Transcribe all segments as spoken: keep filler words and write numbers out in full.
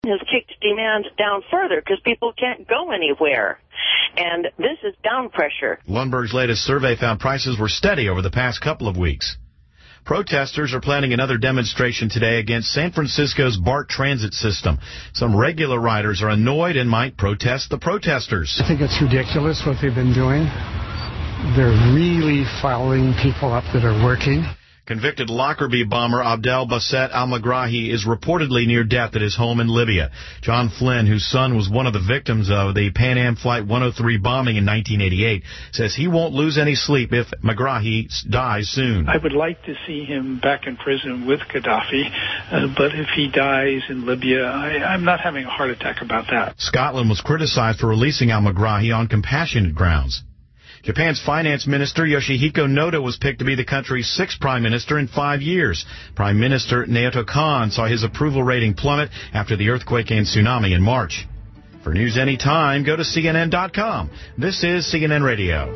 has kicked demand down further because people can't go anywhere. And this is down pressure. Lundberg's latest survey found prices were steady over the past couple of weeks. Protesters are planning another demonstration today against San Francisco's BART transit system. Some regular riders are annoyed and might protest the protesters. I think it's ridiculous what they've been doing. They're really fouling people up that are working. Convicted Lockerbie bomber Abdel Basset al-Megrahi is reportedly near death at his home in Libya. John Flynn, whose son was one of the victims of the Pan Am Flight one oh three bombing in nineteen eighty-eight, says he won't lose any sleep if Megrahi dies soon. I would like to see him back in prison with Gaddafi, uh, but if he dies in Libya, I, I'm not having a heart attack about that. Scotland was criticized for releasing al-Megrahi on compassionate grounds. Japan's finance minister Yoshihiko Noda was picked to be the country's sixth prime minister in five years. Prime Minister Naoto Kan saw his approval rating plummet after the earthquake and tsunami in March. For news anytime, go to C N N dot com. This is C N N Radio.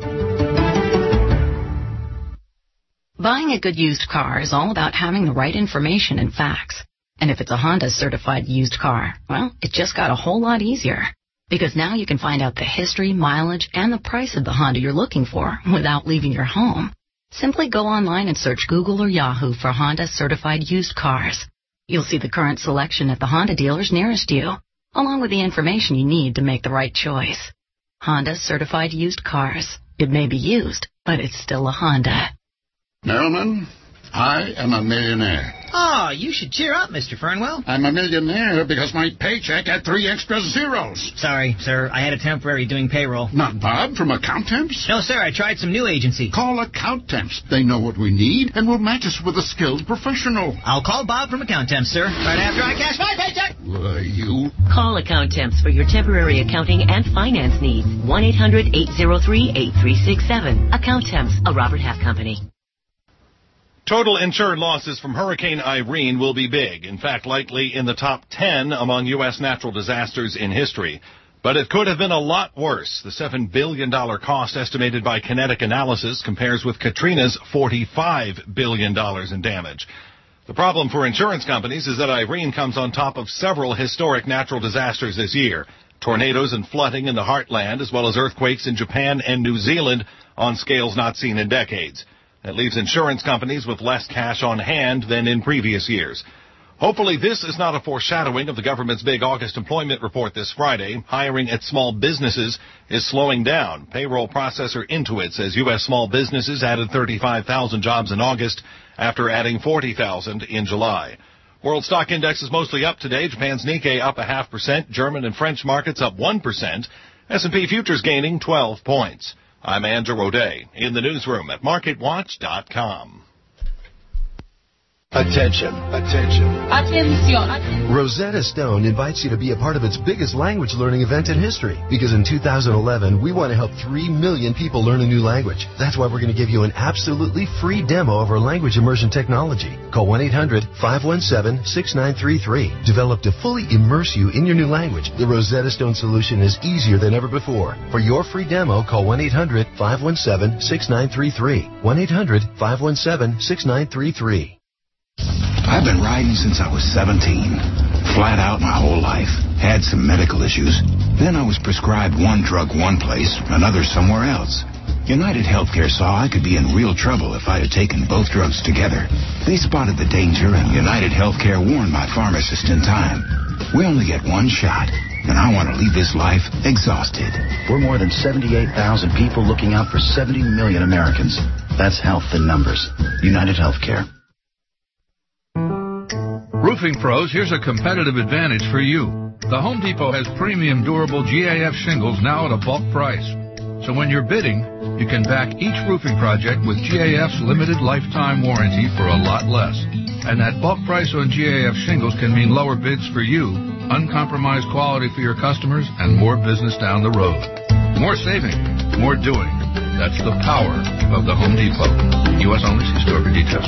Buying a good used car is all about having the right information and facts. And if it's a Honda certified used car, well, it just got a whole lot easier. Because now you can find out the history, mileage, and the price of the Honda you're looking for without leaving your home. Simply go online and search Google or Yahoo for Honda certified used cars. You'll see the current selection at the Honda dealers nearest you, along with the information you need to make the right choice. Honda certified used cars. It may be used, but it's still a Honda. Merriman, I am a millionaire. Oh, you should cheer up, Mister Fernwell. I'm a millionaire because my paycheck had three extra zeros. Sorry, sir. I had a temporary doing payroll. Not Bob from Accountemps? No, sir. I tried some new agency. Call Accountemps. They know what we need and will match us with a skilled professional. I'll call Bob from Accountemps, sir. Right after I cash my paycheck. Why, you... Call Accountemps for your temporary accounting and finance needs. one eight hundred eight oh three eight three six seven. Accountemps, a Robert Half company. Total insured losses from Hurricane Irene will be big. In fact, likely in the top ten among U S natural disasters in history. But it could have been a lot worse. The seven billion dollars cost estimated by Kinetic Analysis compares with Katrina's forty-five billion dollars in damage. The problem for insurance companies is that Irene comes on top of several historic natural disasters this year. Tornadoes and flooding in the heartland, as well as earthquakes in Japan and New Zealand on scales not seen in decades. That leaves insurance companies with less cash on hand than in previous years. Hopefully this is not a foreshadowing of the government's big August employment report this Friday. Hiring at small businesses is slowing down. Payroll processor Intuit says U S small businesses added thirty-five thousand jobs in August after adding forty thousand in July. World stock index is mostly up today. Japan's Nikkei up a half percent. German and French markets up one percent. S and P futures gaining twelve points. I'm Andrew O'Day in the newsroom at market watch dot com. Attention, attention. Attention. Rosetta Stone invites you to be a part of its biggest language learning event in history. Because in two thousand eleven, we want to help three million people learn a new language. That's why we're going to give you an absolutely free demo of our language immersion technology. Call one eight hundred five one seven six nine three three. Developed to fully immerse you in your new language, the Rosetta Stone solution is easier than ever before. For your free demo, call one eight hundred five one seven six nine three three. one eight hundred five one seven six nine three three. I've been riding since I was seventeen. Flat out my whole life. Had some medical issues. Then I was prescribed one drug one place, another somewhere else. United Healthcare saw I could be in real trouble if I had taken both drugs together. They spotted the danger, and United Healthcare warned my pharmacist in time. We only get one shot, and I want to leave this life exhausted. We're more than seventy-eight thousand people looking out for seventy million Americans. That's health in numbers. United Healthcare. Roofing pros, here's a competitive advantage for you. The Home Depot has premium durable G A F shingles now at a bulk price. So when you're bidding, you can back each roofing project with G A F's limited lifetime warranty for a lot less. And that bulk price on G A F shingles can mean lower bids for you, uncompromised quality for your customers, and more business down the road. More saving, more doing. That's the power of the Home Depot. U S only. See store for details.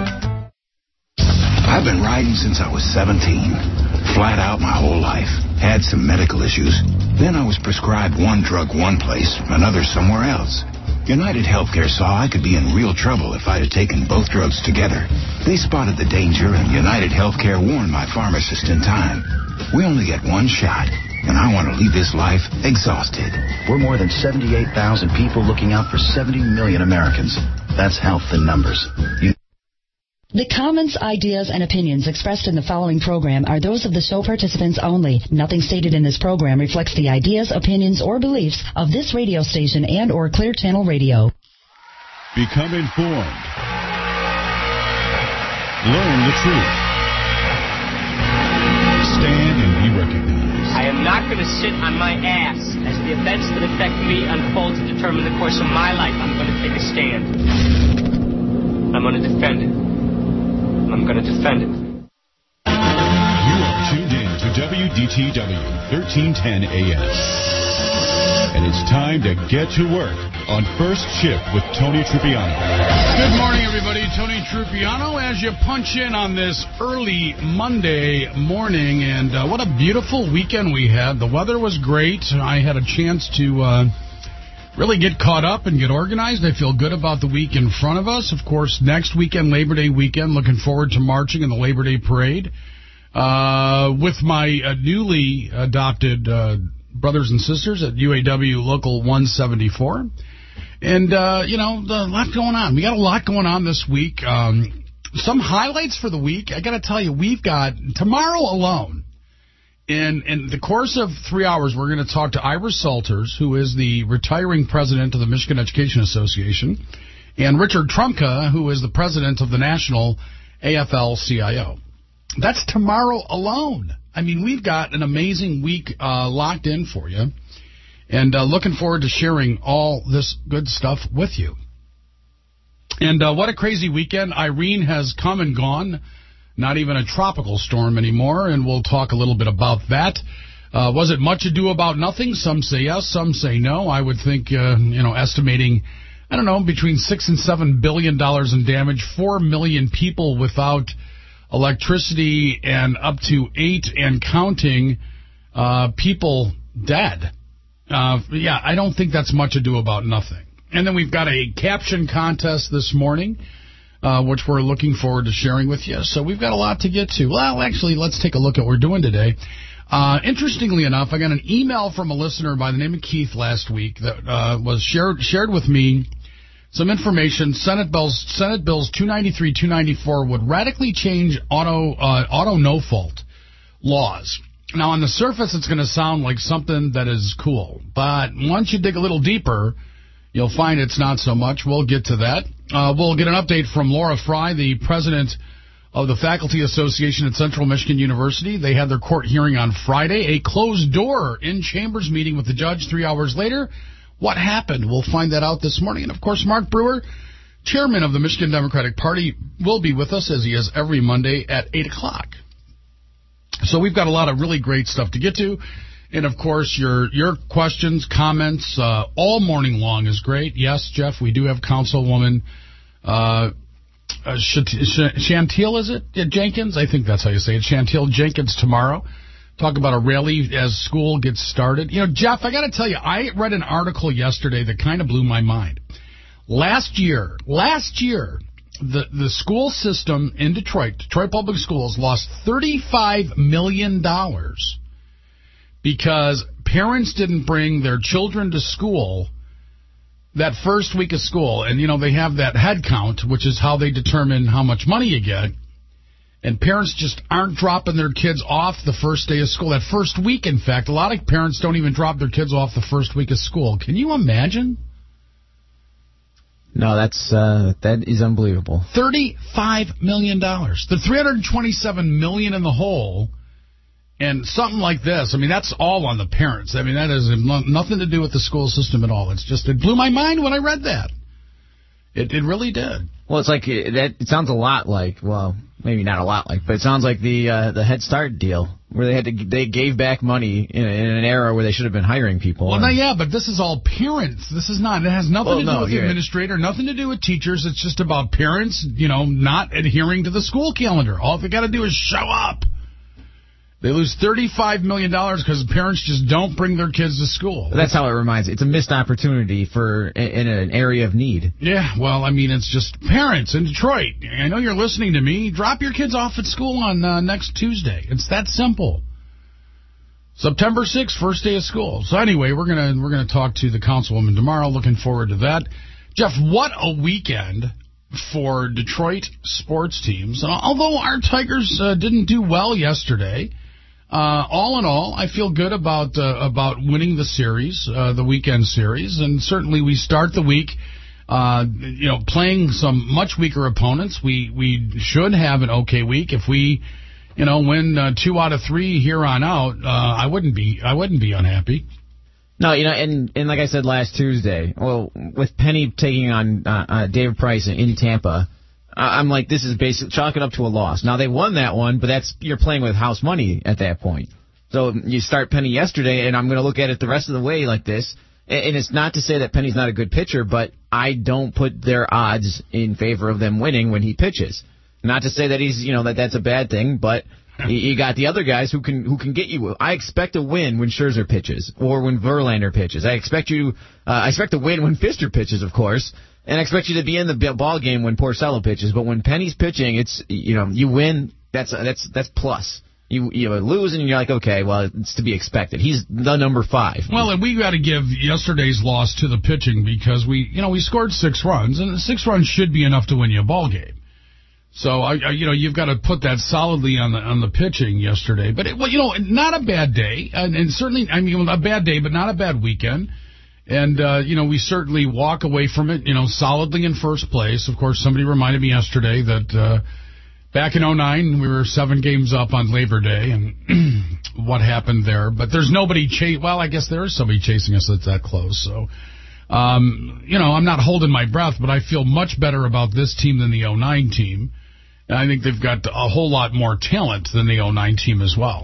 I've been riding since I was seventeen. Flat out my whole life. Had some medical issues. Then I was prescribed one drug one place, another somewhere else. United Healthcare saw I could be in real trouble if I had taken both drugs together. They spotted the danger, and United Healthcare warned my pharmacist in time. We only get one shot, and I want to leave this life exhausted. We're more than seventy-eight thousand people looking out for seventy million Americans. That's health in numbers. You The comments, ideas, and opinions expressed in the following program are those of the show participants only. Nothing stated in this program reflects the ideas, opinions, or beliefs of this radio station and or Clear Channel Radio. Become informed. Learn the truth. Stand and be recognized. I am not going to sit on my ass as the events that affect me unfold to determine the course of my life. I'm going to take a stand. I'm going to defend it. I'm going to defend it. You are tuned in to W D T W thirteen ten A M. And it's time to get to work on First Shift with Tony Trupiano. Good morning, everybody. Tony Trupiano as you punch in on this early Monday morning. And uh, what a beautiful weekend we had. The weather was great. I had a chance to uh, really get caught up and get organized. I feel good about the week in front of us. Of course, next weekend, Labor Day weekend, looking forward to marching in the Labor Day parade uh, with my uh, newly adopted uh, brothers and sisters at U A W Local one seventy-four. And, uh, you know, a lot going on. We got a lot going on this week. Um, some highlights for the week. I got to tell you, we've got tomorrow alone. In, in the course of three hours, we're going to talk to Ira Salters, who is the retiring president of the Michigan Education Association, and Richard Trumka, who is the president of the National A F L C I O. That's tomorrow alone. I mean, we've got an amazing week uh, locked in for you, and uh, looking forward to sharing all this good stuff with you. And uh, what a crazy weekend. Irene has come and gone. Not even a tropical storm anymore, and we'll talk a little bit about that. Uh, was it much ado about nothing? Some say yes, some say no. I would think, uh, you know, estimating, I don't know, between six and seven billion dollars in damage, four million people without electricity, and up to eight and counting uh, people dead. Uh, yeah, I don't think that's much ado about nothing. And then we've got a caption contest this morning, Uh, which we're looking forward to sharing with you. So we've got a lot to get to. Well, actually, let's take a look at what we're doing today. Uh, interestingly enough, I got an email from a listener by the name of Keith last week that uh, was shared shared with me some information. Senate bills Senate bills two ninety-three, two ninety-four would radically change auto uh, auto no fault laws. Now, on the surface, it's going to sound like something that is cool, but once you dig a little deeper, you'll find it's not so much. We'll get to that. Uh, we'll get an update from Laura Fry, the president of the Faculty Association at Central Michigan University. They had their court hearing on Friday, a closed door in chambers meeting with the judge three hours later. What happened? We'll find that out this morning. And, of course, Mark Brewer, chairman of the Michigan Democratic Party, will be with us, as he is every Monday at eight o'clock. So we've got a lot of really great stuff to get to. And, of course, your your questions, comments, uh, all morning long is great. Yes, Jeff, we do have Councilwoman uh, uh, Chantil, is it? Yeah, Jenkins? I think that's how you say it. Chantil Jenkins tomorrow. Talk about a rally as school gets started. You know, Jeff, I got to tell you, I read an article yesterday that kind of blew my mind. Last year, last year, the, the school system in Detroit, Detroit Public Schools, lost thirty-five million dollars. Because parents didn't bring their children to school that first week of school. And, you know, they have that head count, which is how they determine how much money you get. And parents just aren't dropping their kids off the first day of school. That first week, in fact, a lot of parents don't even drop their kids off the first week of school. Can you imagine? No, that's uh, that is unbelievable. thirty-five million dollars. The three hundred twenty-seven million dollars in the hole. And something like this, I mean, that's all on the parents. I mean, that has nothing to do with the school system at all. It's just, it blew my mind when I read that. It it really did. Well, it's like, that. It sounds a lot like, well, maybe not a lot like, but it sounds like the uh, the Head Start deal, where they had to they gave back money in, in an era where they should have been hiring people. Well, no, yeah, but this is all parents. This is not, it has nothing well, to do no, with the administrator, nothing to do with teachers. It's just about parents, you know, not adhering to the school calendar. All they got to do is show up. They lose thirty-five million dollars because parents just don't bring their kids to school. That's how it reminds me. It's a missed opportunity for in an area of need. Yeah, well, I mean, it's just parents in Detroit. I know you're listening to me. Drop your kids off at school on uh, next Tuesday. It's that simple. September sixth, first day of school. So anyway, we're gonna we're gonna talk to the councilwoman tomorrow. Looking forward to that. Jeff, what a weekend for Detroit sports teams. And although our Tigers uh, didn't do well yesterday, uh, all in all, I feel good about uh, about winning the series, uh, the weekend series, and certainly we start the week, uh, you know, playing some much weaker opponents. We we should have an okay week if we. You know, win uh, two out of three here on out, uh, I wouldn't be I wouldn't be unhappy. No, you know, and, and like I said last Tuesday, well, with Penny taking on uh, uh, David Price in Tampa, I'm like, this is basically chalk it up to a loss. Now, they won that one, but that's you're playing with house money at that point. So you start Penny yesterday, and I'm going to look at it the rest of the way like this. And it's not to say that Penny's not a good pitcher, but I don't put their odds in favor of them winning when he pitches. Not to say that he's, you know, that that's a bad thing, but you got the other guys who can who can get you. I expect a win when Scherzer pitches or when Verlander pitches. I expect you. Uh, I expect a win when Fister pitches, of course, and I expect you to be in the ball game when Porcello pitches. But when Penny's pitching, it's you know you win. That's that's that's plus. You you lose and you're like, okay, well, it's to be expected. He's the number five. Well, and we got to give yesterday's loss to the pitching because we you know we scored six runs, and six runs should be enough to win you a ball game. So, I, I, you know, you've got to put that solidly on the on the pitching yesterday. But, it, well, you know, not a bad day. And, and certainly, I mean, a bad day, but not a bad weekend. And, uh, you know, we certainly walk away from it, you know, solidly in first place. Of course, somebody reminded me yesterday that uh, back in oh nine, we were seven games up on Labor Day and what happened there. But there's nobody chase. Well, I guess there is somebody chasing us that's that close. So, um, you know, I'm not holding my breath, but I feel much better about this team than the oh nine team. I think they've got a whole lot more talent than the oh nine team as well.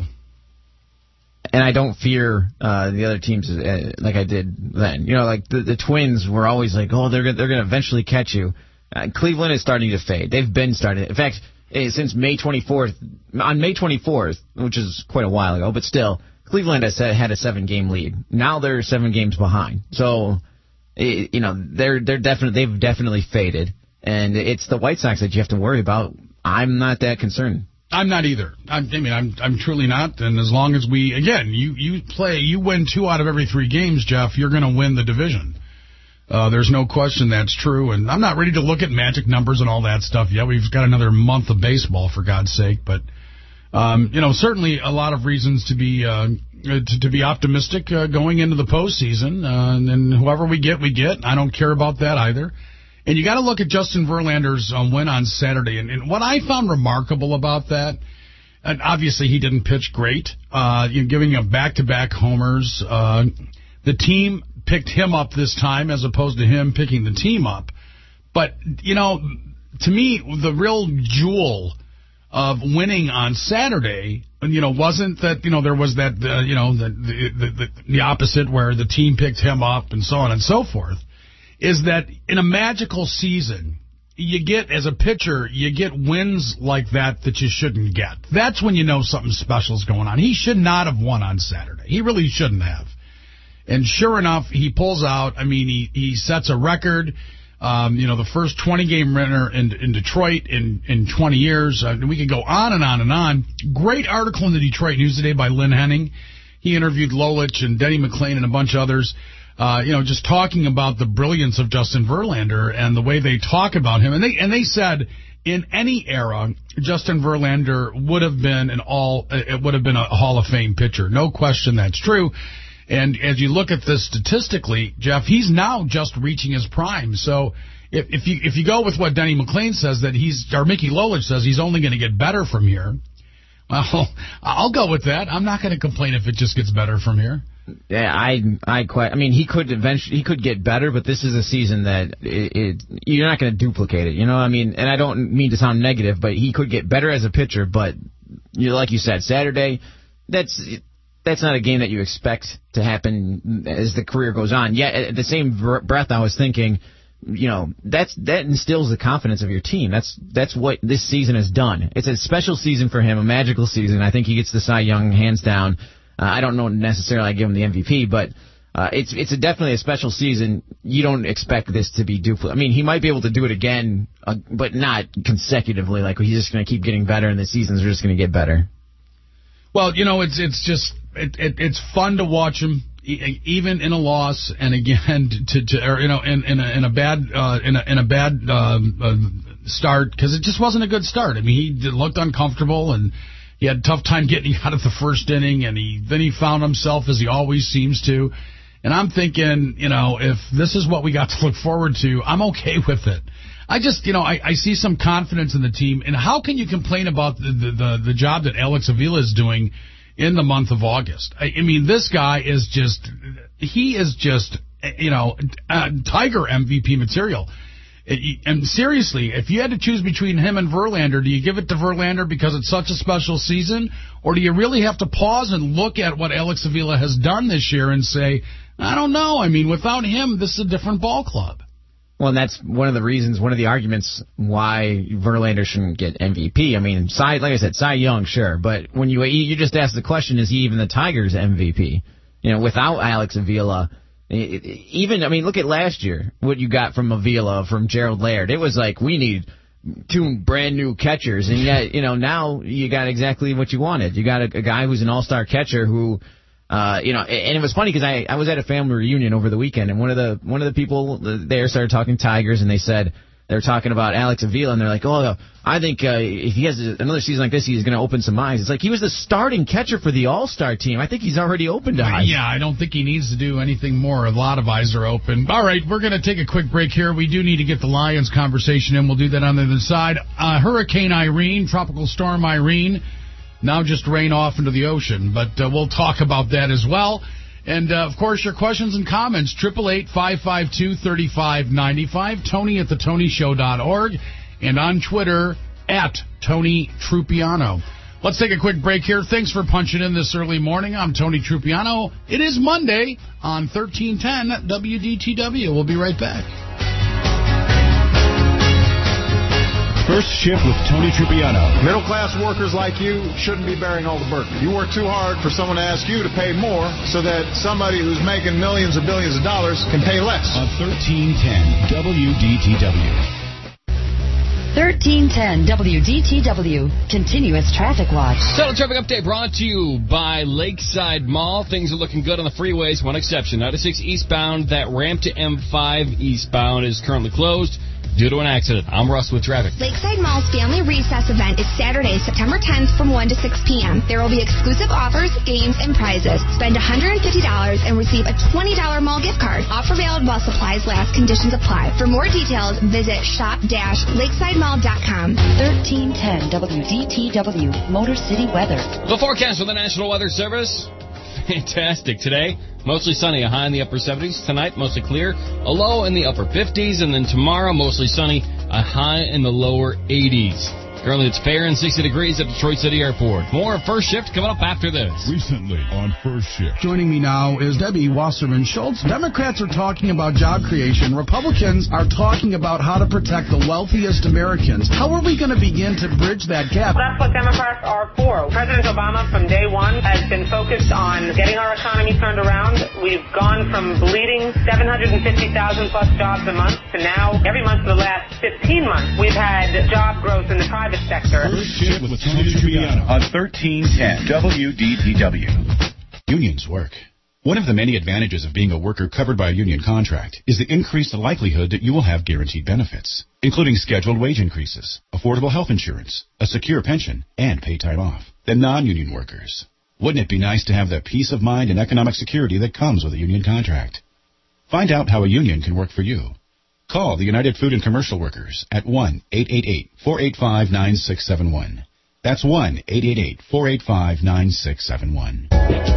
And I don't fear uh, the other teams uh, like I did then. You know, like the, the Twins were always like, oh, they're they're going to eventually catch you. Uh, Cleveland is starting to fade. They've been starting. In fact, since May twenty-fourth, on May twenty-fourth, which is quite a while ago, but still, Cleveland has had a seven-game lead. Now they're seven games behind. So, you know, they're they're definitely they've definitely faded, and it's the White Sox that you have to worry about. I'm not that concerned. I'm not either. I'm, I mean, I'm I'm truly not. And as long as we, again, you, you play, you win two out of every three games, Jeff, you're going to win the division. Uh, there's no question that's true. And I'm not ready to look at magic numbers and all that stuff yet. We've got another month of baseball, for God's sake. But, um, you know, certainly a lot of reasons to be uh, to, to be optimistic uh, going into the postseason. Uh, and, and whoever we get, we get. I don't care about that either. And you got to look at Justin Verlander's um, win on Saturday. And, and what I found remarkable about that, and obviously he didn't pitch great, uh, you know, giving up back-to-back homers. Uh, the team picked him up this time as opposed to him picking the team up. But, you know, to me, the real jewel of winning on Saturday, you know, wasn't that, you know, there was that, uh, you know, the, the, the, the opposite where the team picked him up and so on and so forth. Is that in a magical season, you get, as a pitcher, you get wins like that that you shouldn't get. That's when you know something special's going on. He should not have won on Saturday. He really shouldn't have. And sure enough, he pulls out. I mean, he, he sets a record. Um, you know, the first twenty-game winner in, in Detroit in, in twenty years. Uh, we could go on and on and on. Great article in the Detroit News today by Lynn Henning. He interviewed Lolich and Denny McClain and a bunch of others. Uh, you know, just talking about the brilliance of Justin Verlander and the way they talk about him. And they and they said in any era, Justin Verlander would have been an all it would have been a Hall of Fame pitcher. No question that's true. And as you look at this statistically, Jeff, he's now just reaching his prime. So if, if you if you go with what Denny McClain says, that he's, or Mickey Lolich says he's only going to get better from here, well, I'll go with that. I'm not going to complain if it just gets better from here. Yeah, I, I quite. I mean, he could eventually, he could get better, but this is a season that it, it you're not going to duplicate it. You know, I mean, and I don't mean to sound negative, but he could get better as a pitcher. But you know, like you said, Saturday, that's that's not a game that you expect to happen as the career goes on. Yet at the same breath, I was thinking, you know, that's that instills the confidence of your team. That's that's what this season has done. It's a special season for him, a magical season. I think he gets the Cy Young hands down. Uh, I don't know necessarily I give him the M V P, but uh, it's it's a definitely a special season. You don't expect this to be duplicated. I mean, he might be able to do it again, uh, but not consecutively. Like, he's just going to keep getting better, and the seasons are just going to get better. Well, you know, it's it's just it, it, it's fun to watch him, e- even in a loss, and again to, to or, you know in in a, in a bad uh, in a in a bad um, uh, start, because it just wasn't a good start. I mean, he looked uncomfortable and he had a tough time getting out of the first inning, and he then he found himself, as he always seems to. And I'm thinking, you know, if this is what we got to look forward to, I'm okay with it. I just, you know, I, I see some confidence in the team. And how can you complain about the, the, the, the job that Alex Avila is doing in the month of August? I, I mean, this guy is just, he is just, you know, uh, Tiger M V P material. It, and seriously, if you had to choose between him and Verlander, do you give it to Verlander because it's such a special season? Or do you really have to pause and look at what Alex Avila has done this year and say, I don't know. I mean, without him, this is a different ball club. Well, and that's one of the reasons, one of the arguments why Verlander shouldn't get M V P. I mean, Cy, like I said, Cy Young, sure. But when you you just asked the question, is he even the Tigers' M V P? You know, without Alex Avila, even, I mean, look at last year, what you got from Avila, from Gerald Laird. It was like, we need two brand new catchers. And yet, you know, now you got exactly what you wanted. You got a, a guy who's an all-star catcher who... Uh, you know, and it was funny because I, I was at a family reunion over the weekend, and one of the one of the people there started talking Tigers, and they said they were talking about Alex Avila, and they're like, oh, I think uh, if he has another season like this, he's going to open some eyes. It's like he was the starting catcher for the All-Star team. I think he's already opened eyes. Yeah, I don't think he needs to do anything more. A lot of eyes are open. All right, we're going to take a quick break here. We do need to get the Lions conversation in. We'll do that on the other side. Uh, Hurricane Irene, Tropical Storm Irene, now just rain off into the ocean, but uh, we'll talk about that as well. And, uh, of course, your questions and comments, eight eight eight, five five two, three five nine five, Tony at the tony show dot org, and on Twitter, at Tony Trupiano. Let's take a quick break here. Thanks for punching in this early morning. I'm Tony Trupiano. It is Monday on thirteen ten W D T W. We'll be right back. First Shift with Tony Trupiano. Middle-class workers like you shouldn't be bearing all the burden. You work too hard for someone to ask you to pay more so that somebody who's making millions or billions of dollars can pay less. On thirteen ten W D T W. thirteen ten W D T W. Continuous Traffic Watch. Total traffic update brought to you by Lakeside Mall. Things are looking good on the freeways. One exception. ninety-six eastbound. That ramp to M five eastbound is currently closed due to an accident. I'm Russ with traffic. Lakeside Mall's Family Recess event is Saturday, September tenth from one to six p.m. There will be exclusive offers, games, and prizes. Spend one hundred fifty dollars and receive a twenty dollars mall gift card. Offer valid while supplies last. Conditions apply. For more details, visit shop dash lakeside mall dot com. thirteen ten W D T W. Motor City Weather. The forecast from the National Weather Service. Fantastic. Today, mostly sunny, a high in the upper seventies. Tonight, mostly clear, a low in the upper fifties. And then tomorrow, mostly sunny, a high in the lower eighties. Currently, it's fair and sixty degrees at Detroit City Airport. More First Shift coming up after this. Recently on First Shift. Joining me now is Debbie Wasserman Schultz. Democrats are talking about job creation. Republicans are talking about how to protect the wealthiest Americans. How are we going to begin to bridge that gap? That's what Democrats are for. President Obama, from day one, has been focused on getting our economy turned around. We've gone from bleeding seven hundred fifty thousand plus jobs a month to now, every month for the last fifteen months, we've had job growth in the private sector. First Shift with Tony Trupiano on thirteen ten W D T W. Unions work. One of the many advantages of being a worker covered by a union contract is the increased likelihood that you will have guaranteed benefits, including scheduled wage increases, affordable health insurance, a secure pension, and paid time off. The non-union workers. Wouldn't it be nice to have the peace of mind and economic security that comes with a union contract? Find out how a union can work for you. Call the United Food and Commercial Workers at one eight eight eight, four eight five, nine six seven one. That's one eight eight eight, four eight five, nine six seven one.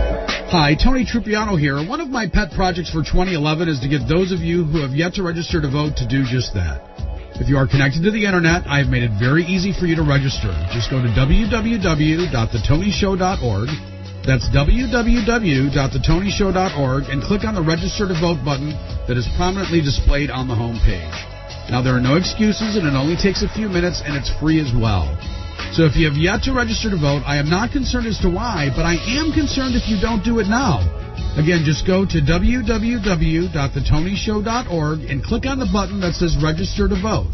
Hi, Tony Trupiano here. One of my pet projects for twenty eleven is to get those of you who have yet to register to vote to do just that. If you are connected to the Internet, I have made it very easy for you to register. Just go to w w w dot the tony show dot org. That's w w w dot the tony show dot org and click on the Register to Vote button that is prominently displayed on the home page. Now, there are no excuses, and it only takes a few minutes, and it's free as well. So if you have yet to register to vote, I am not concerned as to why, but I am concerned if you don't do it now. Again, just go to w w w dot the tony show dot org and click on the button that says Register to Vote.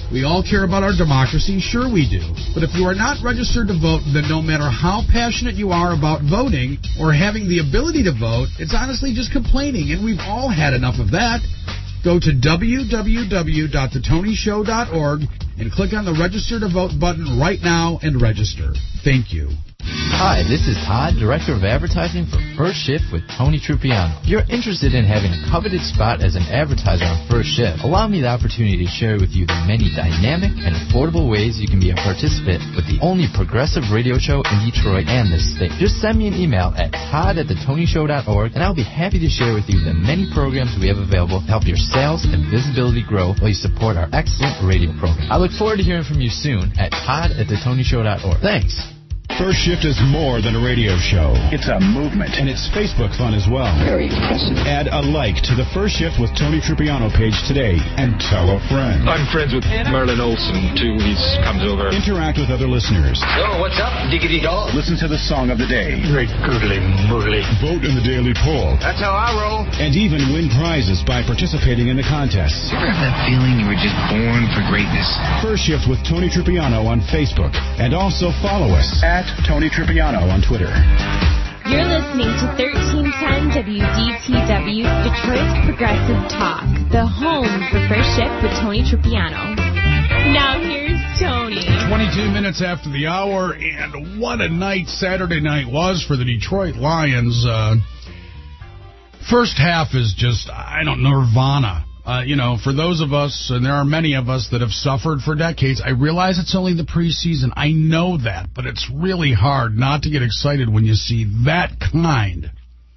We all care about our democracy. Sure we do. But if you are not registered to vote, then no matter how passionate you are about voting or having the ability to vote, it's honestly just complaining, and we've all had enough of that. Go to w w w dot the tony show dot org and click on the Register to Vote button right now and register. Thank you. Hi, this is Todd, Director of Advertising for First Shift with Tony Trupiano. If you're interested in having a coveted spot as an advertiser on First Shift, allow me the opportunity to share with you the many dynamic and affordable ways you can be a participant with the only progressive radio show in Detroit and this state. Just send me an email at todd at the tony show dot org, and I'll be happy to share with you the many programs we have available to help your sales and visibility grow while you support our excellent radio program. I look forward to hearing from you soon at todd at the tony show dot org. Thanks. First Shift is more than a radio show. It's a movement. And it's Facebook fun as well. Very impressive. Add a like to the First Shift with Tony Trupiano page today and tell a friend. I'm friends with Merlin Olsen, too. He comes over. Interact with other listeners. Oh, what's up, diggity dog? Listen to the song of the day. Great googly moogly. Vote in the daily poll. That's how I roll. And even win prizes by participating in the contests. You ever have that feeling you were just born for greatness? First Shift with Tony Trupiano on Facebook. And also follow us at Tony Trupiano on Twitter. You're listening to thirteen ten W D T W, Detroit's Progressive Talk, the home for First Shift with Tony Trupiano. Now here's Tony. twenty-two minutes after the hour, and what a night Saturday night was for the Detroit Lions. Uh, first half is just, I don't know, nirvana. Uh, you know, for those of us, and there are many of us that have suffered for decades, I realize it's only the preseason. I know that, but it's really hard not to get excited when you see that kind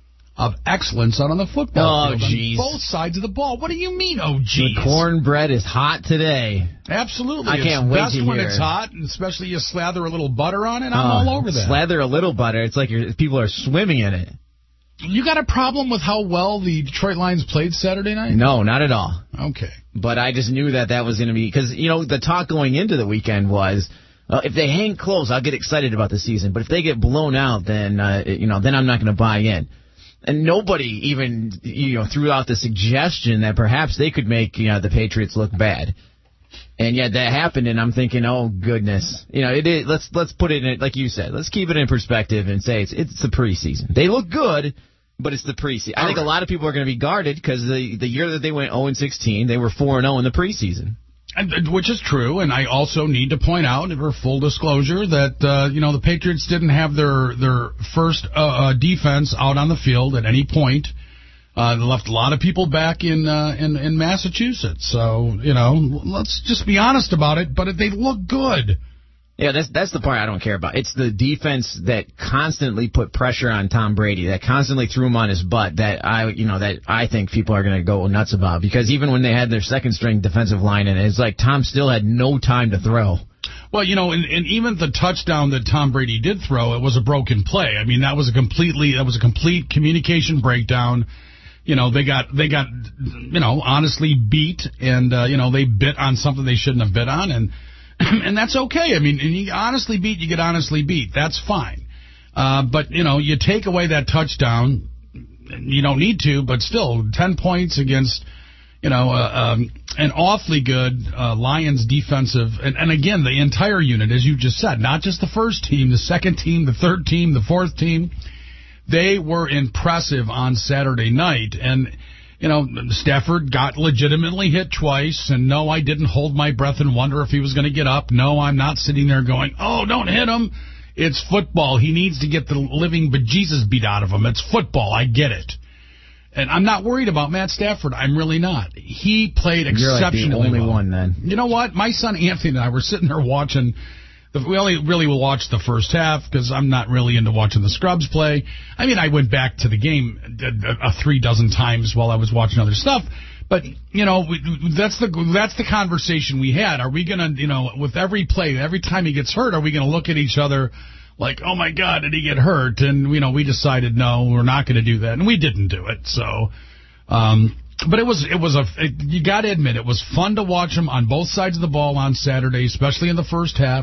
of excellence out on the football oh, field geez. on both sides of the ball. What do you mean, oh, geez? The cornbread is hot today. Absolutely. I can't it's wait best to when hear it's it. hot, and especially you slather a little butter on it. I'm oh, all over that. Slather a little butter. It's like you're, people are swimming in it. You got a problem with how well the Detroit Lions played Saturday night? No, not at all. Okay. But I just knew that that was going to be, because, you know, the talk going into the weekend was, uh, if they hang close, I'll get excited about the season. But if they get blown out, then, uh, you know, then I'm not going to buy in. And nobody even, you know, threw out the suggestion that perhaps they could make, you know, the Patriots look bad. And yet that happened, and I'm thinking, oh, goodness. You know, it is, let's let's put it in, like you said, let's keep it in perspective and say it's it's the preseason. They look good, but it's the preseason. I think a lot of people are going to be guarded because the, the year that they went oh and sixteen, they were four and oh in the preseason. And, which is true, and I also need to point out, for full disclosure, that, uh, you know, the Patriots didn't have their, their first uh, uh, defense out on the field at any point. Uh, they left a lot of people back in, uh, in in Massachusetts. So, you know, let's just be honest about it, but they look good. Yeah, that's that's the part I don't care about. It's the defense that constantly put pressure on Tom Brady, that constantly threw him on his butt, that I, you know, that I think people are going to go nuts about. Because even when they had their second string defensive line in it, it's like Tom still had no time to throw. Well, you know, and, and even the touchdown that Tom Brady did throw, it was a broken play. I mean, that was a completely that was a complete communication breakdown. You know, they got they got you know honestly beat, and uh, you know they bit on something they shouldn't have bit on, and. And that's okay. I mean, and you honestly beat, you get honestly beat. That's fine. Uh, but, you know, you take away that touchdown. You don't need to, but still, ten points against, you know, uh, um, an awfully good uh, Lions defensive. And, and, again, the entire unit, as you just said, not just the first team, the second team, the third team, the fourth team. They were impressive on Saturday night. And... You know, Stafford got legitimately hit twice, and no, I didn't hold my breath and wonder if he was going to get up. No, I'm not sitting there going, oh, don't hit him. It's football. He needs to get the living bejesus beat out of him. It's football. I get it. And I'm not worried about Matt Stafford. I'm really not. He played exceptionally You're like the only well. one, then. You know what? My son Anthony and I were sitting there watching. We only really will watch the first half because I'm not really into watching the scrubs play. I mean, I went back to the game a, a three dozen times while I was watching other stuff. But, you know, we, that's the that's the conversation we had. Are we going to, you know, with every play, every time he gets hurt, are we going to look at each other like, oh, my God, did he get hurt? And, you know, we decided, no, we're not going to do that. And we didn't do it. So, um, but it was, it was a, it, you got to admit, it was fun to watch him on both sides of the ball on Saturday, especially in the first half.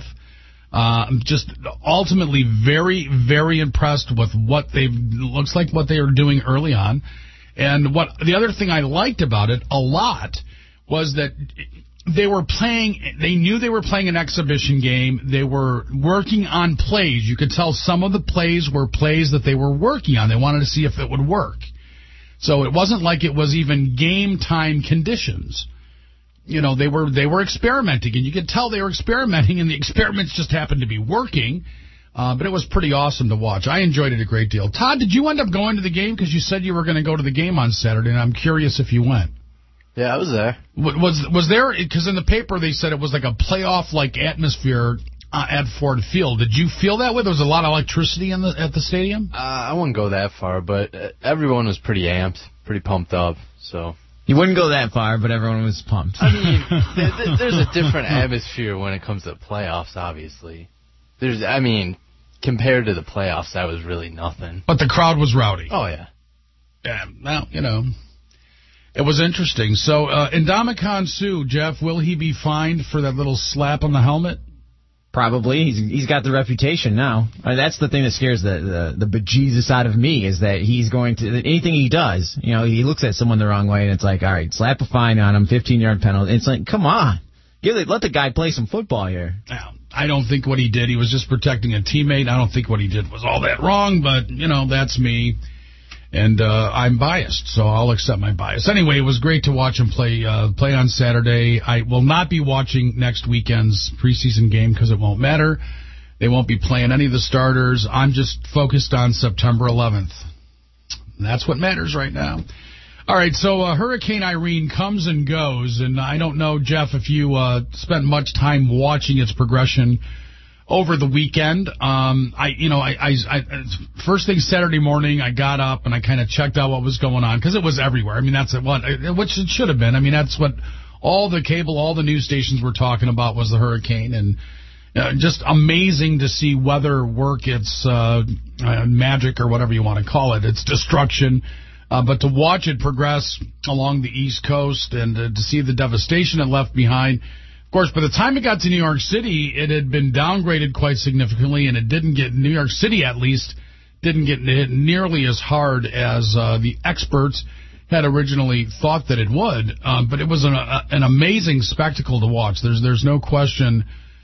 Uh, I'm just ultimately very, very impressed with what they've, looks like what they are doing early on. And what the other thing I liked about it a lot was that they were playing, they knew they were playing an exhibition game. They were working on plays. You could tell some of the plays were plays that they were working on. They wanted to see if it would work. So it wasn't like it was even game time conditions. You know, they were they were experimenting, and you could tell they were experimenting, and the experiments just happened to be working. Uh, but it was pretty awesome to watch. I enjoyed it a great deal. Todd, did you end up going to the game? Because you said you were going to go to the game on Saturday, and I'm curious if you went. Yeah, I was there. Was was there, because in the paper they said it was like a playoff-like atmosphere uh, at Ford Field. Did you feel that way? There was a lot of electricity in the at the stadium? Uh, I wouldn't go that far, but everyone was pretty amped, pretty pumped up, so... You wouldn't go that far, but everyone was pumped. I mean, there's a different atmosphere when it comes to playoffs, obviously. There's, I mean, compared to the playoffs, that was really nothing. But the crowd was rowdy. Oh, yeah. Yeah, well, you know... It was interesting. So, uh, Ndamukong Suh, Jeff, will he be fined for that little slap on the helmet? Probably. He's he's got the reputation now. I mean, that's the thing that scares the, the, the bejesus out of me, is that he's going to, anything he does, you know, he looks at someone the wrong way, and it's like, all right, slap a fine on him, fifteen-yard penalty. It's like, come on. Give it, let the guy play some football here. Now, I don't think what he did, he was just protecting a teammate. I don't think what he did was all that wrong, but, you know, that's me. And uh, I'm biased, so I'll accept my bias. Anyway, it was great to watch him play uh, play on Saturday. I will not be watching next weekend's preseason game because it won't matter. They won't be playing any of the starters. I'm just focused on September eleventh. And that's what matters right now. All right, so uh, Hurricane Irene comes and goes, and I don't know, Jeff, if you uh, spent much time watching its progression over the weekend. Um, I, you know, I, I, I, first thing Saturday morning, I got up and I kind of checked out what was going on, because it was everywhere. I mean, that's what, which it should have been. I mean, that's what all the cable, all the news stations were talking about, was the hurricane, and uh, just amazing to see weather work its uh, uh, magic, or whatever you want to call it, its destruction. Uh, but to watch it progress along the East Coast, and uh, to see the devastation it left behind. Of course, by the time it got to New York City, it had been downgraded quite significantly, and it didn't get, New York City at least, didn't get hit nearly as hard as uh, the experts had originally thought that it would. Um, but it was an, a, an amazing spectacle to watch. There's there's no question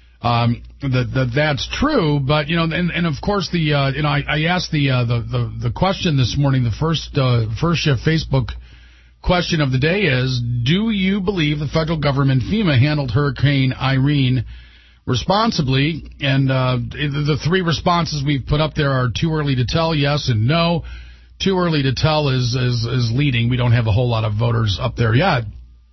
um, that, that that's true. But, you know, and, and of course, the uh, you know, I, I asked the, uh, the the the question this morning, the first uh, first shift Facebook question of the day is, do you believe the federal government, FEMA, handled Hurricane Irene responsibly? And uh, the three responses we've put up there are too early to tell, yes, and no. Too early to tell is, is, is leading. We don't have a whole lot of voters up there yet.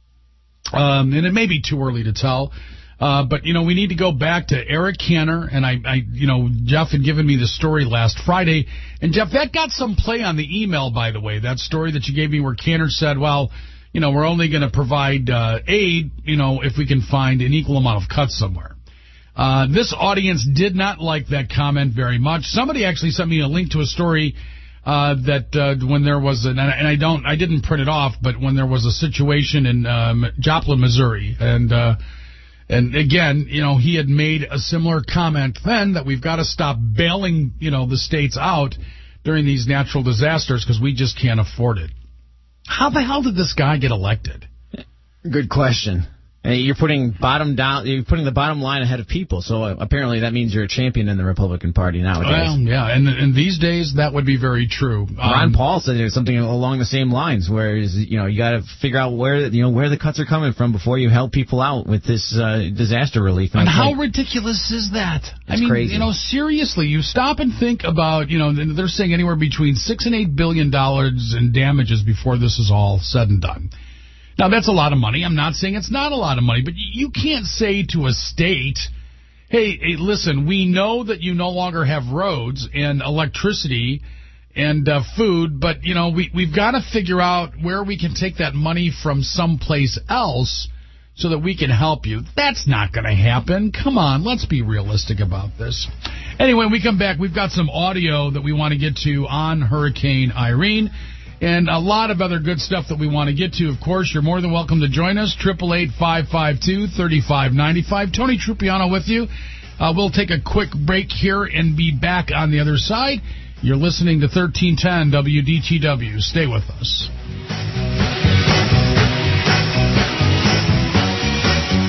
Um, and it may be too early to tell. Uh, but, you know, we need to go back to Eric Canner, and I, I, you know, Jeff had given me the story last Friday. And, Jeff, that got some play on the email, by the way, that story that you gave me where Canner said, well, you know, we're only going to provide uh, aid, you know, if we can find an equal amount of cuts somewhere. Uh, this audience did not like that comment very much. Somebody actually sent me a link to a story uh, that uh, when there was, an, and I don't, I didn't print it off, but when there was a situation in um, Joplin, Missouri, and uh And again, you know, he had made a similar comment then, that we've got to stop bailing, you know, the states out during these natural disasters because we just can't afford it. How the hell did this guy get elected? Good question. You're putting bottom down. You're putting the bottom line ahead of people. So uh, apparently that means you're a champion in the Republican Party nowadays. Well, yeah, and and these days that would be very true. Um, Ron Paul said there's something along the same lines, where you know you got to figure out where you know where the cuts are coming from before you help people out with this uh, disaster relief. And, and how like, ridiculous is that? It's I mean, crazy. you know, seriously, you stop and think about, you know, they're saying anywhere between six and eight billion dollars in damages before this is all said and done. Now, that's a lot of money. I'm not saying it's not a lot of money, but you can't say to a state, hey, hey, listen, we know that you no longer have roads and electricity and uh, food, but, you know, we, we've got to figure out where we can take that money from someplace else so that we can help you. That's not going to happen. Come on, let's be realistic about this. Anyway, when we come back, we've got some audio that we want to get to on Hurricane Irene. And a lot of other good stuff that we want to get to. Of course, you're more than welcome to join us. eight eight eight, five five two, three five nine five. Tony Trupiano with you. Uh, we'll take a quick break here and be back on the other side. You're listening to thirteen ten W D T W. Stay with us.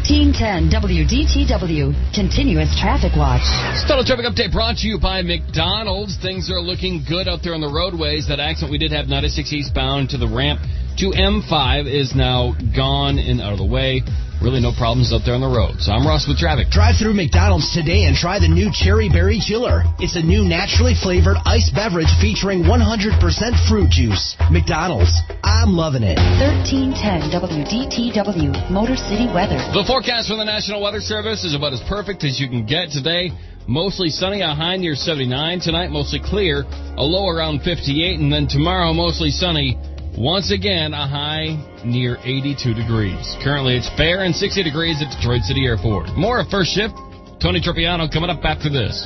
thirteen ten W D T W, Continuous Traffic Watch. Total traffic update brought to you by McDonald's. Things are looking good out there on the roadways. That accident we did have ninety-six eastbound to the ramp to M five is now gone and out of the way. Really no problems up there on the road. So I'm Russ with traffic. Drive through McDonald's today and try the new Cherry Berry Chiller. It's a new naturally flavored iced beverage featuring one hundred percent fruit juice. McDonald's. I'm loving it. thirteen ten W D T W, Motor City weather. The forecast from the National Weather Service is about as perfect as you can get today. Mostly sunny, a high near seventy-nine. Tonight, mostly clear, a low around fifty-eight. And then tomorrow, mostly sunny. Once again, a high near eighty-two degrees. Currently, it's fair and sixty degrees at Detroit City Airport. More of First Shift. Tony Tripiano coming up after this.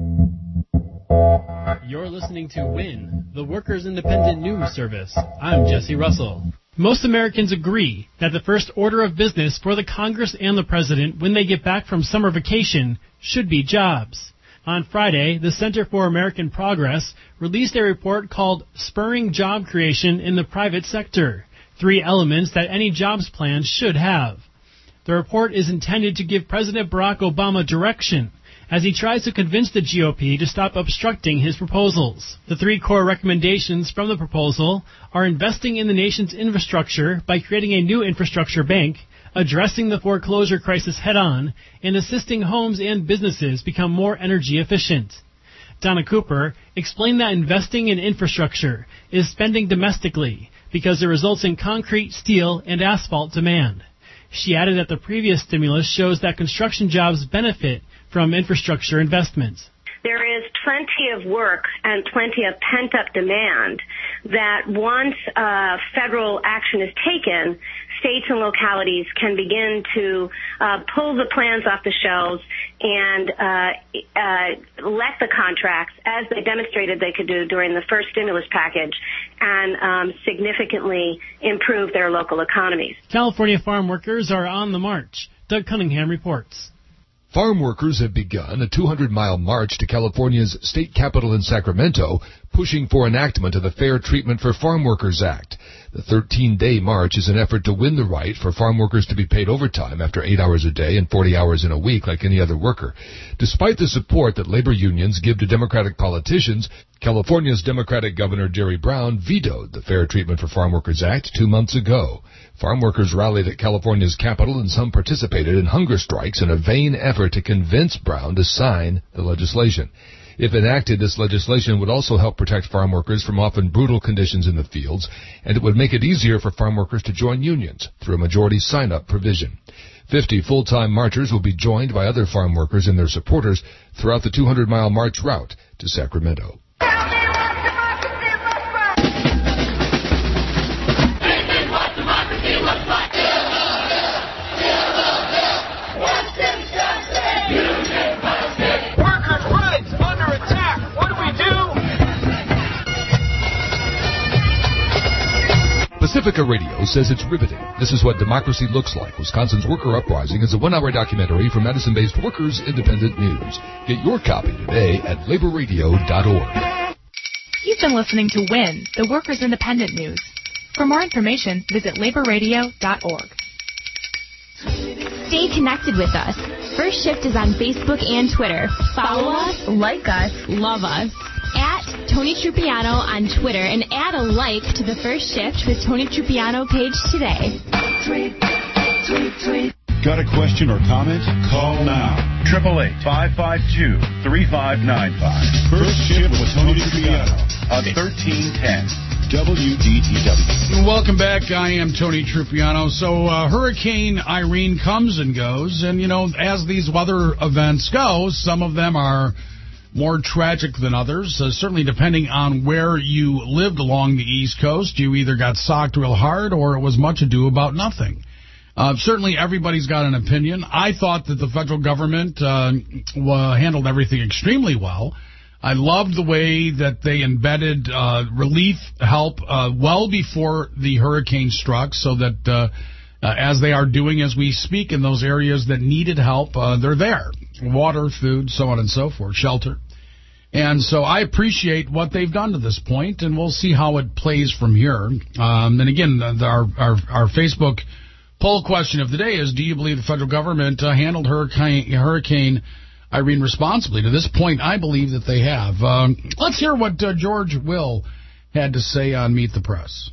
You're listening to W I N, the Workers' Independent News Service. I'm Jesse Russell. Most Americans agree that the first order of business for the Congress and the President when they get back from summer vacation should be jobs. On Friday, the Center for American Progress released a report called Spurring Job Creation in the Private Sector, three elements that any jobs plan should have. The report is intended to give President Barack Obama direction as he tries to convince the G O P to stop obstructing his proposals. The three core recommendations from the proposal are investing in the nation's infrastructure by creating a new infrastructure bank, addressing the foreclosure crisis head-on, and assisting homes and businesses become more energy efficient. Donna Cooper explained that investing in infrastructure is spending domestically because it results in concrete, steel, and asphalt demand. She added that the previous stimulus shows that construction jobs benefit from infrastructure investments. There is plenty of work and plenty of pent-up demand that once uh, federal action is taken, states and localities can begin to uh, pull the plans off the shelves and uh, uh, let the contracts, as they demonstrated they could do during the first stimulus package, and um, significantly improve their local economies. California farm workers are on the march. Doug Cunningham reports. Farm workers have begun a two hundred mile march to California's state capital in Sacramento, pushing for enactment of the Fair Treatment for Farm Workers Act. The thirteen day march is an effort to win the right for farm workers to be paid overtime after eight hours a day and forty hours in a week like any other worker. Despite the support that labor unions give to Democratic politicians, California's Democratic Governor Jerry Brown vetoed the Fair Treatment for Farm Workers Act two months ago. Farm workers rallied at California's capital and some participated in hunger strikes in a vain effort to convince Brown to sign the legislation. If enacted, this legislation would also help protect farm workers from often brutal conditions in the fields, and it would make it easier for farm workers to join unions through a majority sign-up provision. Fifty full-time marchers will be joined by other farm workers and their supporters throughout the two hundred mile march route to Sacramento. Pacifica Radio says it's riveting. This is what democracy looks like. Wisconsin's Worker Uprising is a one-hour documentary from Madison-based Workers Independent News. Get your copy today at labor radio dot org. You've been listening to W I N, the Workers Independent News. For more information, visit labor radio dot org. Stay connected with us. First Shift is on Facebook and Twitter. Follow us, like us, love us. At Tony Trupiano on Twitter and add a like to the First Shift with Tony Trupiano page today. Tweet, tweet, tweet. Got a question or comment? Call now. triple eight, five five two, three five nine five. First Shift with Tony Trupiano on thirteen ten. W D T W. Welcome back. I am Tony Trupiano. So uh, Hurricane Irene comes and goes, and, you know, as these weather events go, some of them are more tragic than others, uh, certainly depending on where you lived along the East Coast. You either got socked real hard or it was much ado about nothing. Uh, certainly everybody's got an opinion. I thought that the federal government uh, w- handled everything extremely well. I loved the way that they embedded uh, relief help uh, well before the hurricane struck, so that uh, uh, as they are doing as we speak in those areas that needed help, uh, they're there. Water, food, so on and so forth, shelter. And so I appreciate what they've done to this point, and we'll see how it plays from here. Um, and again, the, our, our, our Facebook Poll question of the day is, do you believe the federal government uh, handled Hurricane, Hurricane Irene responsibly? To this point, I believe that they have. Um, let's hear what uh, George Will had to say on Meet the Press.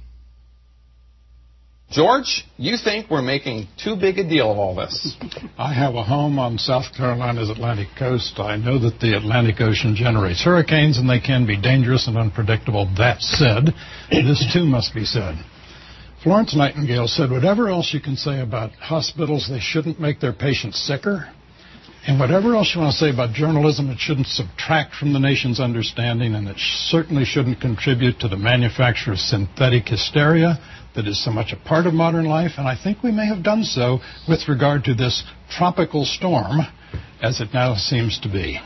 George, you think we're making too big a deal of all this? I have a home on South Carolina's Atlantic coast. I know that the Atlantic Ocean generates hurricanes, and they can be dangerous and unpredictable. That said, this too must be said. Florence Nightingale said, whatever else you can say about hospitals, they shouldn't make their patients sicker. And whatever else you want to say about journalism, it shouldn't subtract from the nation's understanding, and it certainly shouldn't contribute to the manufacture of synthetic hysteria that is so much a part of modern life. And I think we may have done so with regard to this tropical storm, as it now seems to be.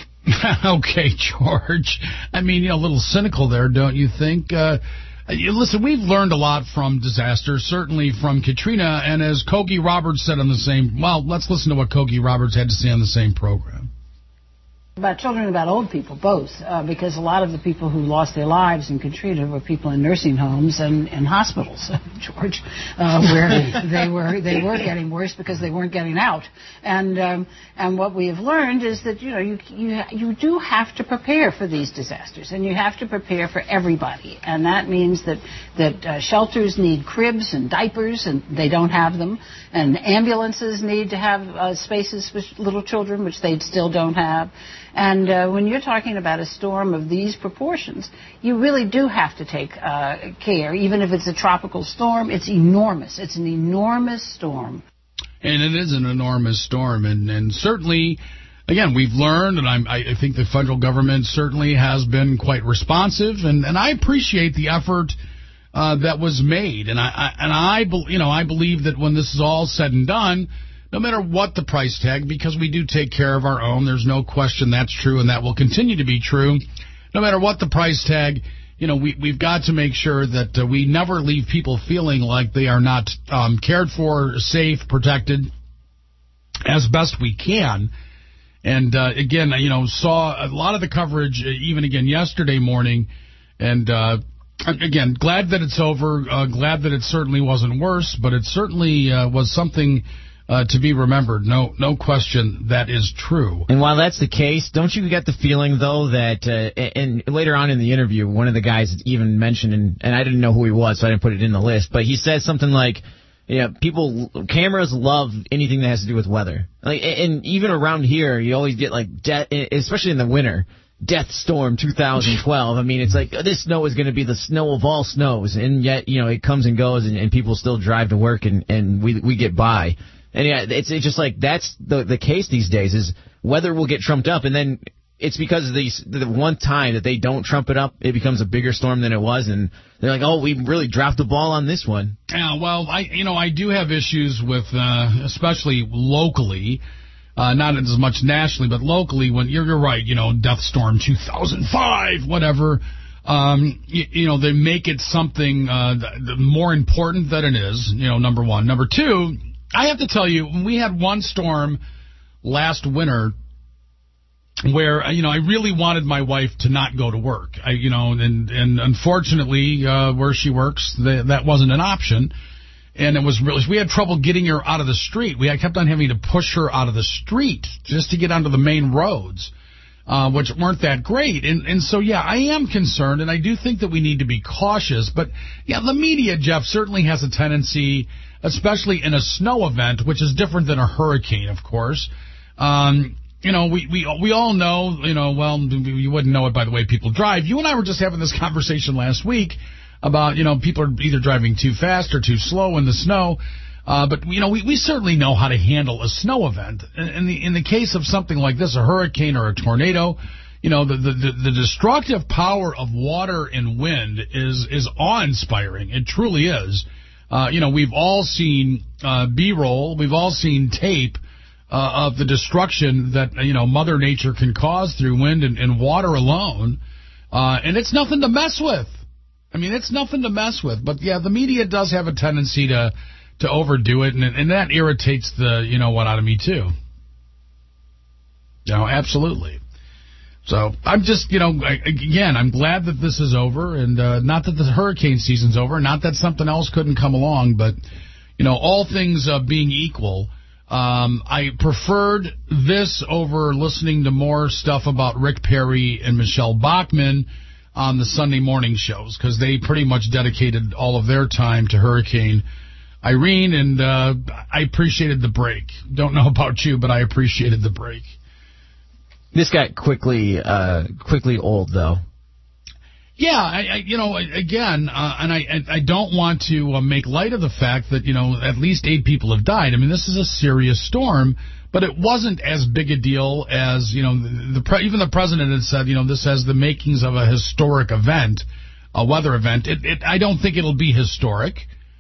Okay, George. I mean, you know, a little cynical there, don't you think? Uh, you, listen, we've learned a lot from disasters, certainly from Katrina, and as Kogi Roberts said on the same, well, let's listen to what Kogi Roberts had to say on the same program. About children and about old people, both, uh, because a lot of the people who lost their lives in Katrina were people in nursing homes and, and hospitals, George, uh, where they were they were getting worse because they weren't getting out. And um, and what we have learned is that you know you you you do have to prepare for these disasters, and you have to prepare for everybody, and that means that that uh, shelters need cribs and diapers, and they don't have them, and ambulances need to have uh, spaces for little children, which they still don't have. And uh, when you're talking about a storm of these proportions, you really do have to take uh, care. Even if it's a tropical storm, it's enormous. It's an enormous storm. And it is an enormous storm. And, and certainly, again, we've learned, and I'm, I think the federal government certainly has been quite responsive. And, and I appreciate the effort uh, that was made. And I, I and I, you know, I believe that when this is all said and done, no matter what the price tag, because we do take care of our own, there's no question that's true, and that will continue to be true. No matter what the price tag, you know, we, we've got to make sure that uh, we never leave people feeling like they are not um, cared for, safe, protected, as best we can. And, uh, again, you know, saw a lot of the coverage, uh, even again yesterday morning, and, uh, again, glad that it's over, uh, glad that it certainly wasn't worse, but it certainly uh, was something Uh, to be remembered. No no question, that is true. And while that's the case, don't you get the feeling, though, that, uh, and later on in the interview, one of the guys even mentioned, and, and I didn't know who he was, so I didn't put it in the list, but he said something like, yeah, people, cameras love anything that has to do with weather. Like, and even around here, you always get, like, death, especially in the winter, Death Storm two thousand twelve. I mean, it's like, this snow is going to be the snow of all snows, and yet, you know, it comes and goes, and, and people still drive to work, and, and we we get by. And yeah, it's, it's just like that's the the case these days is weather will get trumped up, and then it's because of these the one time that they don't trump it up, it becomes a bigger storm than it was, and they're like, oh, we really dropped the ball on this one. Yeah, well, I you know I do have issues with uh, especially locally, uh, not as much nationally, but locally when you're you're right, you know, Death Storm two thousand five, whatever. Um, you, you know, they make it something uh, more important than it is. You know, number one, number two. I have to tell you, when we had one storm last winter where, you know, I really wanted my wife to not go to work. I, you know, and, and unfortunately, uh, where she works, the, that wasn't an option. And it was really, we had trouble getting her out of the street. We had kept on having to push her out of the street just to get onto the main roads, uh, which weren't that great. And, and so, yeah, I am concerned, and I do think that we need to be cautious. But, yeah, the media, Jeff, certainly has a tendency, especially in a snow event, which is different than a hurricane, of course. Um, you know, we, we we all know, you know, well, you wouldn't know it by the way people drive. You and I were just having this conversation last week about, you know, people are either driving too fast or too slow in the snow. Uh, but, you know, we, we certainly know how to handle a snow event. In, in the in the case of something like this, a hurricane or a tornado, you know, the, the, the destructive power of water and wind is, is awe-inspiring. It truly is. Uh, you know, we've all seen uh, B-roll, we've all seen tape uh, of the destruction that, you know, Mother Nature can cause through wind and, and water alone, uh, and it's nothing to mess with. I mean, it's nothing to mess with. But, yeah, the media does have a tendency to, to overdo it, and, and that irritates the, you know what, out of me, too. You know, absolutely. So I'm just, you know, again, I'm glad that this is over, and uh, not that the hurricane season's over, not that something else couldn't come along, but, you know, all things uh, being equal, um, I preferred this over listening to more stuff about Rick Perry and Michelle Bachmann on the Sunday morning shows, because they pretty much dedicated all of their time to Hurricane Irene, and uh, I appreciated the break. Don't know about you, but I appreciated the break. This got quickly, uh, quickly old, though. Yeah, I, I, you know, again, uh, and I, I don't want to uh, make light of the fact that, you know, at least eight people have died. I mean, this is a serious storm, but it wasn't as big a deal as, you know, the, the pre- even the president had said, you know, this has the makings of a historic event, a weather event. It, it I don't think it'll be historic.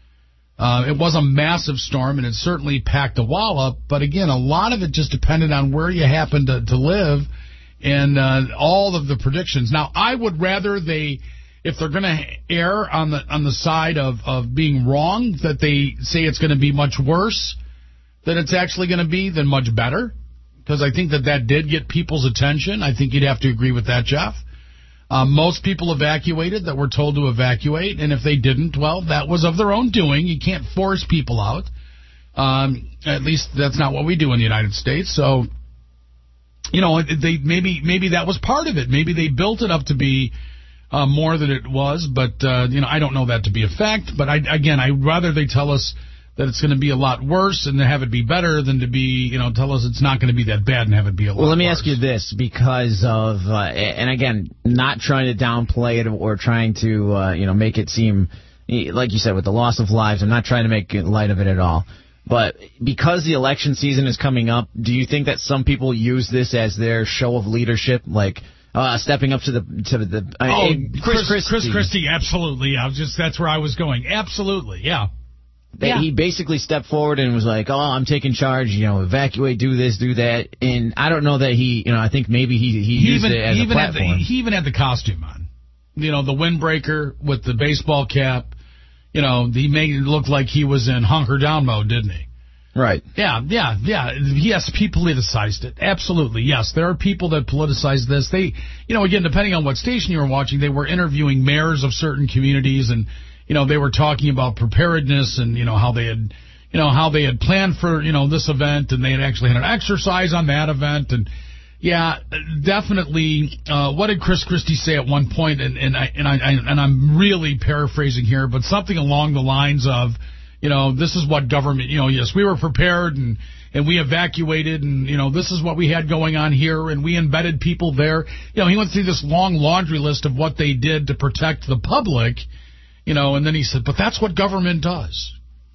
Uh, it was a massive storm, and it certainly packed a wall up. But again, a lot of it just depended on where you happen to, to live. And uh, all of the predictions. Now, I would rather they, if they're going to err on the on the side of, of being wrong, that they say it's going to be much worse than it's actually going to be, than much better. Because I think that that did get people's attention. I think you'd have to agree with that, Jeff. Uh, most people evacuated that were told to evacuate, and if they didn't, well, that was of their own doing. You can't force people out. Um, at least that's not what we do in the United States. So, you know, they maybe maybe that was part of it. Maybe they built it up to be uh, more than it was, but, uh, you know, I don't know that to be a fact. But, I, again, I'd rather they tell us that it's going to be a lot worse and to have it be better than to be, you know, tell us it's not going to be that bad and have it be a lot worse. Well, let me ask you this, because of, uh, and again, not trying to downplay it or trying to, uh, you know, make it seem, like you said, with the loss of lives, I'm not trying to make light of it at all. But because the election season is coming up, do you think that some people use this as their show of leadership, like uh, stepping up to the to the? Uh, oh, Chris, Chris Christie. Chris Christie, absolutely. I was just that's where I was going. Absolutely, yeah. That yeah. He basically stepped forward and was like, "Oh, I'm taking charge. You know, evacuate, do this, do that." And I don't know that he, you know, I think maybe he he, he used even, it as he a even platform. Had the, he even had the costume on. You know, the windbreaker with the baseball cap. You know, he made it look like he was in hunker down mode, didn't he? Right. Yeah, yeah, yeah. Yes, he politicized it. Absolutely, yes. There are people that politicize this. They, you know, again, depending on what station you were watching, they were interviewing mayors of certain communities, and, you know, they were talking about preparedness and, you know, how they had, you know, how they had planned for, you know, this event, and they had actually had an exercise on that event. And, yeah, definitely, uh, what did Chris Christie say at one point? And, and, I, and, I, and I'm really paraphrasing here, but something along the lines of, you know, this is what government, you know, yes, we were prepared and, and we evacuated and, you know, this is what we had going on here and we embedded people there. You know, he went through this long laundry list of what they did to protect the public, you know, and then he said, but that's what government does.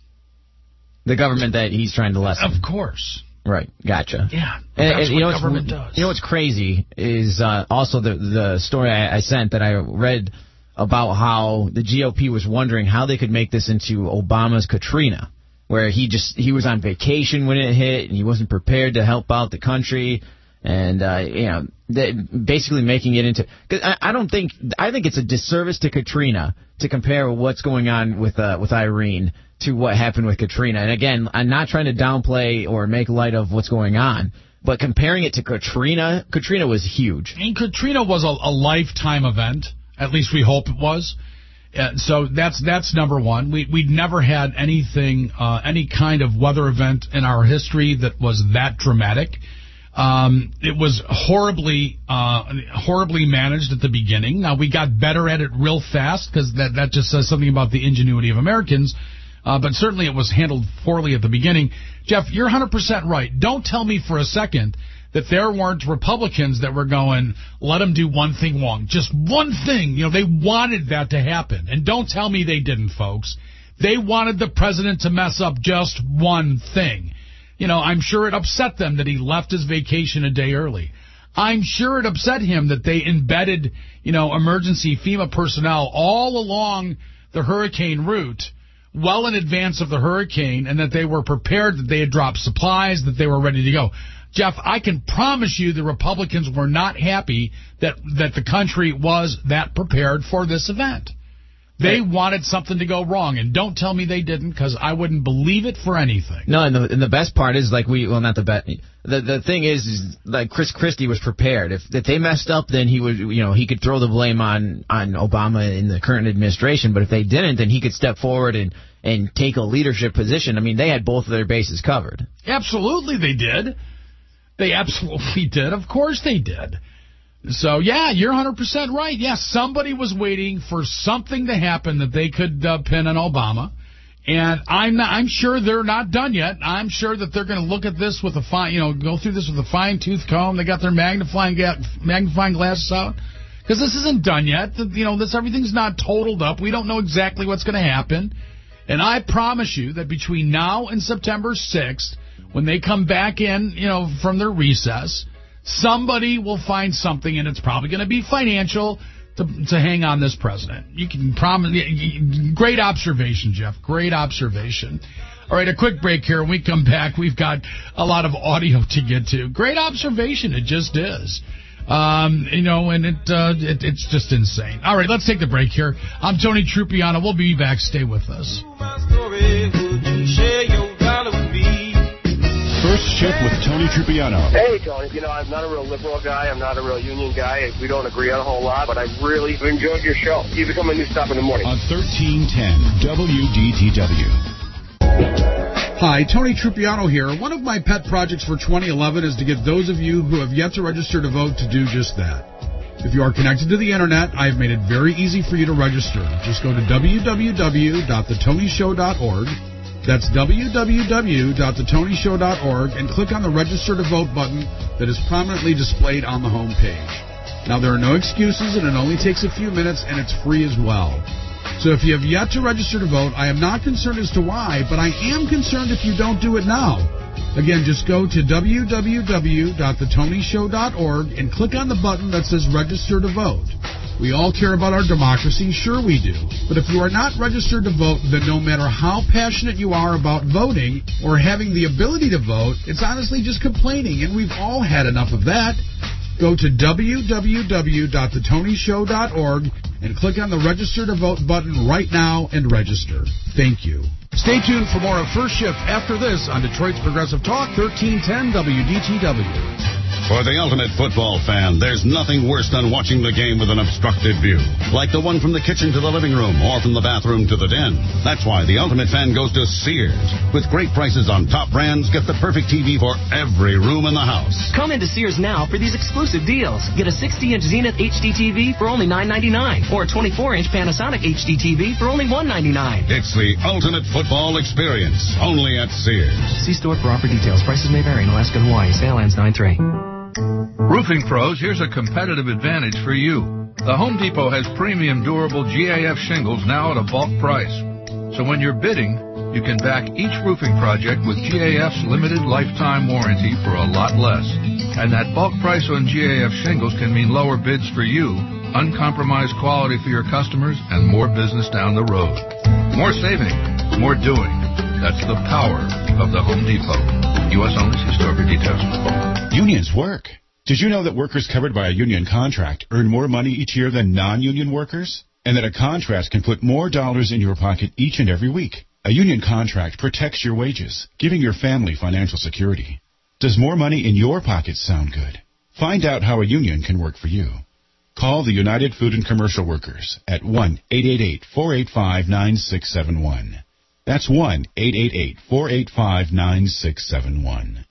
The government that he's trying to lessen. Of course. Right, gotcha. Yeah, and, that's and, what you know government does. does. You know what's crazy is uh, also the the story I, I sent that I read about how the G O P was wondering how they could make this into Obama's Katrina, where he just he was on vacation when it hit and he wasn't prepared to help out the country, and uh, you know, they, basically making it into. Cause I, I don't think I think it's a disservice to Katrina to compare what's going on with uh, with Irene to what happened with Katrina. And again, I'm not trying to downplay or make light of what's going on, but comparing it to Katrina, Katrina was huge. And Katrina was a, a lifetime event. At least we hope it was. Uh, so that's that's number one. We we'd never had anything, uh, any kind of weather event in our history that was that dramatic. Um, it was horribly, uh, horribly managed at the beginning. Now we got better at it real fast because that that just says something about the ingenuity of Americans. Uh, but certainly it was handled poorly at the beginning. Jeff, you're one hundred percent right. Don't tell me for a second that there weren't Republicans that were going, let them do one thing wrong. Just one thing. You know, they wanted that to happen. And don't tell me they didn't, folks. They wanted the president to mess up just one thing. You know, I'm sure it upset them that he left his vacation a day early. I'm sure it upset him that they embedded, you know, emergency FEMA personnel all along the hurricane route well in advance of the hurricane, and that they were prepared, that they had dropped supplies, that they were ready to go. Jeff, I can promise you the Republicans were not happy that that the country was that prepared for this event. They wanted something to go wrong, and don't tell me they didn't, because I wouldn't believe it for anything. No, and the, and the best part is, like, we, well, not the best, the, the thing is, is, like, Chris Christie was prepared. If, if they messed up, then he would, you know, he could throw the blame on, on Obama in the current administration, but if they didn't, then he could step forward and, and take a leadership position. I mean, they had both of their bases covered. Absolutely they did. They absolutely did. Of course they did. So, yeah, you're one hundred percent right. Yeah, somebody was waiting for something to happen that they could uh, pin on Obama. And I'm not, I'm sure they're not done yet. I'm sure that they're going to look at this with a fine, you know, go through this with a fine-tooth comb. They got their magnifying ga- magnifying glasses out. Because this isn't done yet. You know, this everything's not totaled up. We don't know exactly what's going to happen. And I promise you that between now and September sixth, when they come back in, you know, from their recess, somebody will find something, and it's probably going to be financial, to, to hang on this president. You can promise. Great observation, Jeff. Great observation. All right, a quick break here. When we come back, we've got a lot of audio to get to. Great observation. It just is. Um, you know, and it, uh, it it's just insane. All right, let's take the break here. I'm Tony Trupiano. We'll be back. Stay with us. First Shift with Tony Trupiano. Hey, Tony. You know, I'm not a real liberal guy. I'm not a real union guy. We don't agree on a whole lot, but I really enjoyed your show. You become a new stop in the morning. On thirteen ten W D T W. Hi, Tony Trupiano here. One of my pet projects for twenty eleven is to get those of you who have yet to register to vote to do just that. If you are connected to the Internet, I have made it very easy for you to register. Just go to w w w dot the tony show dot org. That's w w w dot the tony show dot org and click on the Register to Vote button that is prominently displayed on the home page. Now, there are no excuses, and it only takes a few minutes, and it's free as well. So if you have yet to register to vote, I am not concerned as to why, but I am concerned if you don't do it now. Again, just go to w w w dot the tony show dot org and click on the button that says Register to Vote. We all care about our democracy, sure we do. But if you are not registered to vote, then no matter how passionate you are about voting or having the ability to vote, it's honestly just complaining, and we've all had enough of that. Go to w w w dot the tony show dot org and click on the Register to Vote button right now and register. Thank you. Stay tuned for more of First Shift after this on Detroit's Progressive Talk, thirteen ten W D T W. For the ultimate football fan, there's nothing worse than watching the game with an obstructed view. Like the one from the kitchen to the living room or from the bathroom to the den. That's why the ultimate fan goes to Sears. With great prices on top brands, get the perfect T V for every room in the house. Come into Sears now for these exclusive deals. Get a sixty inch Zenith H D T V for only nine ninety-nine or a twenty-four inch Panasonic H D T V for only one ninety-nine. It's the ultimate football experience, only at Sears. See store for offer details. Prices may vary in Alaska and Hawaii. Sale ends nine three. Roofing pros, here's a competitive advantage for you. The Home Depot has premium durable G A F shingles now at a bulk price. So when you're bidding, you can back each roofing project with G A F's limited lifetime warranty for a lot less. And that bulk price on G A F shingles can mean lower bids for you, uncompromised quality for your customers, and more business down the road. More saving, more doing. That's the power of the Home Depot. U S only. See store for details. Unions work. Did you know that workers covered by a union contract earn more money each year than non-union workers? And that a contract can put more dollars in your pocket each and every week? A union contract protects your wages, giving your family financial security. Does more money in your pocket sound good? Find out how a union can work for you. Call the United Food and Commercial Workers at one eight eight eight, four eight five, nine six seven one. That's one eight eight eight, four eight five, nine six seven one.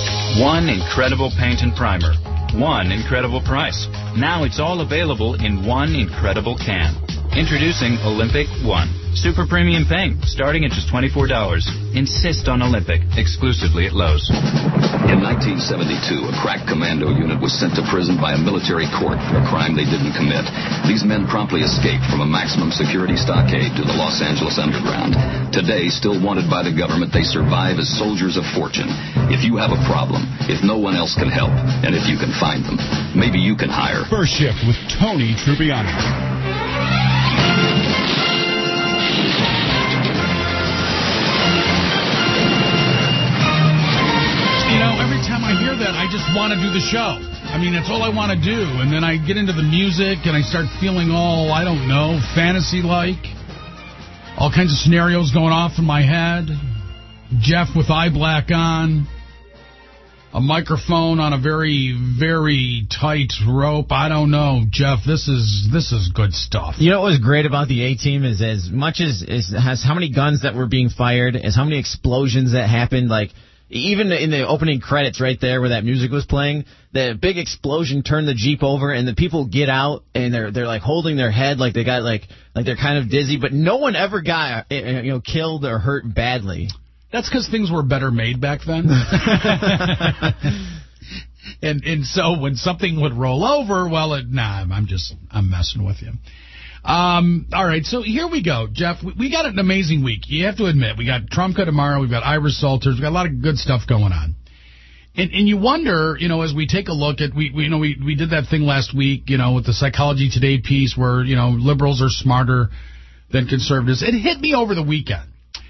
One incredible paint and primer. One incredible price. Now it's all available in one incredible can. Introducing Olympic One. Super premium paint, starting at just twenty-four dollars. Insist on Olympic, exclusively at Lowe's. In nineteen seventy-two, a crack commando unit was sent to prison by a military court for a crime they didn't commit. These men promptly escaped from a maximum security stockade to the Los Angeles underground. Today, still wanted by the government, they survive as soldiers of fortune. If you have a problem, if no one else can help, and if you can find them, maybe you can hire. First Shift with Tony Trupiano. You know, every time I hear that, I just want to do the show. I mean, that's all I want to do. And then I get into the music and I start feeling all, I don't know, fantasy-like. All kinds of scenarios going off in my head. Jeff with eye black on. A microphone on a very, very tight rope. I don't know, Jeff. This is this is good stuff. You know what was great about the A-Team is as much as, as has how many guns that were being fired, as how many explosions that happened, like even in the opening credits right there where that music was playing, the big explosion turned the Jeep over and the people get out and they're they're like holding their head like they got like like they're kind of dizzy, but no one ever got you know killed or hurt badly. That's because things were better made back then. and and so when something would roll over, well, it, nah, I'm just, I'm messing with you. Um, all right, so here we go, Jeff. We, we got an amazing week. You have to admit, we got Trumka tomorrow, we've got Ira Salters, we've got a lot of good stuff going on. And and you wonder, you know, as we take a look at, we, we you know, we, we did that thing last week, you know, with the Psychology Today piece where, you know, liberals are smarter than conservatives. It hit me over the weekend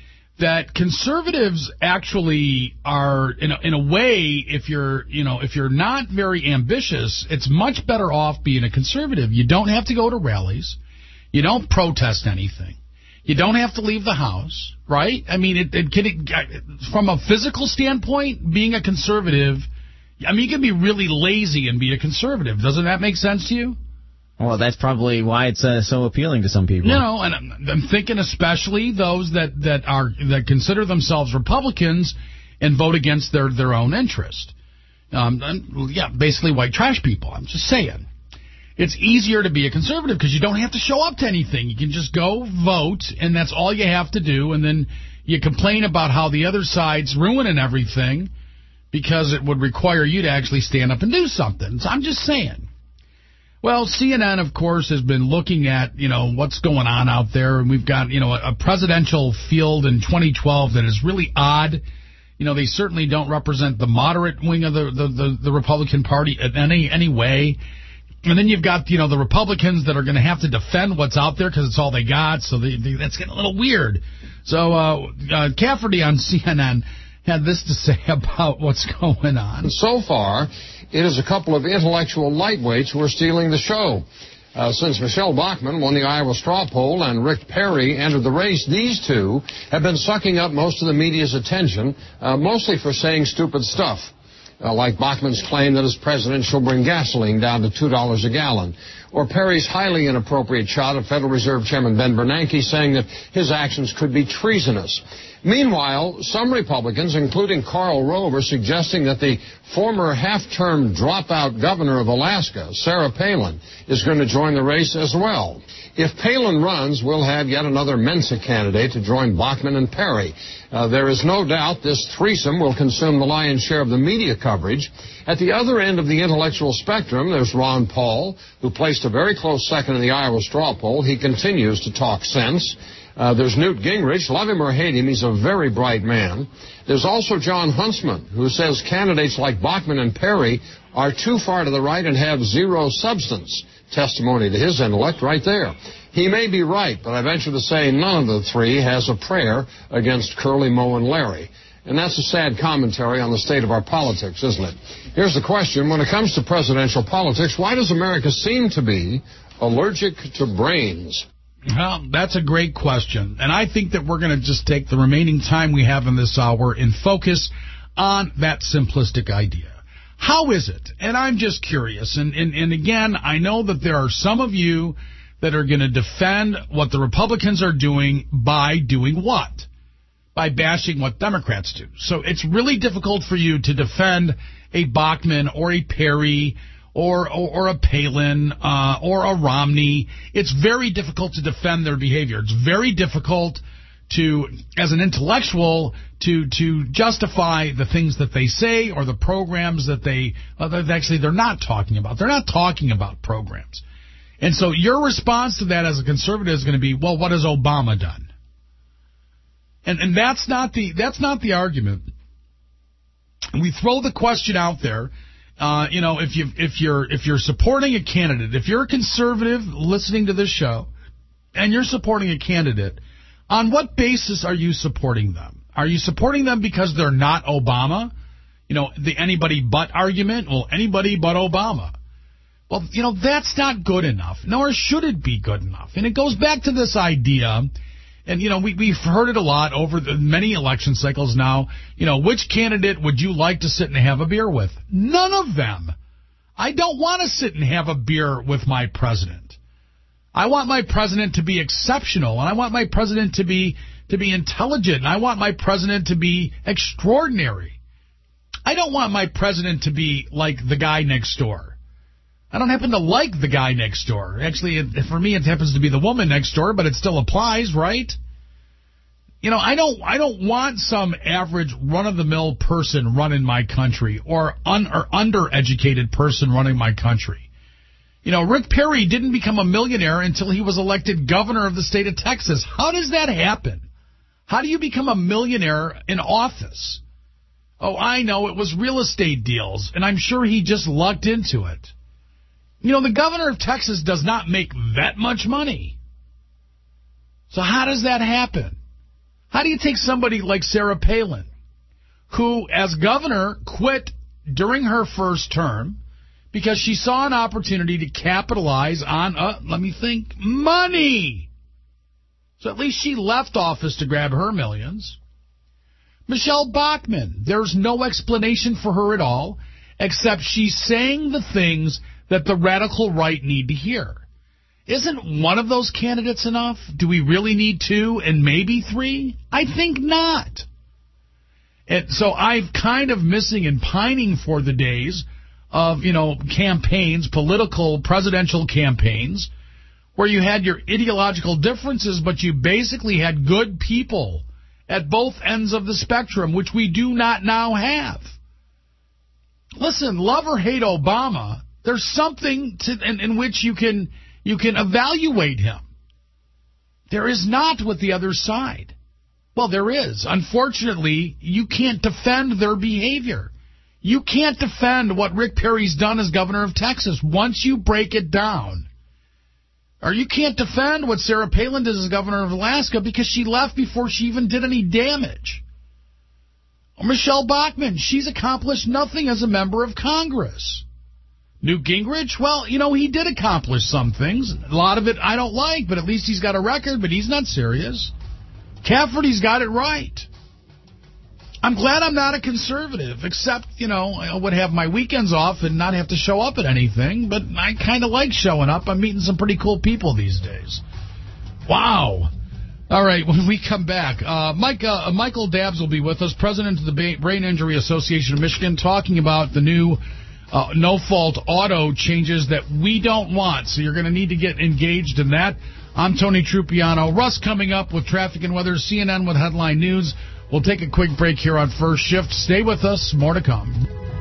that conservatives actually are, in a, in a way, if you're, you know, if you're not very ambitious, it's much better off being a conservative. You don't have to go to rallies. You don't protest anything. You don't have to leave the house, right? I mean, it, it, can it, from a physical standpoint, being a conservative, I mean, you can be really lazy and be a conservative. Doesn't that make sense to you? Well, that's probably why it's uh, so appealing to some people. You know, and I'm, I'm thinking especially those that, that are that consider themselves Republicans and vote against their, their own interest. Um, and, yeah, basically white trash people. I'm just saying. It's easier to be a conservative because you don't have to show up to anything. You can just go vote, and that's all you have to do. And then you complain about how the other side's ruining everything because it would require you to actually stand up and do something. So I'm just saying. Well, C N N, of course, has been looking at, you know, what's going on out there. And we've got, you know, a, a presidential field in twenty twelve that is really odd. You know, they certainly don't represent the moderate wing of the, the, the, the Republican Party in any, any way. And then you've got, you know, the Republicans that are going to have to defend what's out there because it's all they got. So they, they, that's getting a little weird. So uh, uh, Cafferty on C N N had this to say about what's going on. So far, it is a couple of intellectual lightweights who are stealing the show. Uh, since Michelle Bachmann won the Iowa straw poll and Rick Perry entered the race, these two have been sucking up most of the media's attention, uh, mostly for saying stupid stuff. Uh, like Bachmann's claim that as president she'll bring gasoline down to two dollars a gallon, or Perry's highly inappropriate shot at Federal Reserve Chairman Ben Bernanke saying that his actions could be treasonous. Meanwhile, some Republicans, including Karl Rove, are suggesting that the former half-term dropout governor of Alaska, Sarah Palin, is going to join the race as well. If Palin runs, we'll have yet another Mensa candidate to join Bachmann and Perry. Uh, there is no doubt this threesome will consume the lion's share of the media coverage. At the other end of the intellectual spectrum, there's Ron Paul, who placed a very close second in the Iowa straw poll. He continues to talk sense. Uh, there's Newt Gingrich. Love him or hate him, he's a very bright man. There's also John Huntsman, who says candidates like Bachmann and Perry are too far to the right and have zero substance. Testimony to his intellect right there. He may be right, but I venture to say none of the three has a prayer against Curly, Moe, and Larry. And that's a sad commentary on the state of our politics, isn't it? Here's the question. When it comes to presidential politics, why does America seem to be allergic to brains? Well, that's a great question. And I think that we're going to just take the remaining time we have in this hour and focus on that simplistic idea. How is it? And I'm just curious. And, and, and again, I know that there are some of you that are going to defend what the Republicans are doing by doing what? By bashing what Democrats do. So it's really difficult for you to defend a Bachmann or a Perry or or, or a Palin uh, or a Romney. It's very difficult to defend their behavior. It's very difficult to, as an intellectual, to to justify the things that they say or the programs that they, uh, that actually they're not talking about. They're not talking about programs. And so your response to that as a conservative is going to be, well, what has Obama done? And and that's not the that's not the argument. We throw the question out there. Uh, you know, if you if you're if you're supporting a candidate, if you're a conservative listening to this show, and you're supporting a candidate, on what basis are you supporting them? Are you supporting them because they're not Obama? you know, the anybody but argument. Well, anybody but Obama. Well, you know, that's not good enough, nor should it be good enough. And it goes back to this idea, and, you know, we, we've heard it a lot over the many election cycles now, you know, which candidate would you like to sit and have a beer with? None of them. I don't want to sit and have a beer with my president. I want my president to be exceptional, and I want my president to be to be intelligent, and I want my president to be extraordinary. I don't want my president to be like the guy next door. I don't happen to like the guy next door. Actually, it, for me, it happens to be the woman next door, but it still applies, right? You know, I don't I don't want some average run-of-the-mill person running my country or, un, or undereducated person running my country. You know, Rick Perry didn't become a millionaire until he was elected governor of the state of Texas. How does that happen? How do you become a millionaire in office? Oh, I know, it was real estate deals, and I'm sure he just lucked into it. You know, the governor of Texas does not make that much money. So how does that happen? How do you take somebody like Sarah Palin, who, as governor, quit during her first term because she saw an opportunity to capitalize on, uh, let me think, money. So at least she left office to grab her millions. Michelle Bachmann, there's no explanation for her at all, except she's saying the things that the radical right need to hear. Isn't one of those candidates enough? Do we really need two and maybe three? I think not. And so I'm kind of missing and pining for the days of, you know, campaigns, political, presidential campaigns, where you had your ideological differences, but you basically had good people at both ends of the spectrum, which we do not now have. Listen, love or hate Obama, there's something to, in, in which you can you can evaluate him. There is not with the other side. Well, there is. Unfortunately, you can't defend their behavior. You can't defend what Rick Perry's done as governor of Texas once you break it down. Or you can't defend what Sarah Palin did as governor of Alaska because she left before she even did any damage. Or Michelle Bachmann, she's accomplished nothing as a member of Congress. Newt Gingrich, well, you know, he did accomplish some things. A lot of it I don't like, but at least he's got a record, but he's not serious. Cafferty's got it right. I'm glad I'm not a conservative, except, you know, I would have my weekends off and not have to show up at anything, but I kind of like showing up. I'm meeting some pretty cool people these days. Wow. All right, when we come back, uh, Mike, uh, Michael Dabbs will be with us, president of the Brain Injury Association of Michigan, talking about the new uh, no-fault auto changes that we don't want. So you're going to need to get engaged in that. I'm Tony Trupiano. Russ coming up with traffic and weather, C N N with headline news. We'll take a quick break here on First Shift. Stay with us. More to come.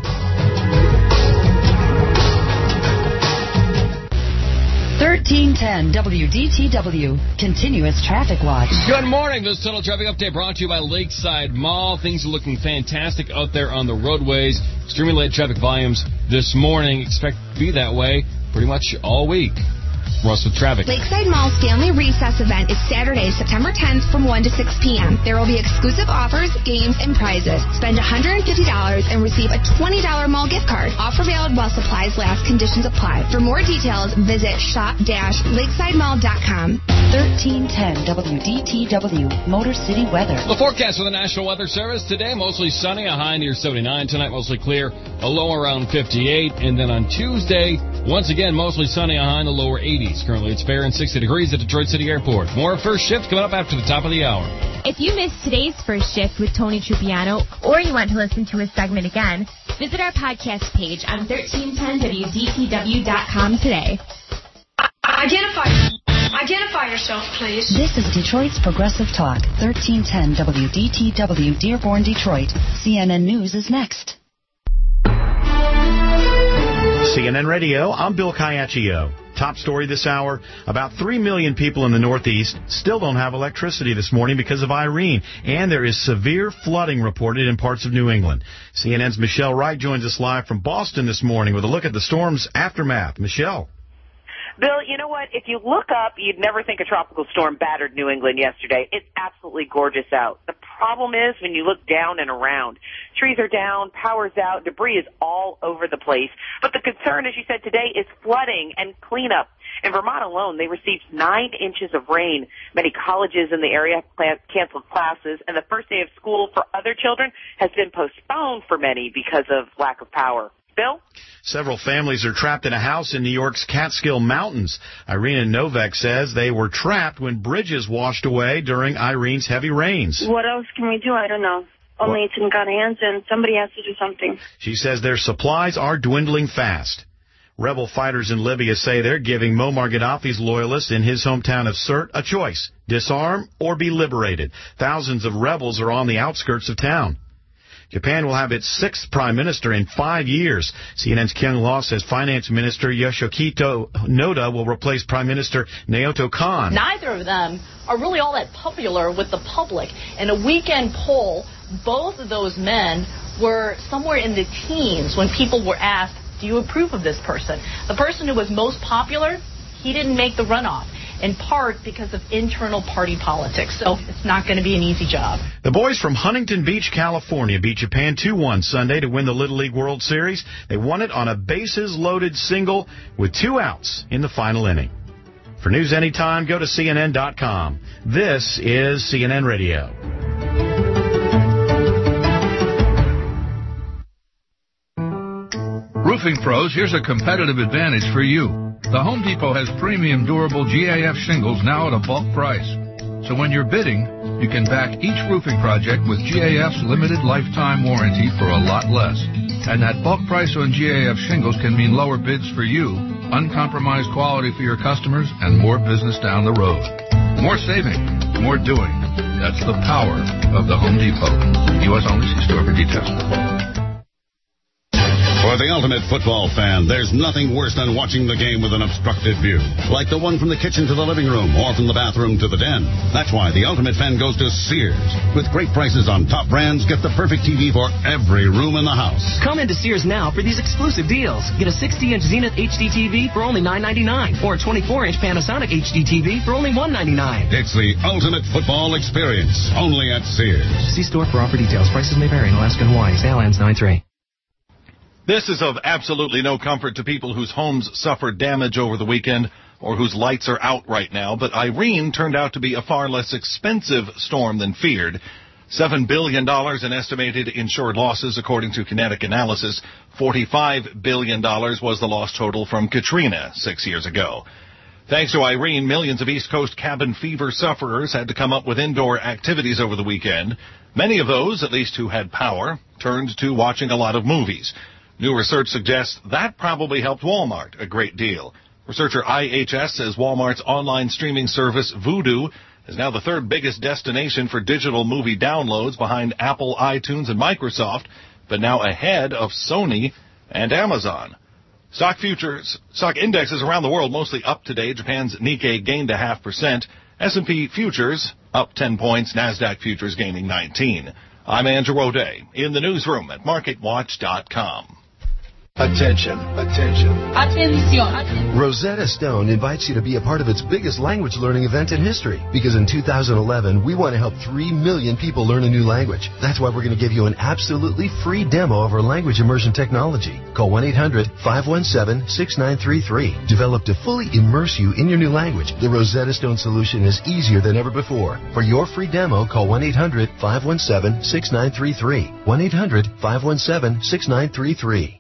thirteen ten W D T W, Continuous Traffic Watch. Good morning. This Total Traffic Update brought to you by Lakeside Mall. Things are looking fantastic out there on the roadways. Extremely late traffic volumes this morning. Expect to be that way pretty much all week. Russ with traffic. Lakeside Mall Stanley Recess event is Saturday, September tenth from one to six p.m. There will be exclusive offers, games, and prizes. Spend one hundred fifty dollars and receive a twenty dollars mall gift card. Offer valid while supplies last. Conditions apply. For more details, visit shop dash lakeside mall dot com. thirteen ten W D T W, Motor City weather. The forecast for the National Weather Service today, mostly sunny, a high near seventy-nine. Tonight, mostly clear, a low around fifty-eight. And then on Tuesday, once again, mostly sunny, a high in the lower eighties. Currently, it's fair and sixty degrees at Detroit City Airport. More First Shift coming up after the top of the hour. If you missed today's First Shift with Tony Trupiano, or you want to listen to his segment again, visit our podcast page on thirteen ten W D T W dot com today. Identify, identify yourself, please. This is Detroit's Progressive Talk, thirteen ten W D T W, Dearborn, Detroit. C N N News is next. C N N Radio, I'm Bill Caiaccio. Top story this hour, about three million people in the Northeast still don't have electricity this morning because of Irene, and there is severe flooding reported in parts of New England. C N N's Michelle Wright joins us live from Boston this morning with a look at the storm's aftermath. Michelle. Bill, you know what? If you look up, you'd never think a tropical storm battered New England yesterday. It's absolutely gorgeous out. The problem is when you look down and around. Trees are down, power's out, debris is all over the place. But the concern, as you said today, is flooding and cleanup. In Vermont alone, they received nine inches of rain. Many colleges in the area have canceled classes, and the first day of school for other children has been postponed for many because of lack of power. Bill? Several families are trapped in a house in New York's Catskill Mountains. Irina Novak says they were trapped when bridges washed away during Irene's heavy rains. What else can we do? I don't know. Only it's in God's hands, and somebody has to do something. She says their supplies are dwindling fast. Rebel fighters in Libya say they're giving Muammar Gaddafi's loyalists in his hometown of Sirte a choice: disarm or be liberated. Thousands of rebels are on the outskirts of town. Japan will have its sixth prime minister in five years. C N N's Kyung Law says Finance Minister Yoshihito Noda will replace Prime Minister Naoto Kan. Neither of them are really all that popular with the public. In a weekend poll, both of those men were somewhere in the teens when people were asked, do you approve of this person? The person who was most popular, he didn't make the runoff, in part because of internal party politics. So it's not going to be an easy job. The boys from Huntington Beach, California, beat Japan two one Sunday to win the Little League World Series. They won it on a bases-loaded single with two outs in the final inning. For news anytime, go to C N N dot com. This is C N N Radio. Roofing pros, here's a competitive advantage for you. The Home Depot has premium durable G A F shingles now at a bulk price. So when you're bidding, you can back each roofing project with G A F's limited lifetime warranty for a lot less. And that bulk price on G A F shingles can mean lower bids for you, uncompromised quality for your customers, and more business down the road. More saving, more doing. That's the power of the Home Depot. U S only. See store for details. For the ultimate football fan, there's nothing worse than watching the game with an obstructed view, like the one from the kitchen to the living room or from the bathroom to the den. That's why the ultimate fan goes to Sears. With great prices on top brands, get the perfect T V for every room in the house. Come into Sears now for these exclusive deals. Get a sixty inch Zenith H D T V for only nine ninety-nine, or a twenty-four inch Panasonic H D T V for only one ninety-nine. It's the ultimate football experience, only at Sears. See store for offer details. Prices may vary in Alaska and Hawaii. Sale ends nine three. This is of absolutely no comfort to people whose homes suffered damage over the weekend or whose lights are out right now, but Irene turned out to be a far less expensive storm than feared. seven billion dollars in estimated insured losses, according to Kinetic Analysis. forty-five billion dollars was the loss total from Katrina six years ago. Thanks to Irene, millions of East Coast cabin fever sufferers had to come up with indoor activities over the weekend. Many of those, at least who had power, turned to watching a lot of movies. New research suggests that probably helped Walmart a great deal. Researcher I H S says Walmart's online streaming service, Vudu, is now the third biggest destination for digital movie downloads behind Apple, iTunes, and Microsoft, but now ahead of Sony and Amazon. Stock futures, stock indexes around the world mostly up today. Japan's Nikkei gained a half percent. S and P futures up ten points. NASDAQ futures gaining nineteen. I'm Andrew O'Day in the newsroom at market watch dot com. Attention, attention. Atención. Rosetta Stone invites you to be a part of its biggest language learning event in history. Because in two thousand eleven, we want to help three million people learn a new language. That's why we're going to give you an absolutely free demo of our language immersion technology. Call one eight hundred, five one seven, six nine three three. Developed to fully immerse you in your new language, the Rosetta Stone solution is easier than ever before. For your free demo, call one eight hundred, five one seven, six nine three three. one eight hundred, five one seven, six nine three three.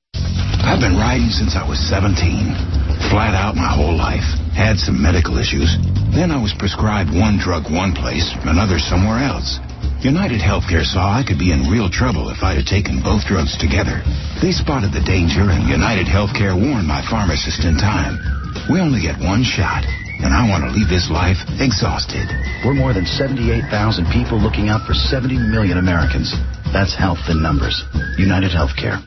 I've been riding since I was seventeen. Flat out my whole life. Had some medical issues. Then I was prescribed one drug one place, another somewhere else. United Healthcare saw I could be in real trouble if I'd have taken both drugs together. They spotted the danger, and United Healthcare warned my pharmacist in time. We only get one shot, and I want to leave this life exhausted. We're more than seventy-eight thousand people looking out for seventy million Americans. That's health in numbers. United Healthcare.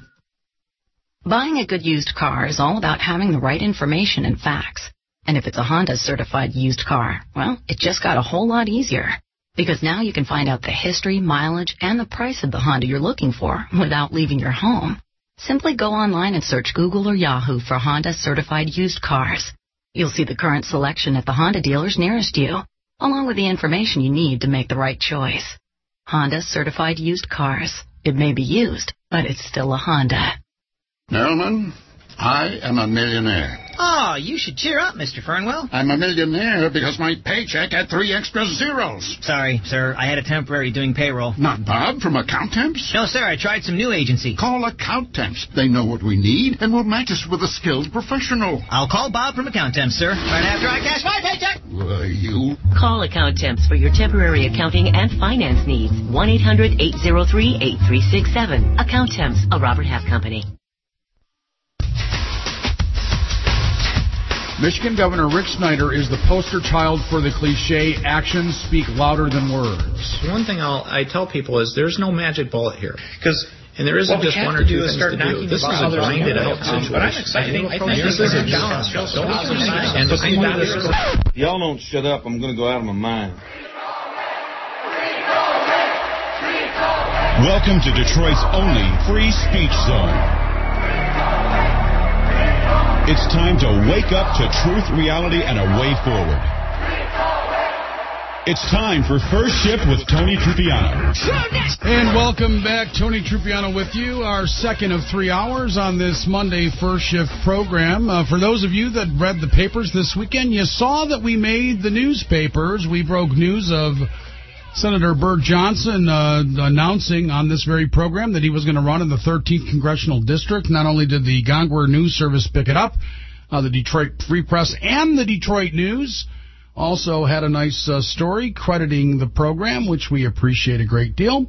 Buying a good used car is all about having the right information and facts. And if it's a Honda certified used car, well, it just got a whole lot easier. Because now you can find out the history, mileage, and the price of the Honda you're looking for without leaving your home. Simply go online and search Google or Yahoo for Honda certified used cars. You'll see the current selection at the Honda dealers nearest you, along with the information you need to make the right choice. Honda certified used cars. It may be used, but it's still a Honda. Merriman, I am a millionaire. Oh, you should cheer up, Mister Fernwell. I'm a millionaire because my paycheck had three extra zeros. Sorry, sir. I had a temporary doing payroll. Not Bob from Accountemps? No, sir. I tried some new agency. Call Accountemps. They know what we need and will match us with a skilled professional. I'll call Bob from Accountemps, sir. Right after I cash my paycheck. Why, you... Call Accountemps for your temporary accounting and finance needs. one eight hundred eight oh three eight three six seven. Accountemps, a Robert Half company. Michigan Governor Rick Snyder is the poster child for the cliche, actions speak louder than words. One thing I'll, I tell people is there's no magic bullet here. Because and there isn't what just one or two things to do. This is a grinded out situation. But I'm excited. I think this is a challenge. And the thing about this is... Y'all don't shut up. I'm going to go out of my mind. Welcome to Detroit's only free speech zone. It's time to wake up to truth, reality, and a way forward. It's time for First Shift with Tony Trupiano. And welcome back. Tony Trupiano with you, our second of three hours on this Monday First Shift program. Uh, for those of you that read the papers this weekend, you saw that we made the newspapers. We broke news of Senator Bert Johnson uh, announcing on this very program that he was going to run in the thirteenth Congressional District. Not only did the Gongwer News Service pick it up, uh, the Detroit Free Press and the Detroit News also had a nice uh, story crediting the program, which we appreciate a great deal.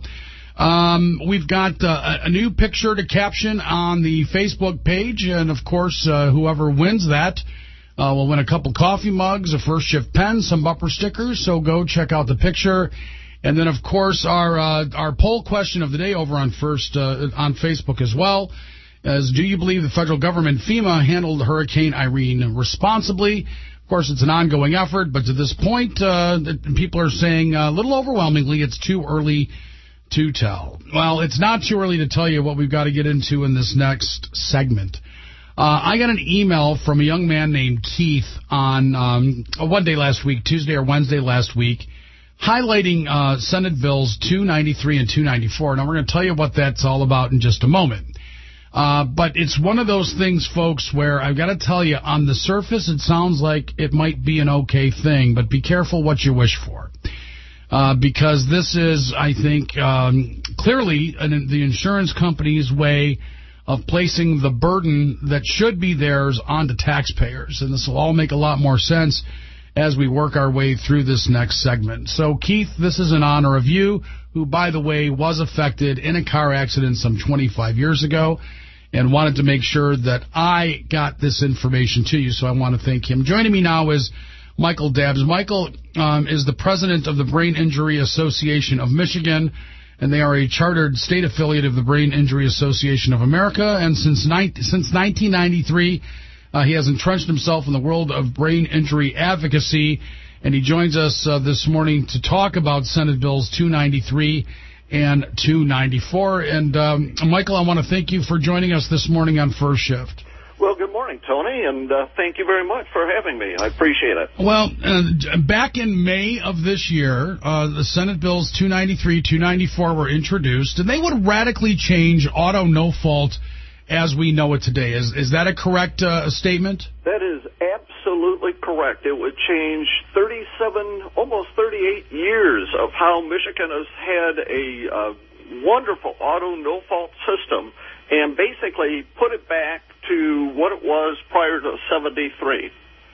Um, we've got uh, a new picture to caption on the Facebook page, and, of course, uh, whoever wins that Uh, we'll win a couple coffee mugs, a First Shift pen, some bumper stickers, so go check out the picture. And then, of course, our uh, our poll question of the day over on First uh, on Facebook as well is, do you believe the federal government, FEMA, handled Hurricane Irene responsibly? Of course, it's an ongoing effort, but to this point, uh, people are saying uh, a little overwhelmingly it's too early to tell. Well, it's not too early to tell you what we've got to get into in this next segment. Uh, I got an email from a young man named Keith on um, one day last week, Tuesday or Wednesday last week, highlighting uh, Senate Bills two ninety-three and two ninety-four. Now, we're going to tell you what that's all about in just a moment. Uh, but it's one of those things, folks, where I've got to tell you, on the surface, it sounds like it might be an okay thing, but be careful what you wish for. Uh, because this is, I think, um, clearly an, the insurance company's way of placing the burden that should be theirs onto taxpayers. And this will all make a lot more sense as we work our way through this next segment. So, Keith, this is in honor of you, who, by the way, was affected in a car accident some twenty-five years ago and wanted to make sure that I got this information to you, so I want to thank him. Joining me now is Michael Dabbs. Michael um, is the president of the Brain Injury Association of Michigan, and they are a chartered state affiliate of the Brain Injury Association of America. And since since nineteen ninety-three, uh, he has entrenched himself in the world of brain injury advocacy. And he joins us uh, this morning to talk about Senate Bills two ninety-three and two ninety-four. And, um, Michael, I want to thank you for joining us this morning on First Shift. Well, good morning, Tony, and uh, thank you very much for having me. I appreciate it. Well, uh, back in May of this year, uh, the Senate Bills two ninety-three, two ninety-four were introduced, and they would radically change auto no-fault as we know it today. Is is that a correct uh, statement? That is absolutely correct. It would change thirty-seven, almost thirty-eight years of how Michigan has had a uh, wonderful auto no-fault system, and basically put it back to what it was prior to seventy-three.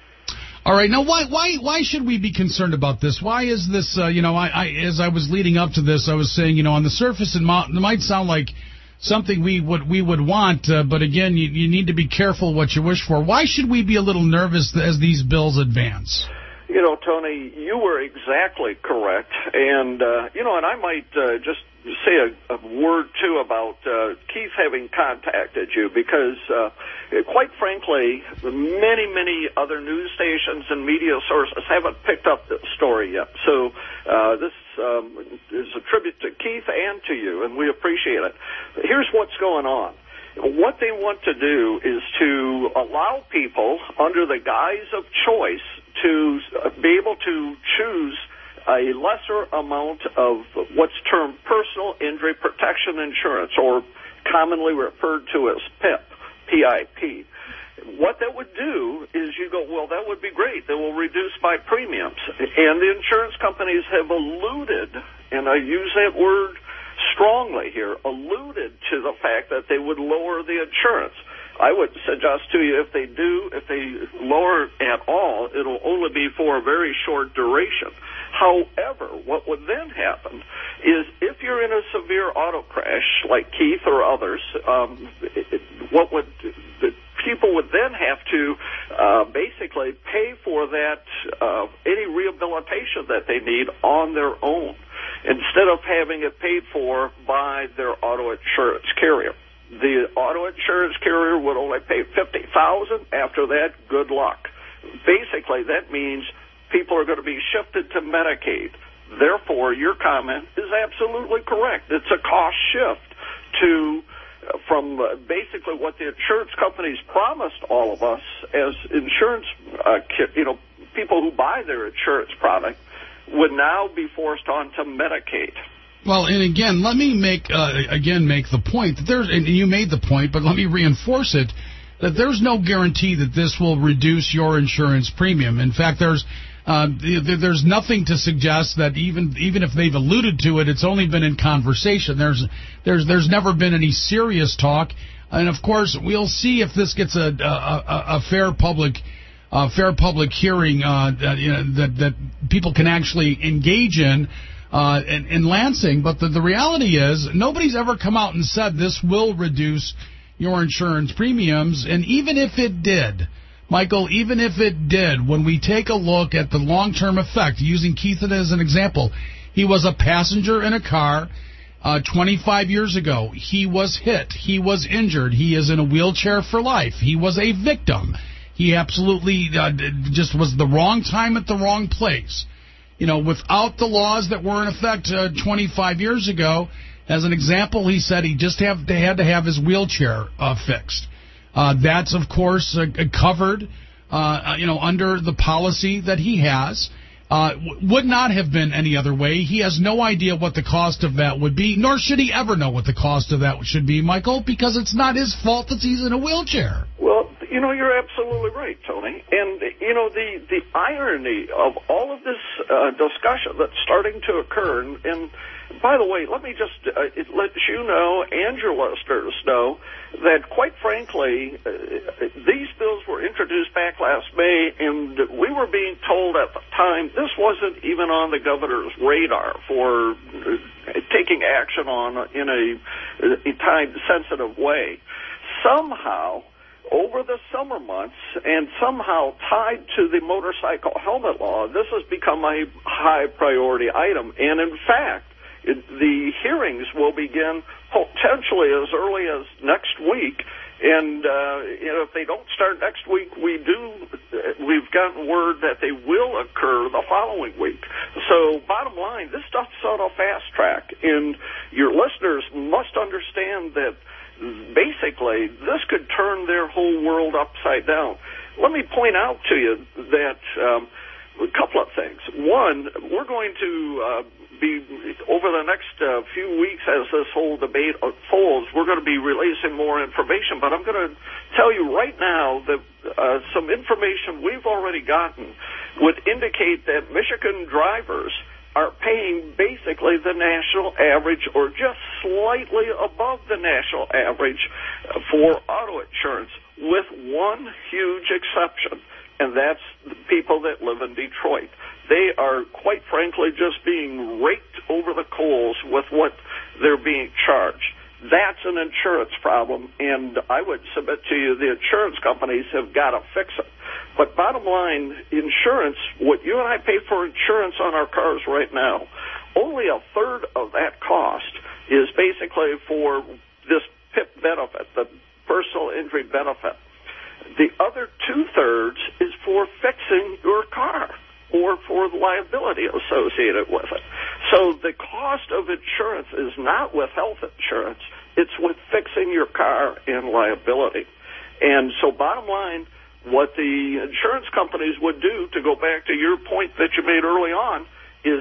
All right. Now, why why why should we be concerned about this? Why is this, uh, you know, I, I as I was leading up to this, I was saying, you know, on the surface it might, it might sound like something we would we would want, uh, but again, you, you need to be careful what you wish for. Why should we be a little nervous as these bills advance? You know, Tony, you were exactly correct. And, uh, you know, and I might uh, just say a, a word, too, about uh, Keith having contacted you because, uh, quite frankly, many, many other news stations and media sources haven't picked up the story yet. So uh, this um, is a tribute to Keith and to you, and we appreciate it. Here's what's going on. what they want to do is to allow people, under the guise of choice, to be able to choose a lesser amount of what's termed personal injury protection insurance, or commonly referred to as P I P, P I P. What that would do is you go, well, that would be great. That will reduce my premiums. And the insurance companies have alluded, and I use that word strongly here, alluded to the fact that they would lower the insurance. I would suggest to you, if they do, if they lower at all, it'll only be for a very short duration. However, what would then happen is if you're in a severe auto crash, like Keith or others, um, it, what would the people would then have to uh, basically pay for that, uh, any rehabilitation that they need on their own, instead of having it paid for by their auto insurance carrier. The auto insurance carrier would only pay fifty thousand dollars. After that, good luck. Basically, that means people are going to be shifted to Medicaid. Therefore, your comment is absolutely correct. It's a cost shift to uh, from uh, basically what the insurance companies promised all of us as insurance, uh, you know, people who buy their insurance product would now be forced onto Medicaid. Well, and again, let me make uh, again make the point that there's, and you made the point, but let me reinforce it, that there's no guarantee that this will reduce your insurance premium. In fact, there's uh, there's nothing to suggest that even even if they've alluded to it, it's only been in conversation. There's there's there's never been any serious talk, and of course, we'll see if this gets a a, a, a fair public. Uh, fair public hearing uh, that, you know, that that people can actually engage in. Uh, in, in Lansing, but the, the reality is nobody's ever come out and said this will reduce your insurance premiums. And even if it did, Michael, even if it did, when we take a look at the long-term effect, using Keith as an example, he was a passenger in a car uh, twenty-five years ago. He was hit. He was injured. He is in a wheelchair for life. He was a victim. He absolutely uh, just was the wrong time at the wrong place. You know, without the laws that were in effect uh, twenty-five years ago, as an example, he said he just have to, had to have his wheelchair uh, fixed. Uh, that's, of course, uh, covered, uh, you know, under the policy that he has. Uh, would not have been any other way. He has no idea what the cost of that would be, nor should he ever know what the cost of that should be, Michael, because it's not his fault that he's in a wheelchair. Well, you know, you're absolutely right, Tony. And, you know, the, the irony of all of this uh, discussion that's starting to occur, and, and by the way, let me just uh, let you know and your listeners know that, quite frankly, uh, these bills were introduced back last May, and we were being told at the time this wasn't even on the governor's radar for uh, taking action on in a, a time-sensitive way. Somehow, over the summer months, and somehow tied to the motorcycle helmet law, this has become a high-priority item. And, in fact, it, the hearings will begin potentially as early as next week. And uh, you know, if they don't start next week, we do. We've gotten word that they will occur the following week. So, bottom line, this stuff's on a fast track, and your listeners must understand that basically this could turn their whole world upside down. Let me point out to you that um, a couple of things. One, we're going to uh, be, over the next uh, few weeks as this whole debate unfolds, we're going to be releasing more information, but I'm going to tell you right now that uh, some information we've already gotten would indicate that Michigan drivers are paying basically the national average or just slightly above the national average for auto insurance, with one huge exception, and that's the people that live in Detroit. They are, quite frankly, just being raked over the coals with what they're being charged. That's an insurance problem, and I would submit to you the insurance companies have got to fix it. But bottom line, insurance, what you and I pay for insurance on our cars right now, only a third of that cost is basically for this P I P benefit, the personal injury benefit. The other two-thirds is for fixing your car or for the liability associated with it. So the cost of insurance is not with health insurance. It's with fixing your car and liability. And so bottom line, what the insurance companies would do, to go back to your point that you made early on, is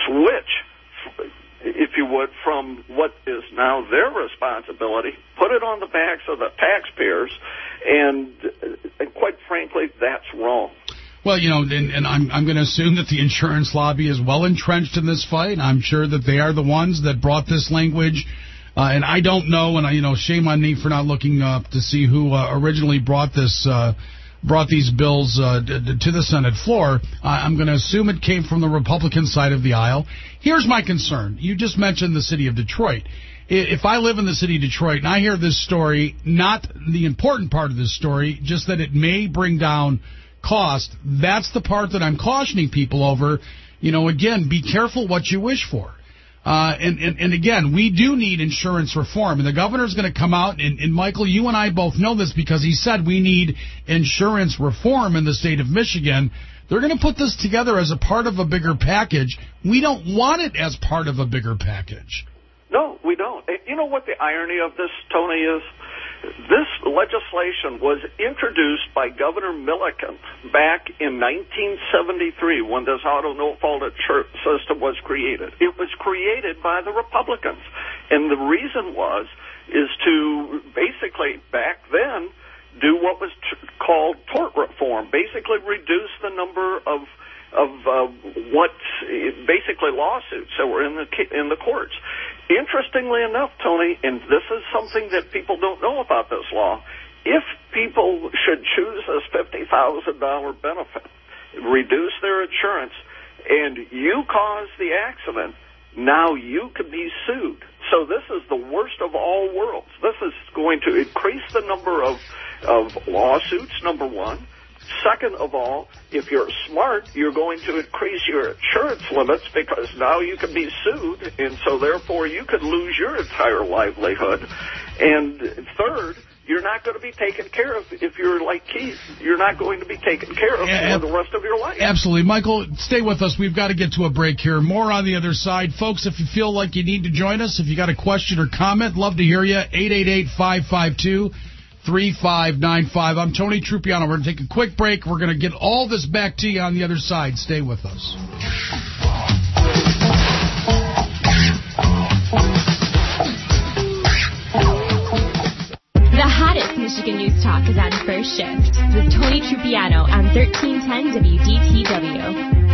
switch, if you would, from what is now their responsibility, put it on the backs of the taxpayers, and, and quite frankly, that's wrong. Well, you know, and, and I'm, I'm going to assume that the insurance lobby is well entrenched in this fight. I'm sure that they are the ones that brought this language. Uh, and I don't know, and I, you know, shame on me for not looking up to see who uh, originally brought this, uh, brought these bills uh, d- d- to the Senate floor. Uh, I'm going to assume it came from the Republican side of the aisle. Here's my concern. You just mentioned the city of Detroit. If I live in the city of Detroit and I hear this story, not the important part of this story, just that it may bring down cost, that's the part that I'm cautioning people over. You know, again, be careful what you wish for. Uh, and, and, and again, we do need insurance reform. And the governor's going to come out, and, and Michael, you and I both know this because he said we need insurance reform in the state of Michigan. They're going to put this together as a part of a bigger package. We don't want it as part of a bigger package. No, we don't. You know what the irony of this, Tony, is? This legislation was introduced by Governor Milliken back in nineteen seventy-three when this auto no-fault insurance system was created. It was created by the Republicans. And the reason was, is to basically, back then, do what was t- called tort reform, basically reduce the number of of uh, what basically lawsuits that were in the in the courts. Interestingly enough, Tony, and this is something that people don't know about this law, if people should choose this fifty thousand dollars benefit, reduce their insurance, and you cause the accident, now you can be sued. So this is the worst of all worlds. This is going to increase the number of, of lawsuits, number one. Second of all, if you're smart, you're going to increase your insurance limits because now you can be sued, and so therefore you could lose your entire livelihood. And third, you're not going to be taken care of if you're like Keith. You're not going to be taken care of yeah, for the rest of your life. Absolutely. Michael, stay with us. We've got to get to a break here. More on the other side. Folks, if you feel like you need to join us, if you got a question or comment, love to hear you. eight eight eight, five five two, three five nine five. I'm Tony Trupiano. We're going to take a quick break. We're going to get all this back to you on the other side. Stay with us. The hottest Michigan News Talk is on First Shift with Tony Trupiano on thirteen ten W D T W.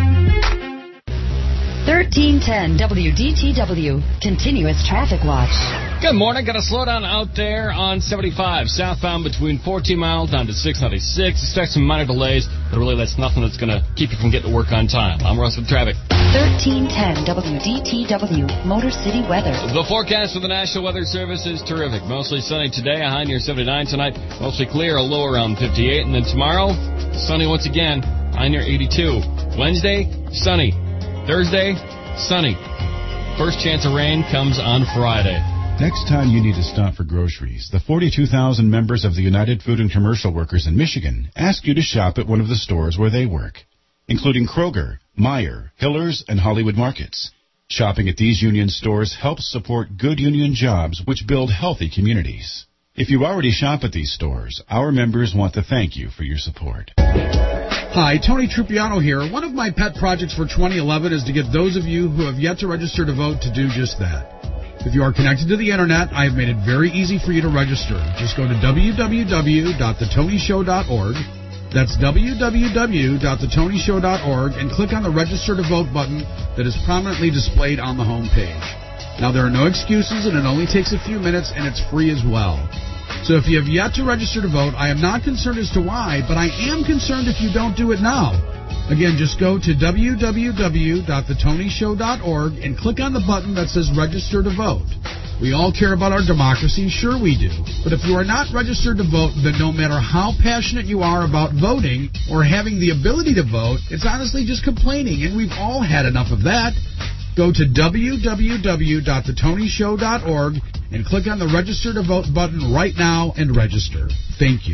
thirteen ten W D T W, Continuous Traffic Watch. Good morning. Got a slowdown out there on seventy-five, southbound between fourteen miles down to six ninety-six. Expect some minor delays, but really that's nothing that's going to keep you from getting to work on time. I'm Russ with traffic. thirteen ten W D T W, Motor City weather. The forecast for the National Weather Service is terrific. Mostly sunny today, a high near seventy-nine tonight. Mostly clear, a low around fifty-eight. And then tomorrow, sunny once again, high near eighty-two. Wednesday, sunny. Thursday, sunny. First chance of rain comes on Friday. Next time you need to stop for groceries, the forty-two thousand members of the United Food and Commercial Workers in Michigan ask you to shop at one of the stores where they work, including Kroger, Meijer, Hiller's, and Hollywood Markets. Shopping at these union stores helps support good union jobs which build healthy communities. If you already shop at these stores, our members want to thank you for your support. Hi, Tony Trupiano here. One of my pet projects for twenty eleven is to get those of you who have yet to register to vote to do just that. If you are connected to the Internet, I have made it very easy for you to register. Just go to w w w dot the tony show dot org. That's w w w dot the tony show dot org and click on the Register to Vote button that is prominently displayed on the home page. Now, there are no excuses, and it only takes a few minutes, and it's free as well. So if you have yet to register to vote, I am not concerned as to why, but I am concerned if you don't do it now. Again, just go to w w w dot the tony show dot org and click on the button that says Register to Vote. We all care about our democracy, sure we do. But if you are not registered to vote, then no matter how passionate you are about voting or having the ability to vote, it's honestly just complaining, and we've all had enough of that. Go to w w w dot the tony show dot org and click on the Register to Vote button right now and register. Thank you.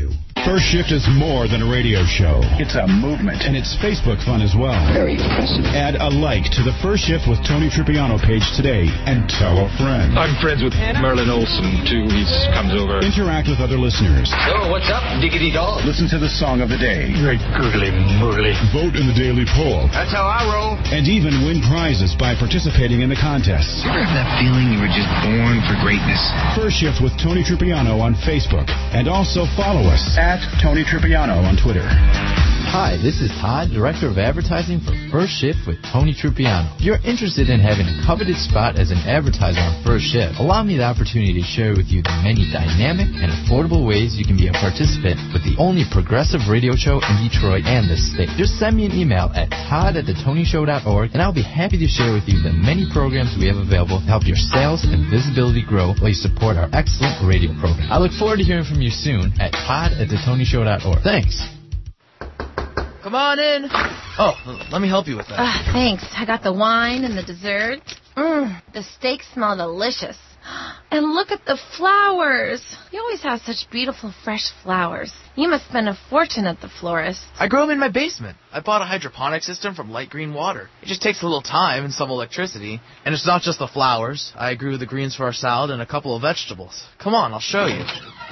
First Shift is more than a radio show. It's a movement. And it's Facebook fun as well. Very impressive. Add a like to the First Shift with Tony Tripiano page today and tell a friend. I'm friends with Merlin Olsen, too. He comes over. Interact with other listeners. So, what's up, diggity dog? Listen to the song of the day. Great googly moogly. Vote in the daily poll. That's how I roll. And even win prizes by participating in the contests. You ever have that feeling you were just born for greatness? First Shift with Tony Tripiano on Facebook. And also follow us at Tony Tripiano on Twitter. Hi, this is Todd, Director of Advertising for First Shift with Tony Tripiano. If you're interested in having a coveted spot as an advertiser on First Shift, allow me the opportunity to share with you the many dynamic and affordable ways you can be a participant with the only progressive radio show in Detroit and this state. Just send me an email at todd at the tony show dot org, and I'll be happy to share with you the many programs we have available to help your sales and visibility grow while you support our excellent radio program. I look forward to hearing from you soon at todd at the tony show dot org. Thanks. Come on in. Oh, let me help you with that. Uh, thanks. I got the wine and the dessert. Mmm, the steaks smell delicious. And look at the flowers. You always have such beautiful, fresh flowers. You must spend a fortune at the florist. I grow them in my basement. I bought a hydroponic system from Light Green Water. It just takes a little time and some electricity. And it's not just the flowers. I grew the greens for our salad and a couple of vegetables. Come on, I'll show you.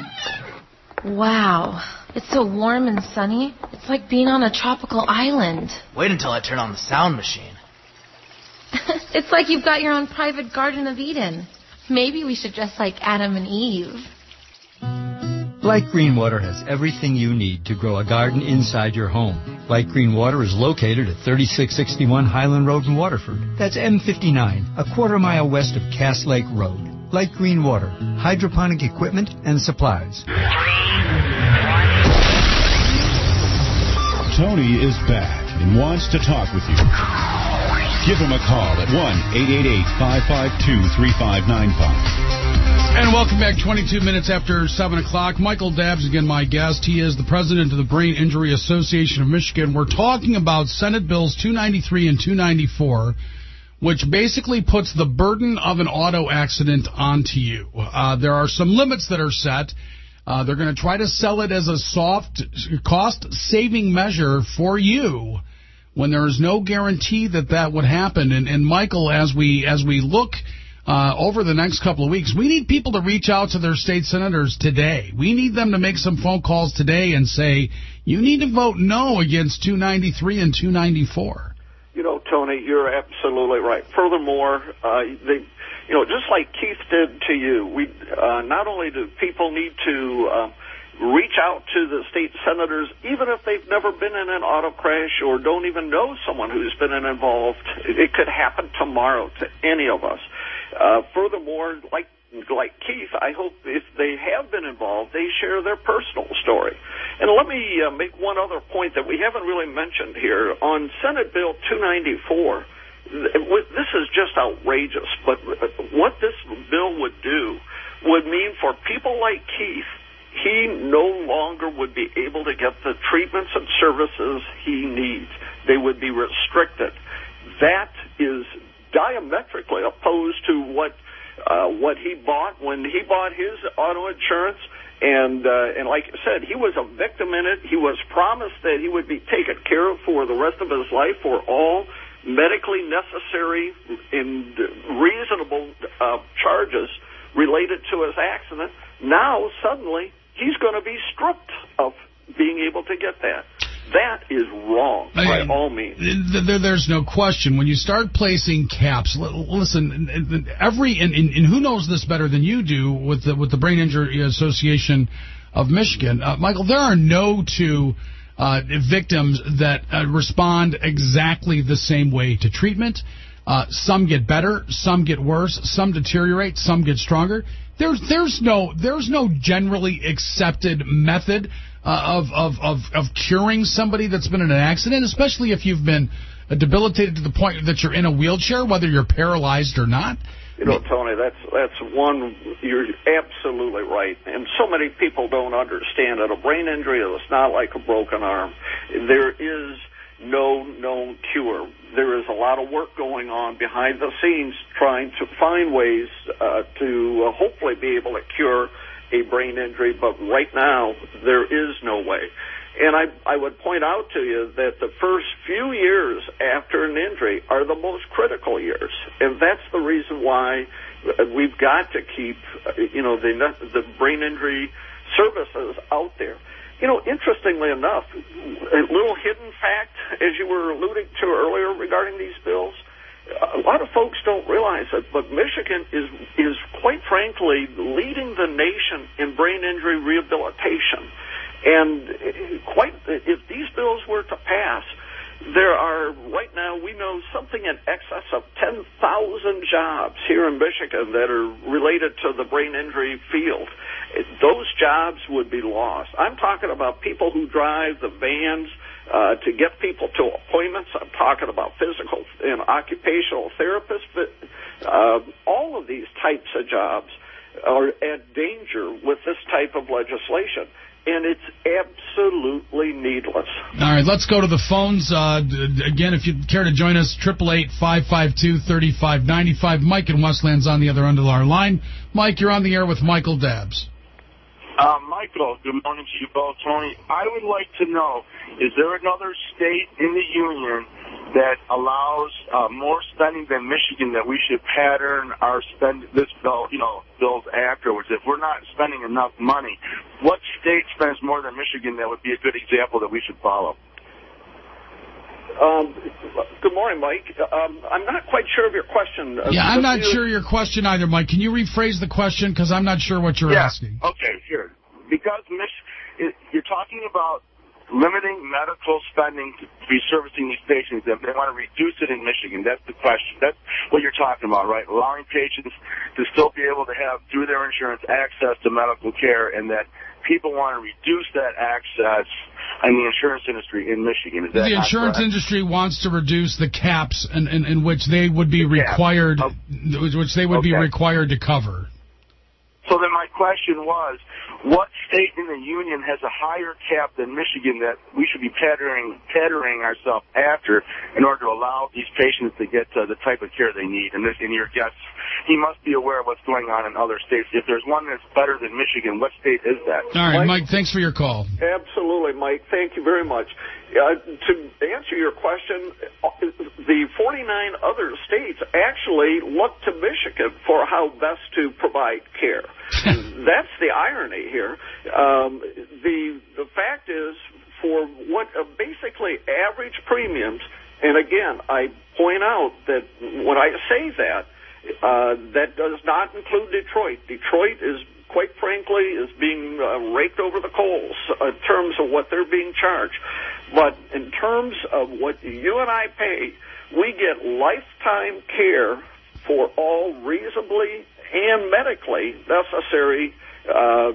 Wow. It's so warm and sunny. It's like being on a tropical island. Wait until I turn on the sound machine. It's like you've got your own private Garden of Eden. Maybe we should dress like Adam and Eve. Light Green Water has everything you need to grow a garden inside your home. Light Green Water is located at thirty-six sixty-one Highland Road in Waterford. That's M fifty-nine, a quarter mile west of Cass Lake Road. Light Green Water, hydroponic equipment and supplies. Tony is back and wants to talk with you. Give him a call at one eight eight eight, five five two, three five nine five. And welcome back, twenty-two minutes after seven o'clock. Michael Dabbs, again, my guest. He is the president of the Brain Injury Association of Michigan. We're talking about Senate Bills two ninety-three and two ninety-four, which basically puts the burden of an auto accident onto you. Uh, there are some limits that are set. Uh, they're going to try to sell it as a soft cost-saving measure for you when there is no guarantee that that would happen. And, and Michael, as we as we look uh, over the next couple of weeks, we need people to reach out to their state senators today. We need them to make some phone calls today and say, you need to vote no against two ninety-three and two ninety-four. You know, Tony, you're absolutely right. Furthermore, uh, they, you know, just like Keith did to you, we uh, not only do people need to uh, reach out to the state senators, even if they've never been in an auto crash or don't even know someone who's been involved. It could happen tomorrow to any of us. Uh, furthermore, like like Keith, I hope if they have been involved, they share their personal story. And let me uh, make one other point that we haven't really mentioned here. On Senate Bill two ninety-four, this is just outrageous, but what this bill would do would mean for people like Keith, he no longer would be able to get the treatments and services he needs. They would be restricted. That is diametrically opposed to what uh, what he bought when he bought his auto insurance. And uh, and like I said, he was a victim in it. He was promised that he would be taken care of for the rest of his life for all medically necessary and reasonable uh, charges related to his accident. Now, suddenly, he's going to be stripped of being able to get that. That is wrong by all means. There's no question. When you start placing caps, listen, every and, and who knows this better than you do with the, with the Brain Injury Association of Michigan, uh, Michael, there are no two uh, victims that uh, respond exactly the same way to treatment. Uh, some get better, some get worse, some deteriorate, some get stronger. There's there's no there's no generally accepted method uh, of, of of of curing somebody that's been in an accident, especially if you've been uh, debilitated to the point that you're in a wheelchair, whether you're paralyzed or not. You know, Tony, that's that's one. You're absolutely right, and so many people don't understand that a brain injury is not like a broken arm. There is no known cure. There is a lot of work going on behind the scenes trying to find ways uh, to uh, hopefully be able to cure a brain injury, but right now there is no way. And I, I would point out to you that the first few years after an injury are the most critical years, and that's the reason why we've got to keep, you know, the the brain injury services out there. You know, interestingly enough, a little hidden fact, as you were alluding to earlier regarding these bills, a lot of folks don't realize it, but Michigan is is quite frankly leading the nation in brain injury rehabilitation. And quite, if these bills were to pass, there are right now, we know something in excess of ten thousand jobs here in Michigan that are related to the brain injury field. Those jobs would be lost. I'm talking about people who drive the vans uh, to get people to appointments. I'm talking about physical and occupational therapists. But, uh, all of these types of jobs are at danger with this type of legislation. And it's absolutely needless. All right, let's go to the phones. Uh, again, if you'd care to join us, eight eight eight, five five two, three five nine five. Mike in Westland's on the other end of our line. Mike, you're on the air with Michael Dabbs. Uh, Michael, good morning to you both. Tony, I would like to know, is there another state in the union that allows uh, more spending than Michigan that we should pattern our spend this bill, you know, bills afterwards? If we're not spending enough money, what state spends more than Michigan that would be a good example that we should follow? Um, good morning, Mike. Um, I'm not quite sure of your question. Uh, yeah, I'm not you... sure your question either, Mike. Can you rephrase the question? Because I'm not sure what you're yeah. asking. Okay, sure. Because Mich- you're talking about limiting medical spending to be servicing these patients, and they want to reduce it in Michigan. That's the question. That's what you're talking about, right? Allowing patients to still be able to have, through their insurance, access to medical care, and that people want to reduce that access in the insurance industry in Michigan. Is that the insurance correct? industry wants to reduce the caps in, in, in which they would be the required, oh. which they would okay. be required to cover. So then my question was, what state in the union has a higher cap than Michigan that we should be patterning, patterning ourselves after in order to allow these patients to get uh, the type of care they need? And, this, and your guest, he must be aware of what's going on in other states. If there's one that's better than Michigan, what state is that? All right, Mike, Mike, thanks for your call. Absolutely, Mike. Thank you very much. Uh, to answer your question, the forty-nine other states actually look to Michigan for how best to provide care. That's the irony here. Um, the the fact is, for what uh, basically average premiums, and again, I point out that when I say that, uh, that does not include Detroit. Detroit is, quite frankly, is being uh, raked over the coals in terms of what they're being charged. But in terms of what you and I pay, we get lifetime care for all reasonably and medically necessary uh,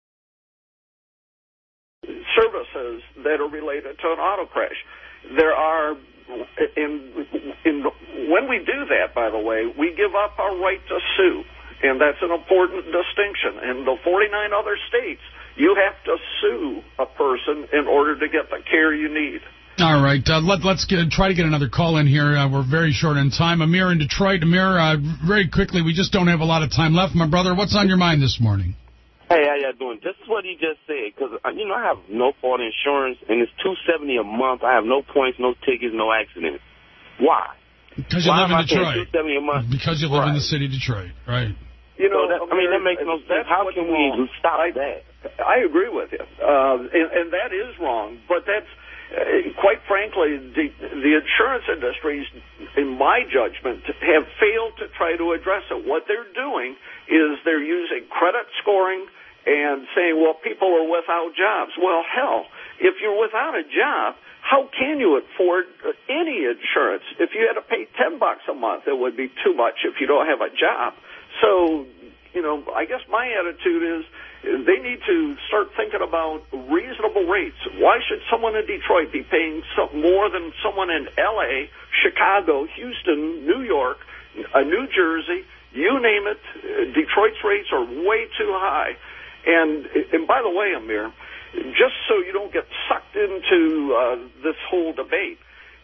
services that are related to an auto crash. There are, in, in, when we do that, by the way, we give up our right to sue. And that's an important distinction. In the forty-nine other states, you have to sue a person in order to get the care you need. All right, uh, let, let's get, try to get another call in here. Uh, we're very short on time. Amir in Detroit. Amir, uh, very quickly, we just don't have a lot of time left. My brother, what's on your mind this morning? Hey, how y'all doing? This is what he just said, because, you know, I have no fault insurance, and it's two hundred seventy dollars a month. I have no points, no tickets, no accidents. Why? Because you Why live in two Detroit. hundred seventy dollars a month? Because you live right. in the city of Detroit, right? You know, so that, I mean, that makes no sense. How can we wrong. stop I, that? I agree with you, uh, and, and that is wrong. But that's, uh, quite frankly, the, the insurance industries, in my judgment, have failed to try to address it. What they're doing is they're using credit scoring and saying, well, people are without jobs. Well, hell, if you're without a job, how can you afford any insurance? If you had to pay ten bucks a month, it would be too much if you don't have a job. So, you know, I guess my attitude is they need to start thinking about reasonable rates. Why should someone in Detroit be paying some more than someone in L A, Chicago, Houston, New York, uh, New Jersey, you name it? Detroit's rates are way too high. And, and by the way, Amir, just so you don't get sucked into uh, this whole debate,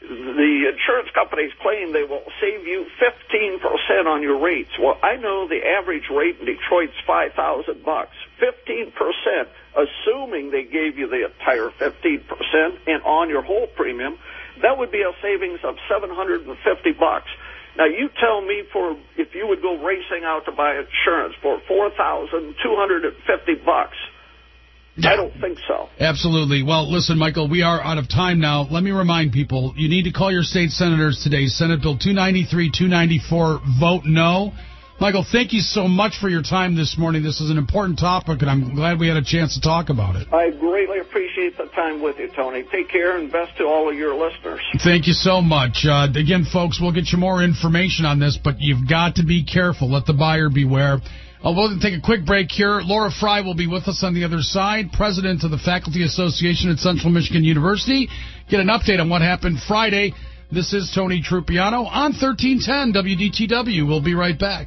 the insurance companies claim they will save you fifteen percent on your rates. Well, I know the average rate in Detroit's five thousand bucks. fifteen percent, assuming they gave you the entire fifteen percent and on your whole premium, that would be a savings of seven hundred fifty bucks. Now, you tell me for if you would go racing out to buy insurance for four thousand two hundred fifty bucks. I don't think so. Absolutely. Well, listen, Michael, we are out of time now. Let me remind people, you need to call your state senators today. Senate Bill two ninety-three, two ninety-four, vote no. Michael, thank you so much for your time this morning. This is an important topic, and I'm glad we had a chance to talk about it. I greatly appreciate the time with you, Tony. Take care, and best to all of your listeners. Thank you so much. Uh, again, folks, we'll get you more information on this, but you've got to be careful. Let the buyer beware. Uh, we'll take a quick break here. Laura Fry will be with us on the other side, president of the Faculty Association at Central Michigan University. Get an update on what happened Friday. This is Tony Trupiano on thirteen ten W D T W. We'll be right back.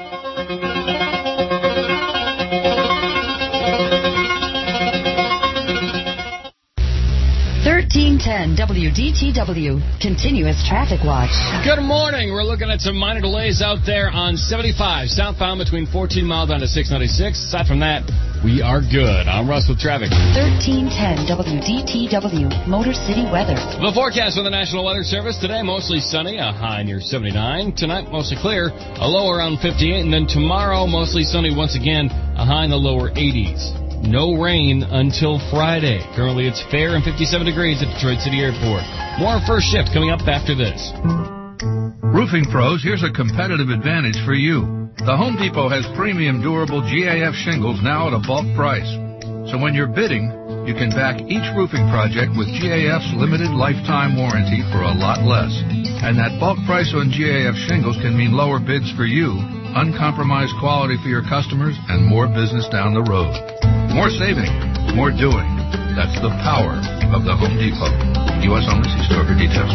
thirteen ten W D T W, continuous traffic watch. Good morning. We're looking at some minor delays out there on seventy-five, southbound between fourteen mile down to six ninety-six. Aside from that, we are good. I'm Russ with traffic. thirteen ten W D T W, Motor City weather. The forecast from the National Weather Service today, mostly sunny, a high near seventy-nine. Tonight, mostly clear, a low around fifty-eight. And then tomorrow, mostly sunny once again, a high in the lower eighties. No rain until Friday. Currently, it's fair and fifty-seven degrees at Detroit City Airport. More on First Shift coming up after this. Roofing pros, here's a competitive advantage for you. The Home Depot has premium durable G A F shingles now at a bulk price. So when you're bidding, you can back each roofing project with G A F's limited lifetime warranty for a lot less. And that bulk price on G A F shingles can mean lower bids for you, uncompromised quality for your customers, and more business down the road. More saving, more doing. That's the power of the Home Depot. U S only. See store for details.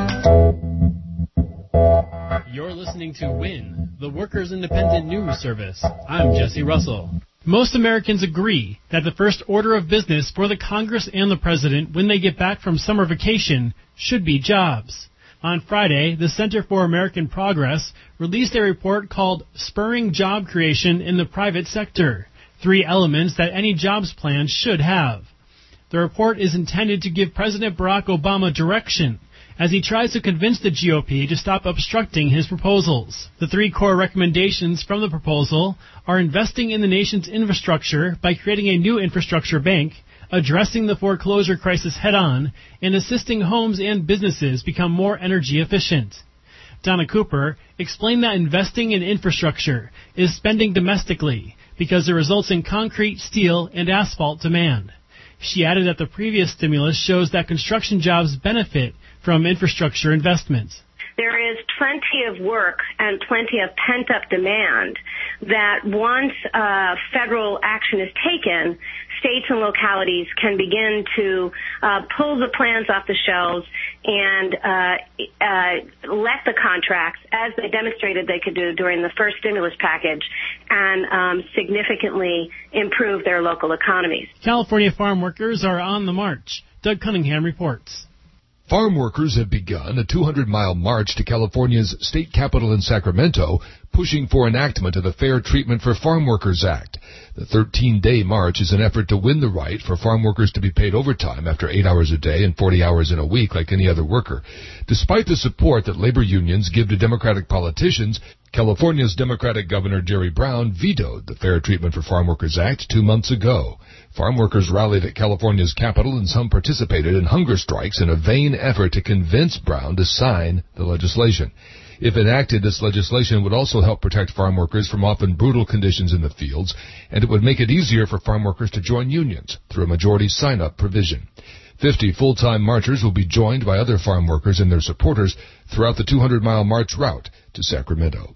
You're listening to WIN, the Workers' Independent News Service. I'm Jesse Russell. Most Americans agree that the first order of business for the Congress and the President when they get back from summer vacation should be jobs. On Friday, the Center for American Progress released a report called Spurring Job Creation in the Private Sector. Three elements that any jobs plan should have. The report is intended to give President Barack Obama direction as he tries to convince the G O P to stop obstructing his proposals. The three core recommendations from the proposal are investing in the nation's infrastructure by creating a new infrastructure bank, addressing the foreclosure crisis head-on, and assisting homes and businesses become more energy efficient. Donna Cooper explained that investing in infrastructure is spending domestically, because it results in concrete, steel, and asphalt demand. She added that the previous stimulus shows that construction jobs benefit from infrastructure investments. There is plenty of work and plenty of pent-up demand that once uh, federal action is taken, states and localities can begin to uh, pull the plans off the shelves and uh, uh, let the contracts, as they demonstrated they could do during the first stimulus package, and um, significantly improve their local economies. California farm workers are on the march. Doug Cunningham reports. Farm workers have begun a two hundred mile march to California's state capital in Sacramento, pushing for enactment of the Fair Treatment for Farm Workers Act. The thirteen day march is an effort to win the right for farm workers to be paid overtime after eight hours a day and forty hours in a week like any other worker. Despite the support that labor unions give to Democratic politicians, California's Democratic Governor Jerry Brown vetoed the Fair Treatment for Farm Workers Act two months ago. Farm workers rallied at California's capital, and some participated in hunger strikes in a vain effort to convince Brown to sign the legislation. If enacted, this legislation would also help protect farm workers from often brutal conditions in the fields, and it would make it easier for farm workers to join unions through a majority sign-up provision. Fifty full-time marchers will be joined by other farm workers and their supporters throughout the two hundred mile march route to Sacramento.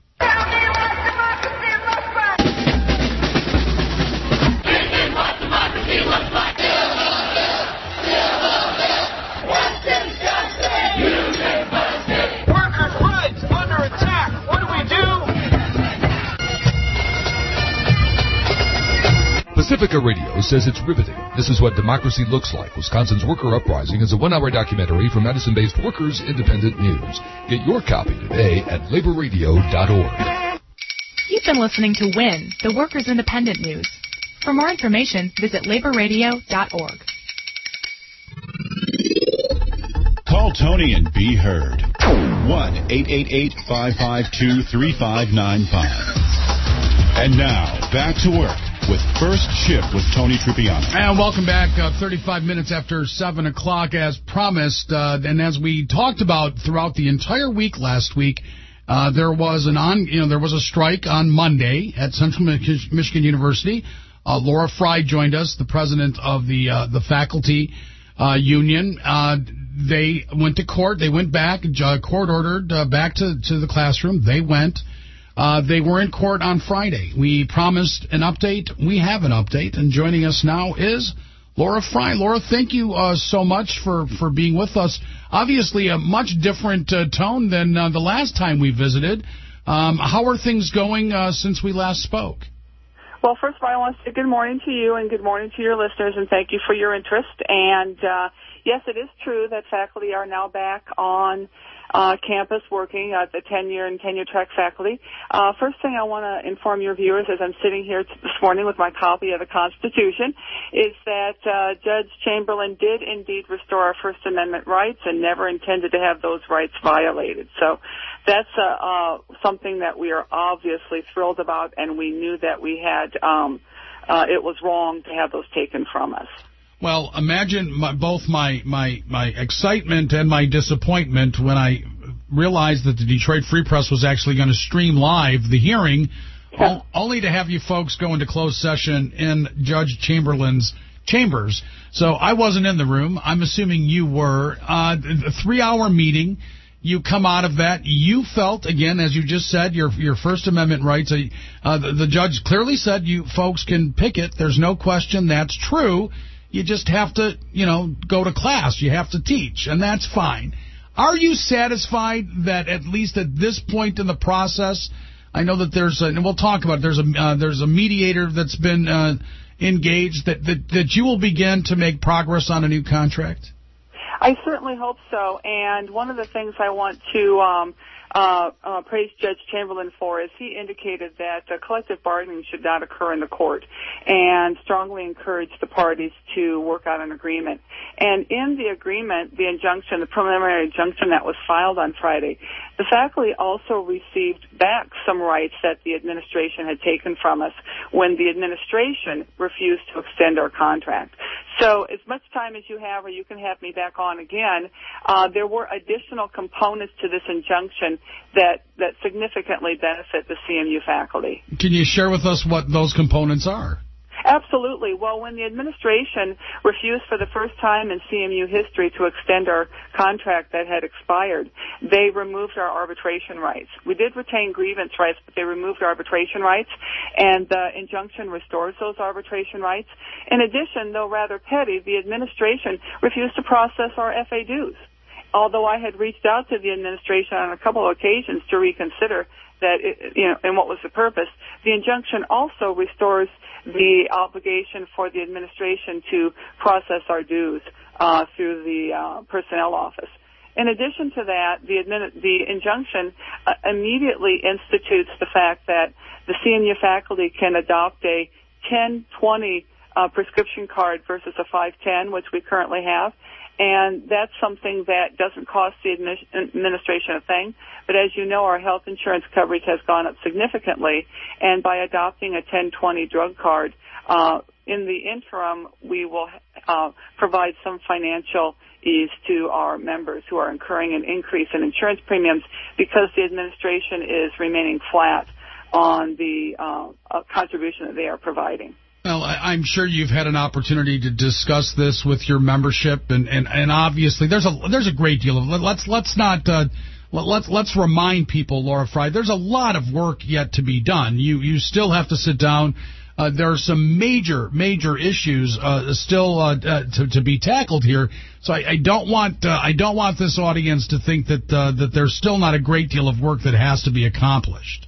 Pacifica Radio says it's riveting. This is what democracy looks like. Wisconsin's Worker Uprising is a one-hour documentary from Madison-based Workers Independent News. Get your copy today at labor radio dot org. You've been listening to WIN, the Workers Independent News. For more information, visit labor radio dot org. Call Tony and be heard. one eight eight eight, five five two, three five nine five. And now, back to work with First Shift with Tony Truppiano. And welcome back, uh, thirty-five minutes after seven o'clock as promised. Uh, and as we talked about throughout the entire week last week, uh, there was an on, you know, there was a strike on Monday at Central Mich- Michigan University. Uh, Laura Fry joined us, the president of the uh, the faculty uh, union. Uh, they went to court. They went back. Uh, court ordered uh, back to, to the classroom. They went. Uh, they were in court on Friday. We promised an update. We have an update. And joining us now is Laura Fry. Laura, thank you uh, so much for, for being with us. Obviously, a much different uh, tone than uh, the last time we visited. Um, how are things going uh, since we last spoke? Well, first of all, I want to say good morning to you and good morning to your listeners, and thank you for your interest. And, uh, yes, it is true that faculty are now back on uh, campus working, uh, the tenure and tenure track faculty. Uh, first thing I want to inform your viewers as I'm sitting here t- this morning with my copy of the Constitution is that uh, Judge Chamberlain did indeed restore our First Amendment rights and never intended to have those rights violated. So that's uh, uh, something that we are obviously thrilled about, and we knew that we had um, uh, it was wrong to have those taken from us. Well, imagine my, both my, my, my excitement and my disappointment when I realized that the Detroit Free Press was actually going to stream live the hearing, yeah. o- only to have you folks go into closed session in Judge Chamberlain's chambers. So I wasn't in the room. I'm assuming you were. Uh, a three-hour meeting. You come out of that. You felt, again, as you just said, your your First Amendment rights. Uh, the, the judge clearly said you folks can picket. There's no question that's true. You just have to, you know, go to class. You have to teach, and that's fine. Are you satisfied that at least at this point in the process, I know that there's a, and we'll talk about it, there's a uh, there's a mediator that's been uh, engaged, that, that that you will begin to make progress on a new contract? I certainly hope so. And one of the things I want to um, uh, uh, praise Judge Chamberlain for is he indicated that uh, collective bargaining should not occur in the court and strongly encouraged the parties to work out an agreement. And in the agreement, the injunction, the preliminary injunction that was filed on Friday, the faculty also received back some rights that the administration had taken from us when the administration refused to extend our contract. So as much time as you have, or you can have me back on again, uh, there were additional components to this injunction that, that significantly benefit the C M U faculty. Can you share with us what those components are? Absolutely. Well, when the administration refused for the first time in C M U history to extend our contract that had expired, they removed our arbitration rights. We did retain grievance rights, but they removed our arbitration rights, and the injunction restores those arbitration rights. In addition, though rather petty, the administration refused to process our F A dues. Although I had reached out to the administration on a couple of occasions to reconsider that, it, you know, and what was the purpose, the injunction also restores the obligation for the administration to process our dues uh, through the uh, personnel office. In addition to that, the, admin- the injunction uh, immediately institutes the fact that the C M U faculty can adopt a ten twenty uh, prescription card versus a five ten, which we currently have. And that's something that doesn't cost the administration a thing. But as you know, our health insurance coverage has gone up significantly. And by adopting a ten twenty drug card, uh, in the interim, we will uh, provide some financial ease to our members who are incurring an increase in insurance premiums because the administration is remaining flat on the uh, uh, contribution that they are providing. Well, I'm sure you've had an opportunity to discuss this with your membership, and, and, and obviously there's a there's a great deal of let's let's not uh, let's let's remind people, Laura Fry, there's a lot of work yet to be done. You you still have to sit down. Uh, there are some major major issues uh, still uh, uh, to to be tackled here. So I, I don't want uh, I don't want this audience to think that uh, that there's still not a great deal of work that has to be accomplished.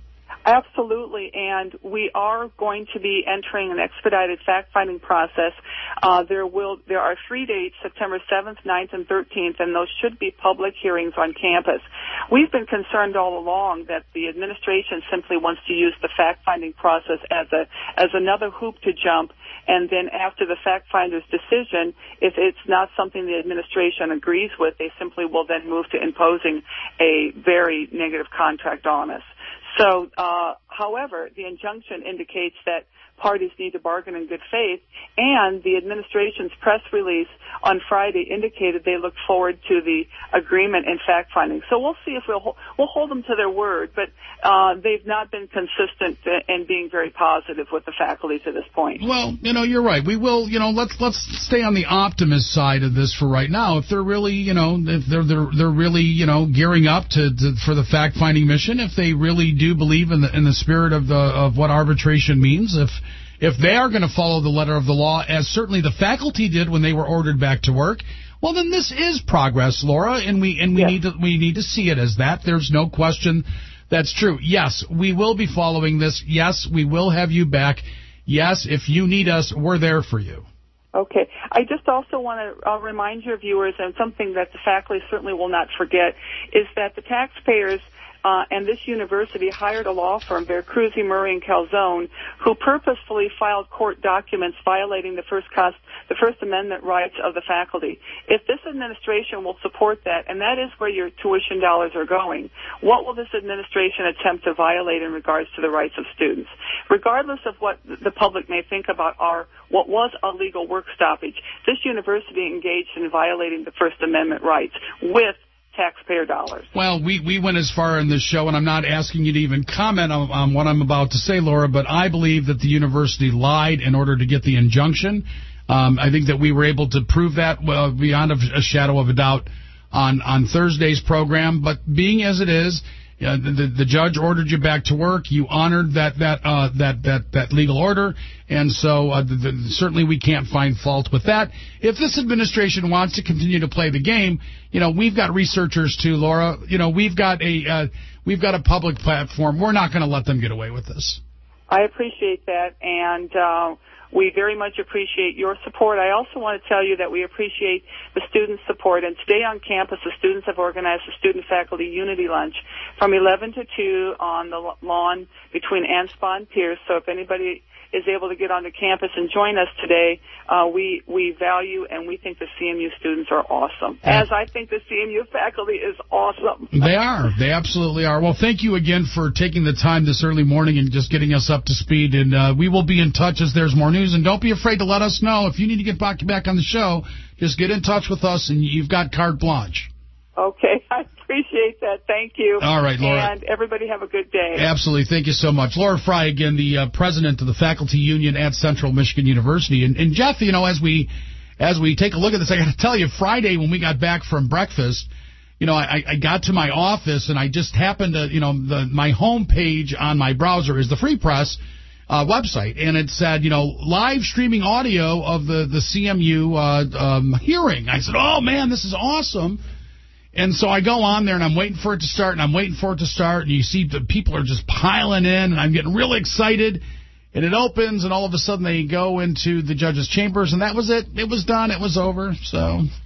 Absolutely, and we are going to be entering an expedited fact-finding process. Uh, there will there are three dates: September seventh, ninth, and thirteenth, and those should be public hearings on campus. We've been concerned all along that the administration simply wants to use the fact-finding process as a as another hoop to jump, and then after the fact-finder's decision, if it's not something the administration agrees with, they simply will then move to imposing a very negative contract on us. So, uh, however, the injunction indicates that parties need to bargain in good faith, and the administration's press release on Friday indicated they look forward to the agreement and fact-finding. So we'll see if we'll we'll hold them to their word, but uh, they've not been consistent in being very positive with the faculty to this point. Well, you know, you're right. We will, you know, let's let's stay on the optimist side of this for right now. If they're really, you know, if they're they're they're really, you know, gearing up to, to for the fact-finding mission, if they really do believe in the in the spirit of the of what arbitration means, if If they are going to follow the letter of the law, as certainly the faculty did when they were ordered back to work, well, then this is progress, Laura, and we and we yes. need to we need to see it as that. There's no question that's true. Yes, we will be following this. Yes, we will have you back. Yes, if you need us, we're there for you. Okay. I just also want to uh, remind your viewers, and something that the faculty certainly will not forget, is that the taxpayers Uh, and this university hired a law firm, Vercruyze, Murray and Calzone, who purposefully filed court documents violating the First Cost, the First Amendment rights of the faculty. If this administration will support that, and that is where your tuition dollars are going, what will this administration attempt to violate in regards to the rights of students? Regardless of what the public may think about our what was a legal work stoppage, this university engaged in violating the First Amendment rights with taxpayer dollars. Well, we, we went as far in this show, and I'm not asking you to even comment on, on what I'm about to say, Laura, but I believe that the university lied in order to get the injunction. Um, I think that we were able to prove that well, beyond a, a shadow of a doubt on, on Thursday's program. But being as it is, Uh, the, the, the judge ordered you back to work. You honored that that uh, that that that legal order, and so uh, the, the, certainly we can't find fault with that. If this administration wants to continue to play the game, you know, we've got researchers too, Laura. You know, we've got a uh, we've got a public platform. We're not going to let them get away with this. I appreciate that, and uh, we very much appreciate your support. I also want to tell you that we appreciate the student support. And today on campus, the students have organized a student-faculty unity lunch from eleven to two on the lawn between Anspaugh and Pierce. So if anybody is able to get onto campus and join us today, uh, we, we value and we think the C M U students are awesome, as I think the C M U faculty is awesome. They are. They absolutely are. Well, thank you again for taking the time this early morning and just getting us up to speed. And uh, we will be in touch as there's more news. And don't be afraid to let us know. If you need to get back, back on the show, just get in touch with us, and you've got carte blanche. Okay, I appreciate that. Thank you. All right, Laura. And everybody have a good day. Absolutely. Thank you so much. Laura Fry, again, the uh, president of the Faculty Union at Central Michigan University. And, and Jeff, you know, as we as we take a look at this, I got to tell you, Friday when we got back from breakfast, you know, I, I got to my office, and I just happened to, you know, the, my home page on my browser is the Free Press uh, website, and it said, you know, live streaming audio of the, the C M U uh, um, hearing. I said, oh, man, this is awesome. And so I go on there, and I'm waiting for it to start, and I'm waiting for it to start, and you see the people are just piling in, and I'm getting really excited, and it opens, and all of a sudden they go into the judge's chambers, and that was it. It was done. It was over. So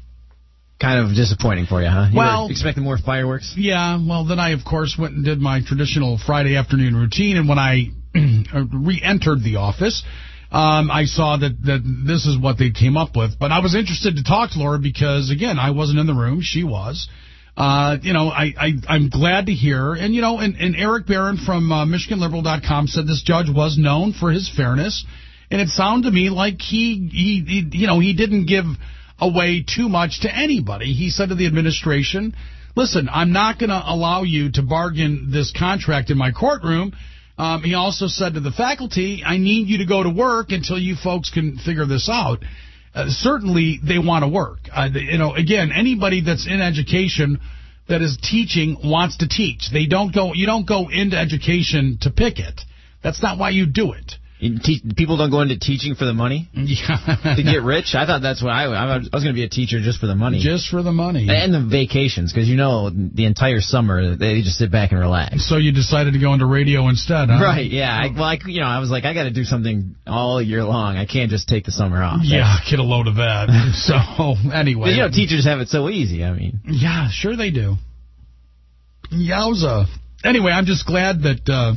kind of disappointing for you, huh? You well, were expecting more fireworks? Yeah. Well, then I, of course, went and did my traditional Friday afternoon routine, and when I re-entered the office, Um, I saw that, that this is what they came up with. But I was interested to talk to Laura because, again, I wasn't in the room. She was. Uh, you know, I, I, I'm glad to hear. And, you know, and, and Eric Barron from uh, Michigan Liberal dot com said this judge was known for his fairness. And it sounded to me like he, he, he you know, he didn't give away too much to anybody. He said to the administration, listen, I'm not going to allow you to bargain this contract in my courtroom. Um, he also said to the faculty, I need you to go to work until you folks can figure this out. Uh, certainly, they want to work. Uh, they, you know, again, anybody that's in education that is teaching wants to teach. They don't go. You don't go into education to pick it. That's not why you do it. You te- people don't go into teaching for the money? Yeah. To get rich? I thought that's what I, I was, I was going to be a teacher just for the money. Just for the money. And the vacations, because you know the entire summer they just sit back and relax. So you decided to go into radio instead, huh? Right, yeah. I, well, I, you know, I was like, I got to do something all year long. I can't just take the summer off. Yeah, that's... get a load of that. So, anyway. But, you know, teachers have it so easy, I mean. Yeah, sure they do. Yowza. Anyway, I'm just glad that... Uh,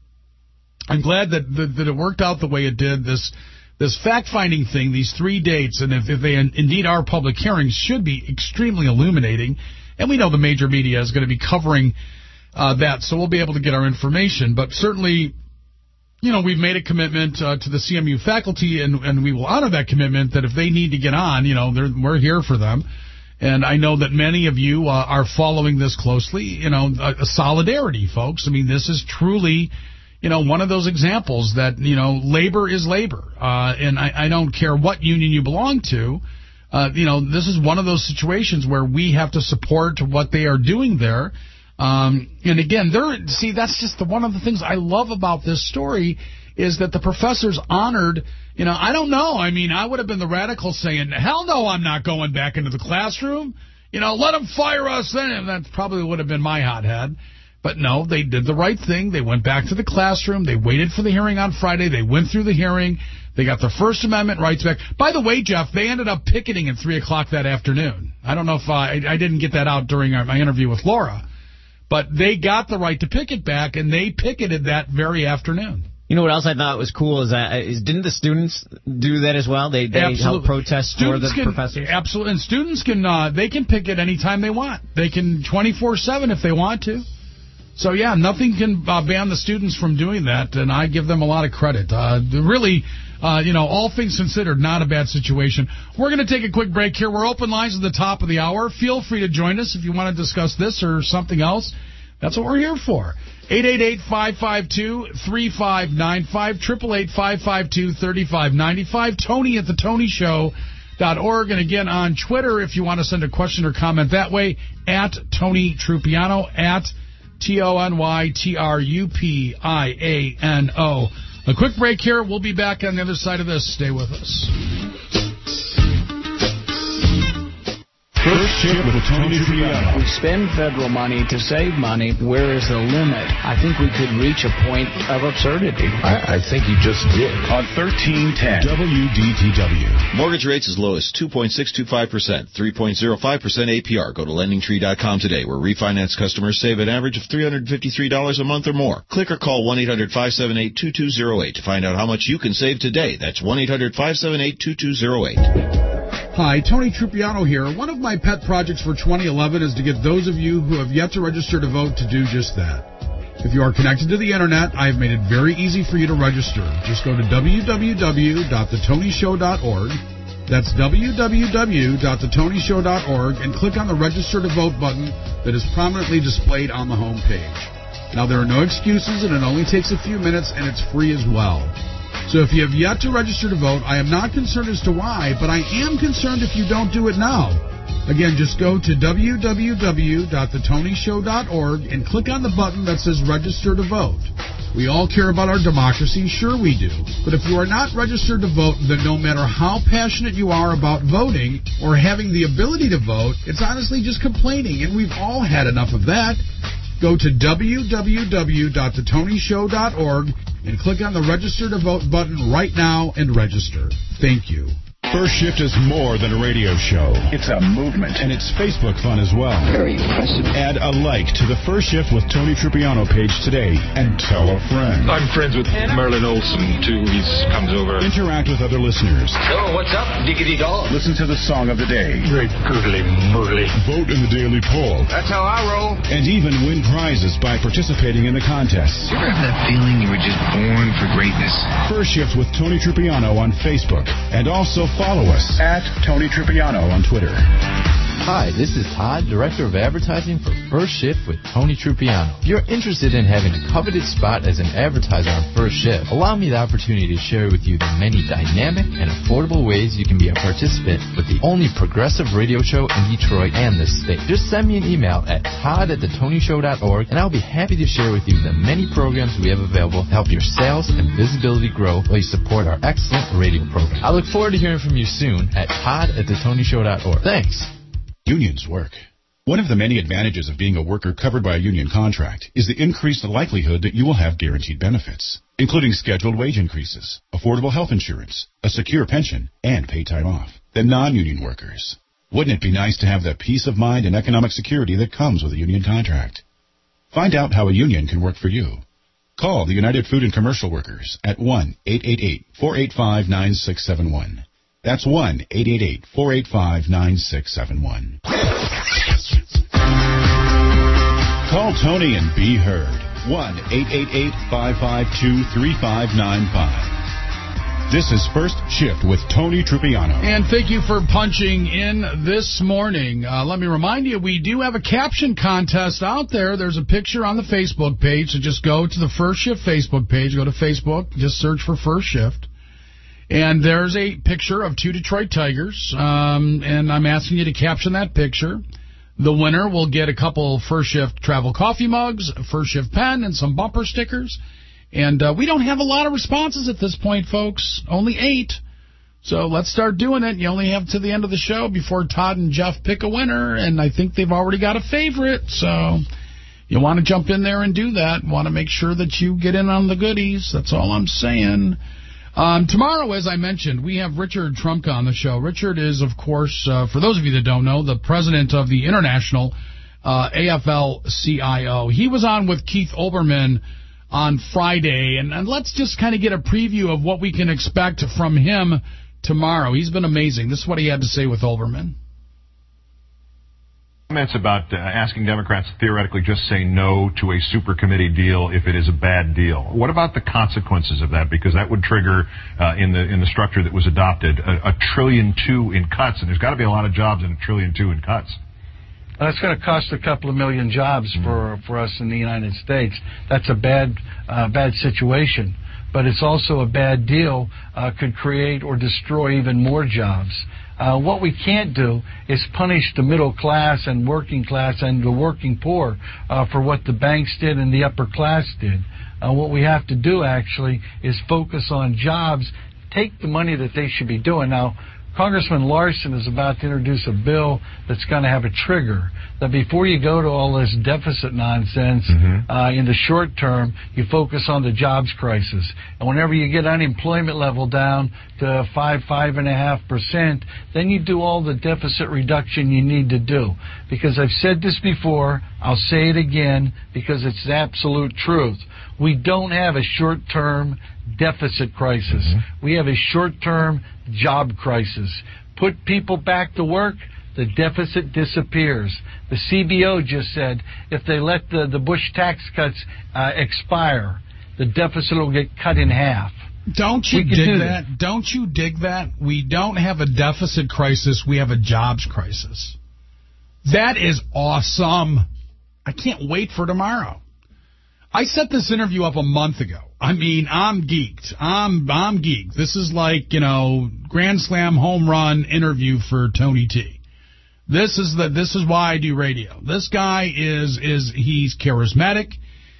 I'm glad that, that that it worked out the way it did. This this fact-finding thing, these three dates, and if, if they in, indeed are public hearings, should be extremely illuminating. And we know the major media is going to be covering uh, that, so we'll be able to get our information. But certainly, you know, we've made a commitment uh, to the C M U faculty, and, and we will honor that commitment, that if they need to get on, you know, we're here for them. And I know that many of you uh, are following this closely. You know, a, a solidarity, folks. I mean, this is truly... You know, one of those examples that, you know, labor is labor. Uh, and I, I don't care what union you belong to. Uh, you know, this is one of those situations where we have to support what they are doing there. Um, and again, they're, see, that's just the, one of the things I love about this story is that the professors honored, you know, I don't know. I mean, I would have been the radical saying, hell no, I'm not going back into the classroom. You know, let them fire us then. And that probably would have been my hothead. But no, they did the right thing. They went back to the classroom. They waited for the hearing on Friday. They went through the hearing. They got their First Amendment rights back. By the way, Jeff, they ended up picketing at three o'clock that afternoon. I don't know if I, I didn't get that out during our, my interview with Laura. But they got the right to picket back, and they picketed that very afternoon. You know what else I thought was cool is that is, didn't the students do that as well? They they helped protest students for the can, professors. Absolutely, and students can uh, they can picket anytime they want. They can twenty-four seven if they want to. So, yeah, nothing can uh, ban the students from doing that, and I give them a lot of credit. Uh, really, uh, you know, all things considered, not a bad situation. We're going to take a quick break here. We're open lines at the top of the hour. Feel free to join us if you want to discuss this or something else. That's what we're here for. eight eight eight, five five two, three five nine five, eight eight eight, five five two, three five nine five, Tony at the Tony Show dot org. And again, on Twitter, if you want to send a question or comment that way, at Tony Trupiano, at T O N Y T R U P I A N O. A quick break here. We'll be back on the other side of this. Stay with us. First Shift with Tony Trupiano. We spend federal money to save money. Where is the limit? I think we could reach a point of absurdity. I, I think you just did. On thirteen ten W D T W. Mortgage rates as low as two point six two five percent, three point zero five percent A P R. Go to lending tree dot com today, where refinance customers save an average of three hundred fifty-three dollars a month or more. Click or call one eight hundred, five seven eight, two two zero eight to find out how much you can save today. That's one eight hundred, five seven eight, two two zero eight. Hi, Tony Trupiano here. One of my pet projects for twenty eleven is to get those of you who have yet to register to vote to do just that. If you are connected to the Internet, I have made it very easy for you to register. Just go to w w w dot the tony show dot org. That's w w w dot the tony show dot org and click on the Register to Vote button that is prominently displayed on the home page. Now, there are no excuses, and it only takes a few minutes, and it's free as well. So if you have yet to register to vote, I am not concerned as to why, but I am concerned if you don't do it now. Again, just go to w w w dot the tony show dot org and click on the button that says Register to Vote. We all care about our democracy, sure we do. But if you are not registered to vote, then no matter how passionate you are about voting or having the ability to vote, it's honestly just complaining, and we've all had enough of that. Go to w w w dot the tony show dot org and click on the Register to Vote button right now and register. Thank you. First Shift is more than a radio show. It's a movement. And it's Facebook fun as well. Very impressive. Add a like to the First Shift with Tony Trupiano page today and tell a friend. I'm friends with Merlin Olsen, too. He comes over. Interact with other listeners. So, what's up, diggity dog? Listen to the song of the day. Great googly moogly. Vote in the daily poll. That's how I roll. And even win prizes by participating in the contests. You ever have that feeling you were just born for greatness? First Shift with Tony Trupiano on Facebook. And also follow us at Tony Trupiano on Twitter. Hi, this is Todd, Director of Advertising for First Shift with Tony Trupiano. If you're interested in having a coveted spot as an advertiser on First Shift, allow me the opportunity to share with you the many dynamic and affordable ways you can be a participant with the only progressive radio show in Detroit and the state. Just send me an email at todd at the tony show dot org, and I'll be happy to share with you the many programs we have available to help your sales and visibility grow while you support our excellent radio program. I look forward to hearing from you soon at todd at the tony show dot org. Thanks. Unions work. One of the many advantages of being a worker covered by a union contract is the increased likelihood that you will have guaranteed benefits, including scheduled wage increases, affordable health insurance, a secure pension, and paid time off, than non-union workers. Wouldn't it be nice to have the peace of mind and economic security that comes with a union contract? Find out how a union can work for you. Call the United Food and Commercial Workers at one eight eight eight, four eight five, nine six seven one. That's one eight eight eight, four eight five, nine six seven one. Call Tony and be heard. one eight eight eight, five five two, three five nine five. This is First Shift with Tony Trupiano. And thank you for punching in this morning. Uh, let me remind you, we do have a caption contest out there. There's a picture on the Facebook page, so just go to the First Shift Facebook page. Go to Facebook, just search for First Shift. And there's a picture of two Detroit Tigers, um, and I'm asking you to caption that picture. The winner will get a couple First Shift travel coffee mugs, a First Shift pen, and some bumper stickers. And uh, we don't have a lot of responses at this point, folks. Only eight. So let's start doing it. You only have to the end of the show before Todd and Jeff pick a winner, and I think they've already got a favorite. So you want to jump in there and do that. Want to make sure that you get in on the goodies. That's all I'm saying. Um, tomorrow, as I mentioned, we have Richard Trumka on the show. Richard is, of course, uh, for those of you that don't know, the president of the International uh, A F L C I O. He was on with Keith Olbermann on Friday, and, and let's just kind of get a preview of what we can expect from him tomorrow. He's been amazing. This is what he had to say with Olbermann. Comments about uh, asking Democrats to theoretically just say no to a super committee deal if it is a bad deal. What about the consequences of that? Because that would trigger, uh, in the in the structure that was adopted, a, a trillion two in cuts, and there's got to be a lot of jobs in a trillion two in cuts. That's going to cost a couple of million jobs for for us in the United States. That's a bad uh, bad situation, but it's also a bad deal. Uh, could create or destroy even more jobs. Uh, what we can't do is punish the middle class and working class and the working poor uh, for what the banks did and the upper class did. Uh, what we have to do, actually, is focus on jobs, take the money that they should be doing. Now, Congressman Larson is about to introduce a bill that's going to have a trigger, that before you go to all this deficit nonsense, mm-hmm. uh, in the short term, you focus on the jobs crisis. And whenever you get unemployment level down to five, five and a half percent, then you do all the deficit reduction you need to do. Because I've said this before, I'll say it again, because it's the absolute truth. We don't have a short-term deficit crisis. Mm-hmm. We have a short-term job crisis. Put people back to work, the deficit disappears. The C B O just said if they let the, the Bush tax cuts uh, expire, the deficit will get cut in half. Don't you dig do that? that? Don't you dig that? We don't have a deficit crisis. We have a jobs crisis. That is awesome. I can't wait for tomorrow. I set this interview up a month ago. I mean, I'm geeked. I'm I'm geeked. This is like, you know, Grand Slam home run interview for Tony T. This is the this is why I do radio. This guy is is he's charismatic.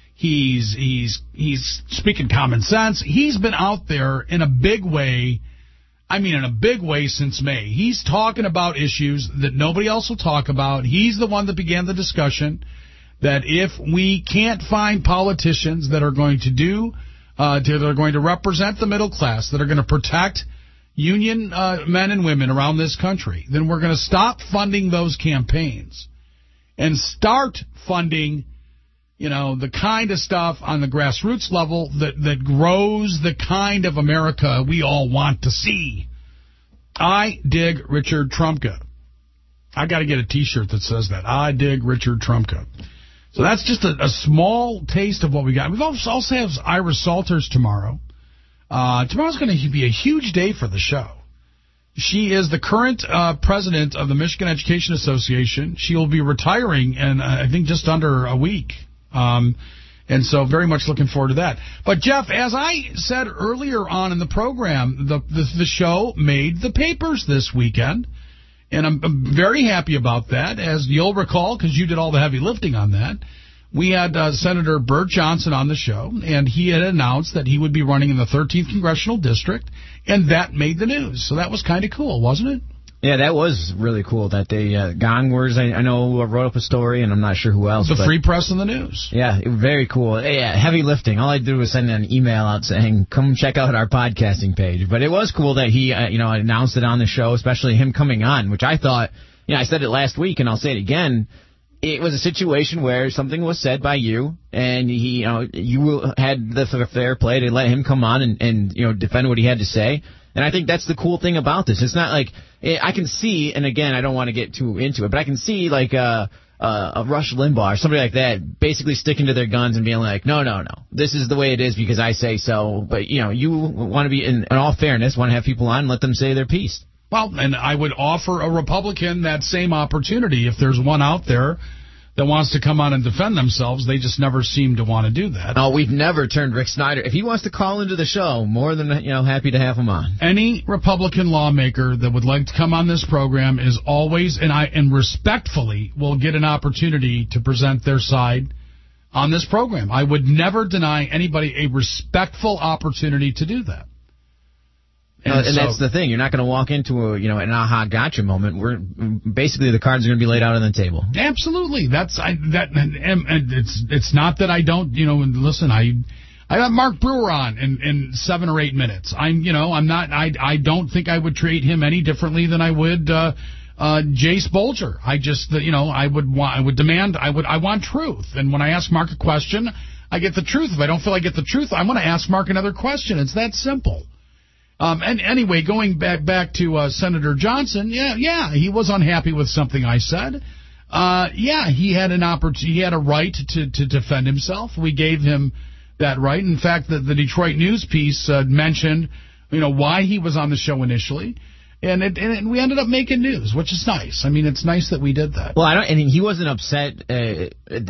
He's he's he's speaking common sense. He's been out there in a big way. I mean, in a big way since May. He's talking about issues that nobody else will talk about. He's the one that began the discussion that if we can't find politicians that are going to do, uh, that are going to represent the middle class, that are going to protect union uh, men and women around this country, then we're going to stop funding those campaigns and start funding, you know, the kind of stuff on the grassroots level that, that grows the kind of America we all want to see. I dig Richard Trumka. I got to get a T-shirt that says that. I dig Richard Trumka. So that's just a, a small taste of what we got. We've also, also have Ira Salters tomorrow. Uh, tomorrow's going to be a huge day for the show. She is the current uh, president of the Michigan Education Association. She will be retiring in, uh, I think, just under a week. Um, and so very much looking forward to that. But, Jeff, as I said earlier on in the program, the, the, the show made the papers this weekend. And I'm, I'm very happy about that. As you'll recall, because you did all the heavy lifting on that, we had uh, Senator Bert Johnson on the show, and he had announced that he would be running in the thirteenth Congressional District, and that made the news. So that was kind of cool, wasn't it? Yeah, that was really cool that they, uh, Gongwers, I, I know, wrote up a story, and I'm not sure who else. The but, Free Press and the News. Yeah, it, very cool. Yeah, heavy lifting. All I did was send an email out saying, come check out our podcasting page. But it was cool that he, uh, you know, announced it on the show, especially him coming on, which I thought, you know, I said it last week, and I'll say it again. It was a situation where something was said by you, and he, you know, you had the fair play to let him come on and, and, you know, defend what he had to say. And I think that's the cool thing about this. It's not like I can see, and again, I don't want to get too into it, but I can see like a, a, a Rush Limbaugh or somebody like that basically sticking to their guns and being like, no, no, no, this is the way it is because I say so. But, you know, you want to be, in, in all fairness, want to have people on and let them say their piece. Well, and I would offer a Republican that same opportunity. If there's one out there that wants to come on and defend themselves, they just never seem to want to do that. Oh, we've never turned Rick Snyder. If he wants to call into the show, more than, you know, happy to have him on. Any Republican lawmaker that would like to come on this program is always, and I and respectfully, will get an opportunity to present their side on this program. I would never deny anybody a respectful opportunity to do that. And, uh, and so, that's the thing. You're not going to walk into a, you know, an aha gotcha moment. We're basically the cards are going to be laid out on the table. Absolutely. That's I that and, and it's it's not that I don't, you know, listen, I I got Mark Brewer on in, in seven or eight minutes. I'm, you know, I'm not I I don't think I would treat him any differently than I would uh uh Jace Bolger. I just, you know, I would want I would demand I would I want truth. And when I ask Mark a question, I get the truth. If I don't feel I get the truth, I want to ask Mark another question. It's that simple. Um, and anyway, going back back to uh, Senator Johnson, yeah, yeah, he was unhappy with something I said. Uh, yeah, he had an opportunity, he had a right to, to defend himself. We gave him that right. In fact, the, the Detroit News piece uh, mentioned, you know, why he was on the show initially. And, it, and we ended up making news, which is nice. I mean, it's nice that we did that. Well, I don't, and he wasn't upset uh,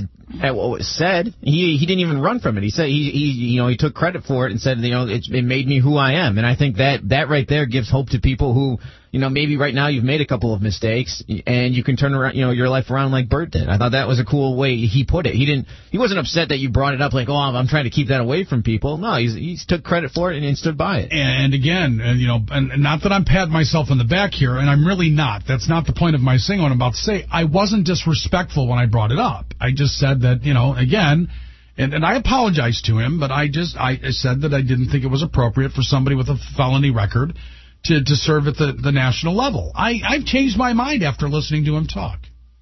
at what was said. He he didn't even run from it. He said he, he you know he took credit for it and said, you know, it, it made me who I am. And I think that that right there gives hope to people who, you know, maybe right now you've made a couple of mistakes and you can turn around, you know, your life around like Bert did. I thought that was a cool way he put it. He didn't. He wasn't upset that you brought it up like, oh, I'm, I'm trying to keep that away from people. No, he's, he took credit for it and he stood by it. And again, you know, and not that I'm patting myself on the back here, and I'm really not. That's not the point of my saying what I'm about to say. I wasn't disrespectful when I brought it up. I just said that, you know, again, and, and I apologized to him, but I just I said that I didn't think it was appropriate for somebody with a felony record to, to serve at the, the national level. I, I've changed my mind after listening to him talk.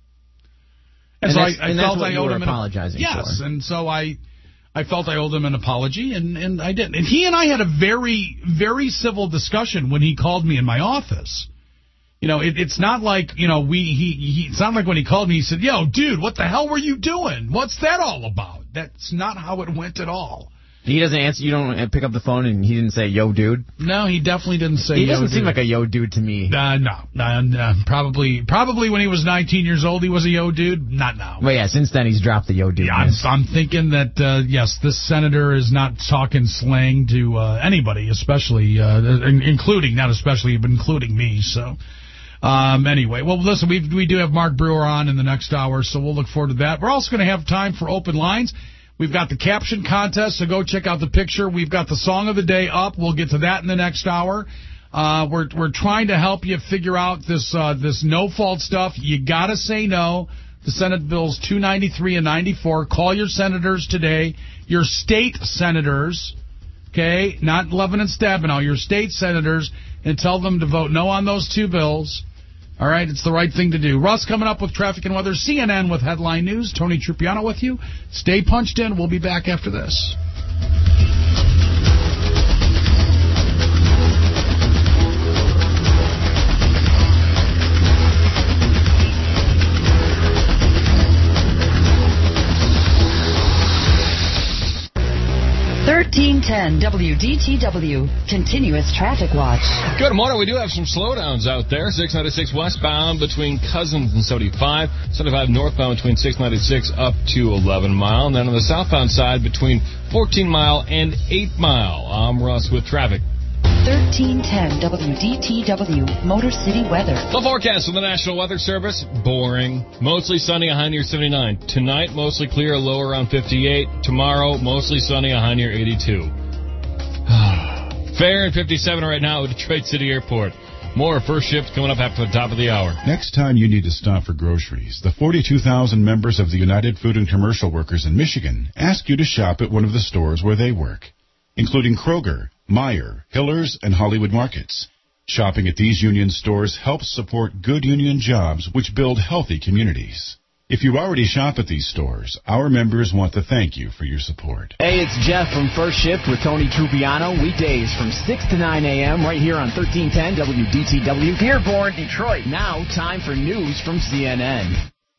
And, and so I, I and felt I owed him apologizing an, yes, for. and so I I felt I owed him an apology, and, and I did. And he and I had a very, very civil discussion when he called me in my office. You know, it, it's not like, you know, we he, he it's not like when he called me, he said, yo, dude, what the hell were you doing? What's that all about? That's not how it went at all. He doesn't answer. You don't pick up the phone, and he didn't say, yo, dude? No, he definitely didn't say, yo, dude. He doesn't seem like a yo, dude to me. Uh, no. Uh, no. Probably probably when he was nineteen years old, he was a yo, dude. Not now. Well, yeah, since then, he's dropped the yo, dude. Yeah, I'm, I'm thinking that, uh, yes, this senator is not talking slang to uh, anybody, especially, uh, including, not especially, but including me, so... Um, anyway, well, listen, we we do have Mark Brewer on in the next hour, so we'll look forward to that. We're also going to have time for open lines. We've got the caption contest, so go check out the picture. We've got the song of the day up. We'll get to that in the next hour. Uh, we're we're trying to help you figure out this uh, this no fault stuff. You got to say no. The Senate bills two ninety-three and ninety-four. Call your senators today, your state senators. Okay, not Levin and Stabenow, your state senators, and tell them to vote no on those two bills. All right, it's the right thing to do. Russ coming up with traffic and weather. C N N with headline news. Tony Trupiano with you. Stay punched in. We'll be back after this. thirteen ten W D T W, Continuous Traffic Watch. Good morning. We do have some slowdowns out there. six ninety-six westbound between Cousins and seventy-five. seventy-five northbound between six ninety-six up to eleven mile. And then on the southbound side between fourteen mile and eight mile. I'm Russ with traffic. thirteen ten W D T W, Motor City Weather. The forecast from the National Weather Service, boring. Mostly sunny, a high near seventy-nine. Tonight, mostly clear, a low around fifty-eight. Tomorrow, mostly sunny, a high near eighty-two. Fair and fifty-seven right now at Detroit City Airport. More first shift coming up after the top of the hour. Next time you need to stop for groceries, the forty-two thousand members of the United Food and Commercial Workers in Michigan ask you to shop at one of the stores where they work, including Kroger, Meijer, Hillers, and Hollywood Markets. Shopping at these union stores helps support good union jobs which build healthy communities. If you already shop at these stores, our members want to thank you for your support. Hey, it's Jeff from First Shift with Tony Trupiano, weekdays from six to nine a.m. right here on thirteen ten W D T W, Dearborn, Detroit. Now, time for news from C N N.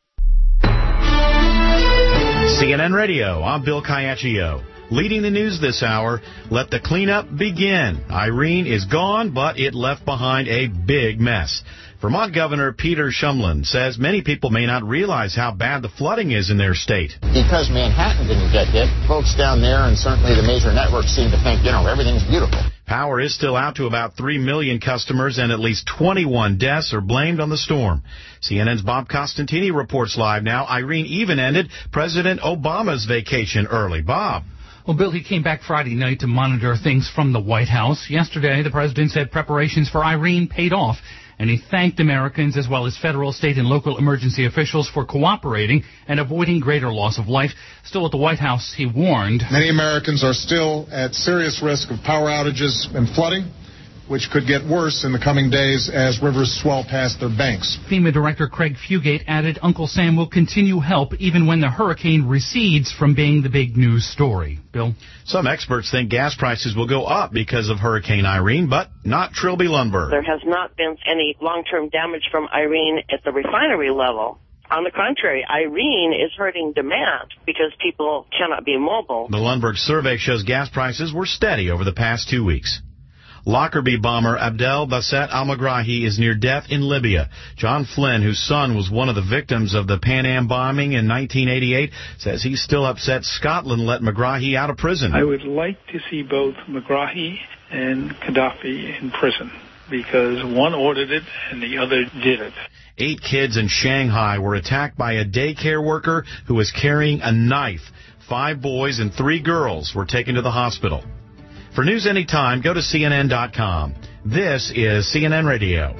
C N N Radio, I'm Bill Caiaccio. Leading the news this hour, let the cleanup begin. Irene is gone, but it left behind a big mess. Vermont Governor Peter Shumlin says many people may not realize how bad the flooding is in their state. Because Manhattan didn't get hit, folks down there and certainly the major networks seem to think, you know, everything's beautiful. Power is still out to about three million customers, and at least twenty-one deaths are blamed on the storm. C N N's Bob Costantini reports live now. Irene even ended President Obama's vacation early. Bob. Well, Bill, he came back Friday night to monitor things from the White House. Yesterday, the president said preparations for Irene paid off, and he thanked Americans as well as federal, state, and local emergency officials for cooperating and avoiding greater loss of life. Still at the White House, he warned. Many Americans are still at serious risk of power outages and flooding, which could get worse in the coming days as rivers swell past their banks. FEMA Director Craig Fugate added Uncle Sam will continue help even when the hurricane recedes from being the big news story. Bill? Some experts think gas prices will go up because of Hurricane Irene, but not Trilby Lundberg. There has not been any long-term damage from Irene at the refinery level. On the contrary, Irene is hurting demand because people cannot be mobile. The Lundberg survey shows gas prices were steady over the past two weeks. Lockerbie bomber Abdel Basset al-Megrahi is near death in Libya. John Flynn, whose son was one of the victims of the Pan Am bombing in nineteen eighty-eight, says he's still upset Scotland let Megrahi out of prison. I would like to see both Megrahi and Gaddafi in prison because one ordered it and the other did it. Eight kids in Shanghai were attacked by a daycare worker who was carrying a knife. Five boys and three girls were taken to the hospital. For news anytime, go to C N N dot com. This is C N N Radio.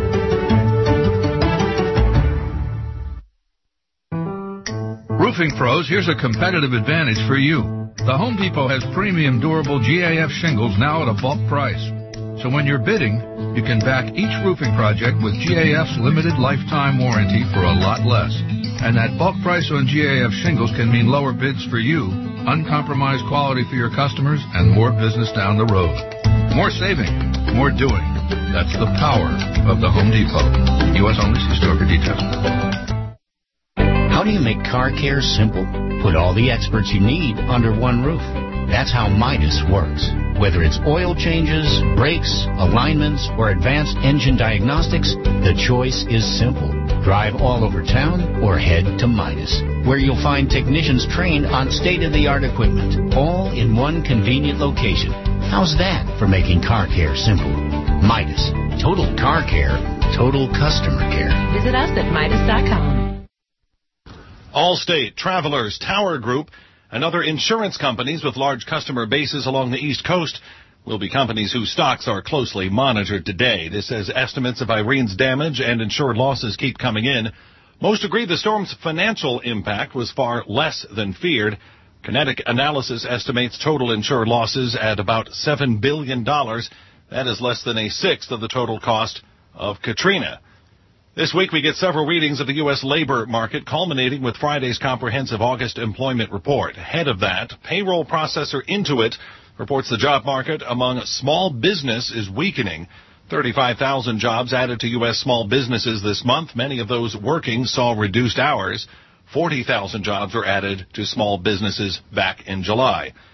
Roofing pros, here's a competitive advantage for you. The Home Depot has premium durable G A F shingles now at a bulk price. So when you're bidding, you can back each roofing project with G A F's limited lifetime warranty for a lot less. And that bulk price on G A F shingles can mean lower bids for you, uncompromised quality for your customers, and more business down the road. More saving, more doing. That's the power of the Home Depot. U S only. See store for details. How do you make car care simple? Put all the experts you need under one roof. That's how Midas works. Whether it's oil changes, brakes, alignments, or advanced engine diagnostics, the choice is simple. Drive all over town or head to Midas, where you'll find technicians trained on state-of-the-art equipment, all in one convenient location. How's that for making car care simple? Midas. Total car care. Total customer care. Visit us at Midas dot com. Allstate, Travelers, Tower Group, and other insurance companies with large customer bases along the East Coast will be companies whose stocks are closely monitored today. This as estimates of Irene's damage and insured losses keep coming in. Most agree the storm's financial impact was far less than feared. Kinetic Analysis estimates total insured losses at about seven billion dollars. That is less than a sixth of the total cost of Katrina. This week we get several readings of the U S labor market, culminating with Friday's comprehensive August employment report. Ahead of that, payroll processor Intuit reports the job market among small business is weakening. thirty-five thousand jobs added to U S small businesses this month. Many of those working saw reduced hours. forty thousand jobs were added to small businesses back in July.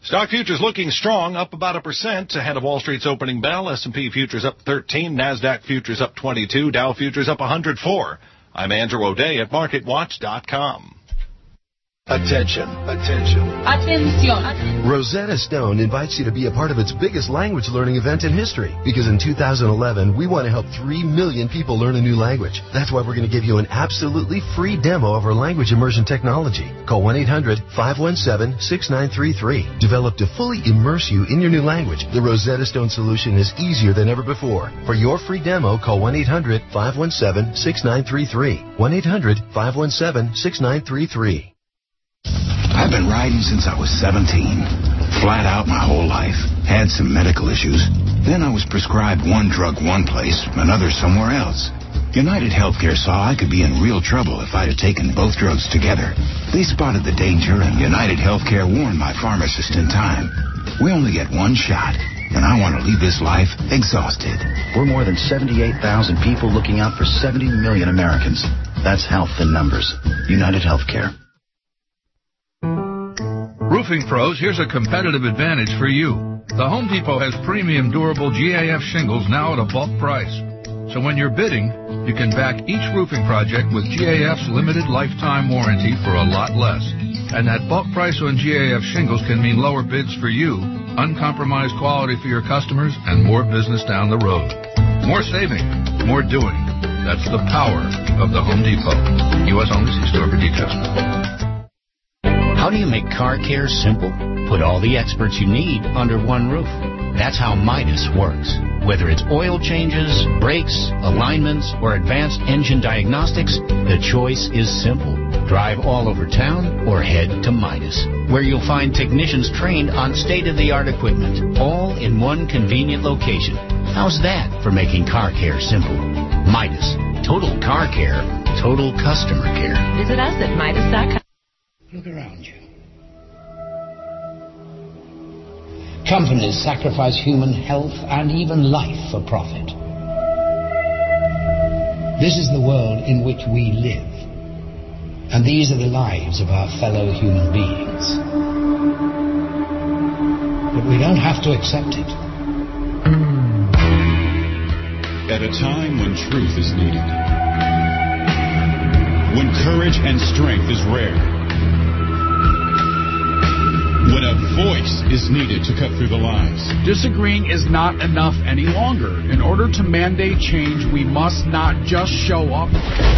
Stock futures looking strong, up about a percent ahead of Wall Street's opening bell. S and P futures up thirteen, NASDAQ futures up twenty-two, Dow futures up one hundred four. I'm Andrew O'Day at market watch dot com. Attention, attention. Atención. Rosetta Stone invites you to be a part of its biggest language learning event in history. Because in two thousand eleven, we want to help three million people learn a new language. That's why we're going to give you an absolutely free demo of our language immersion technology. Call one eight hundred, five one seven, six nine three three. Developed to fully immerse you in your new language, the Rosetta Stone solution is easier than ever before. For your free demo, call one eight hundred, five one seven, six nine three three. one eight hundred, five one seven, six nine three three. I've been riding since I was seventeen. Flat out my whole life. Had some medical issues. Then I was prescribed one drug one place, another somewhere else. United Healthcare saw I could be in real trouble if I'd have taken both drugs together. They spotted the danger, and United Healthcare warned my pharmacist in time. We only get one shot, and I want to leave this life exhausted. We're more than seventy-eight thousand people looking out for seventy million Americans. That's health in numbers. United Healthcare. Roofing pros, here's a competitive advantage for you. The Home Depot has premium durable G A F shingles now at a bulk price. So when you're bidding, you can back each roofing project with G A F's limited lifetime warranty for a lot less. And that bulk price on G A F shingles can mean lower bids for you, uncompromised quality for your customers, and more business down the road. More saving, more doing. That's the power of the Home Depot. U S only. See store for details. How do you make car care simple? Put all the experts you need under one roof. That's how Midas works. Whether it's oil changes, brakes, alignments, or advanced engine diagnostics, the choice is simple. Drive all over town or head to Midas, where you'll find technicians trained on state-of-the-art equipment, all in one convenient location. How's that for making car care simple? Midas. Total car care. Total customer care. Visit us at Midas dot com. Look around you. Companies sacrifice human health and even life for profit. This is the world in which we live. And these are the lives of our fellow human beings. But we don't have to accept it. At a time when truth is needed, when courage and strength is rare, when a voice is needed to cut through the lies. Disagreeing is not enough any longer. In order to mandate change, we must not just show up.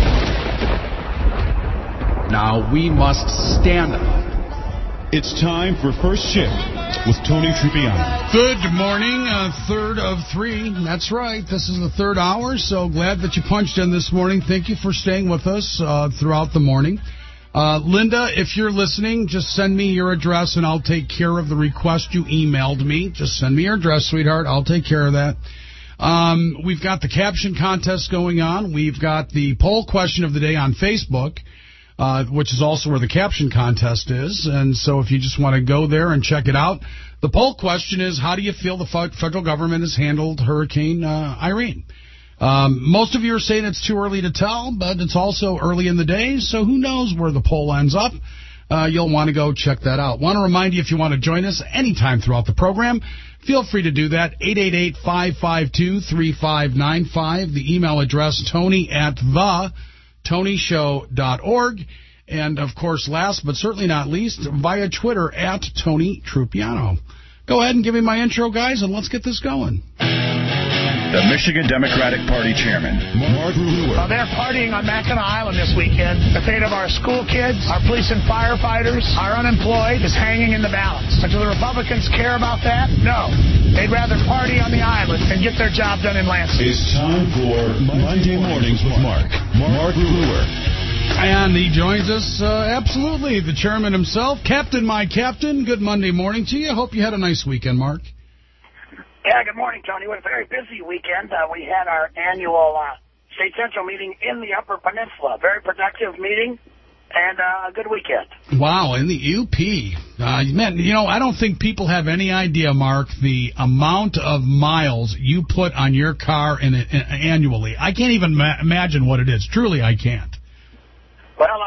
Now we must stand up. It's time for First Shift with Tony Trupiano. Good morning, uh, third of three. That's right. This is the third hour, so glad that you punched in this morning. Thank you for staying with us uh, throughout the morning. Uh, Linda, if you're listening, just send me your address and I'll take care of the request you emailed me. Just send me your address, sweetheart. I'll take care of that. Um, we've got the caption contest going on. We've got the poll question of the day on Facebook, uh, which is also where the caption contest is. And so if you just want to go there and check it out, the poll question is, how do you feel the federal government has handled Hurricane uh, Irene? Um, most of you are saying it's too early to tell, but it's also early in the day, so who knows where the poll ends up. Uh, you'll want to go check that out. Want to remind you, if you want to join us anytime throughout the program, feel free to do that. eight eight eight, five five two, three five nine five. The email address, Tony at the tony show dot org. And, of course, last but certainly not least, via Twitter at Tony Trupiano. Go ahead and give me my intro, guys, and let's get this going. The Michigan Democratic Party chairman, Mark Brewer. Uh, they're partying on Mackinac Island this weekend. The fate of our school kids, our police and firefighters, our unemployed is hanging in the balance. But do the Republicans care about that? No. They'd rather party on the island and get their job done in Lansing. It's time for Monday Mornings with Mark. Mark Brewer. And he joins us, uh, absolutely, the chairman himself. Captain, my captain, good Monday morning to you. Hope you had a nice weekend, Mark. Yeah, good morning, Tony. It was a very busy weekend. Uh, we had our annual uh, State Central meeting in the Upper Peninsula. Very productive meeting and uh, a good weekend. Wow, in the U P. Uh, man, you know, I don't think people have any idea, Mark, the amount of miles you put on your car in, in, annually. I can't even ma- imagine what it is. Truly, I can't. Well, uh, Cliff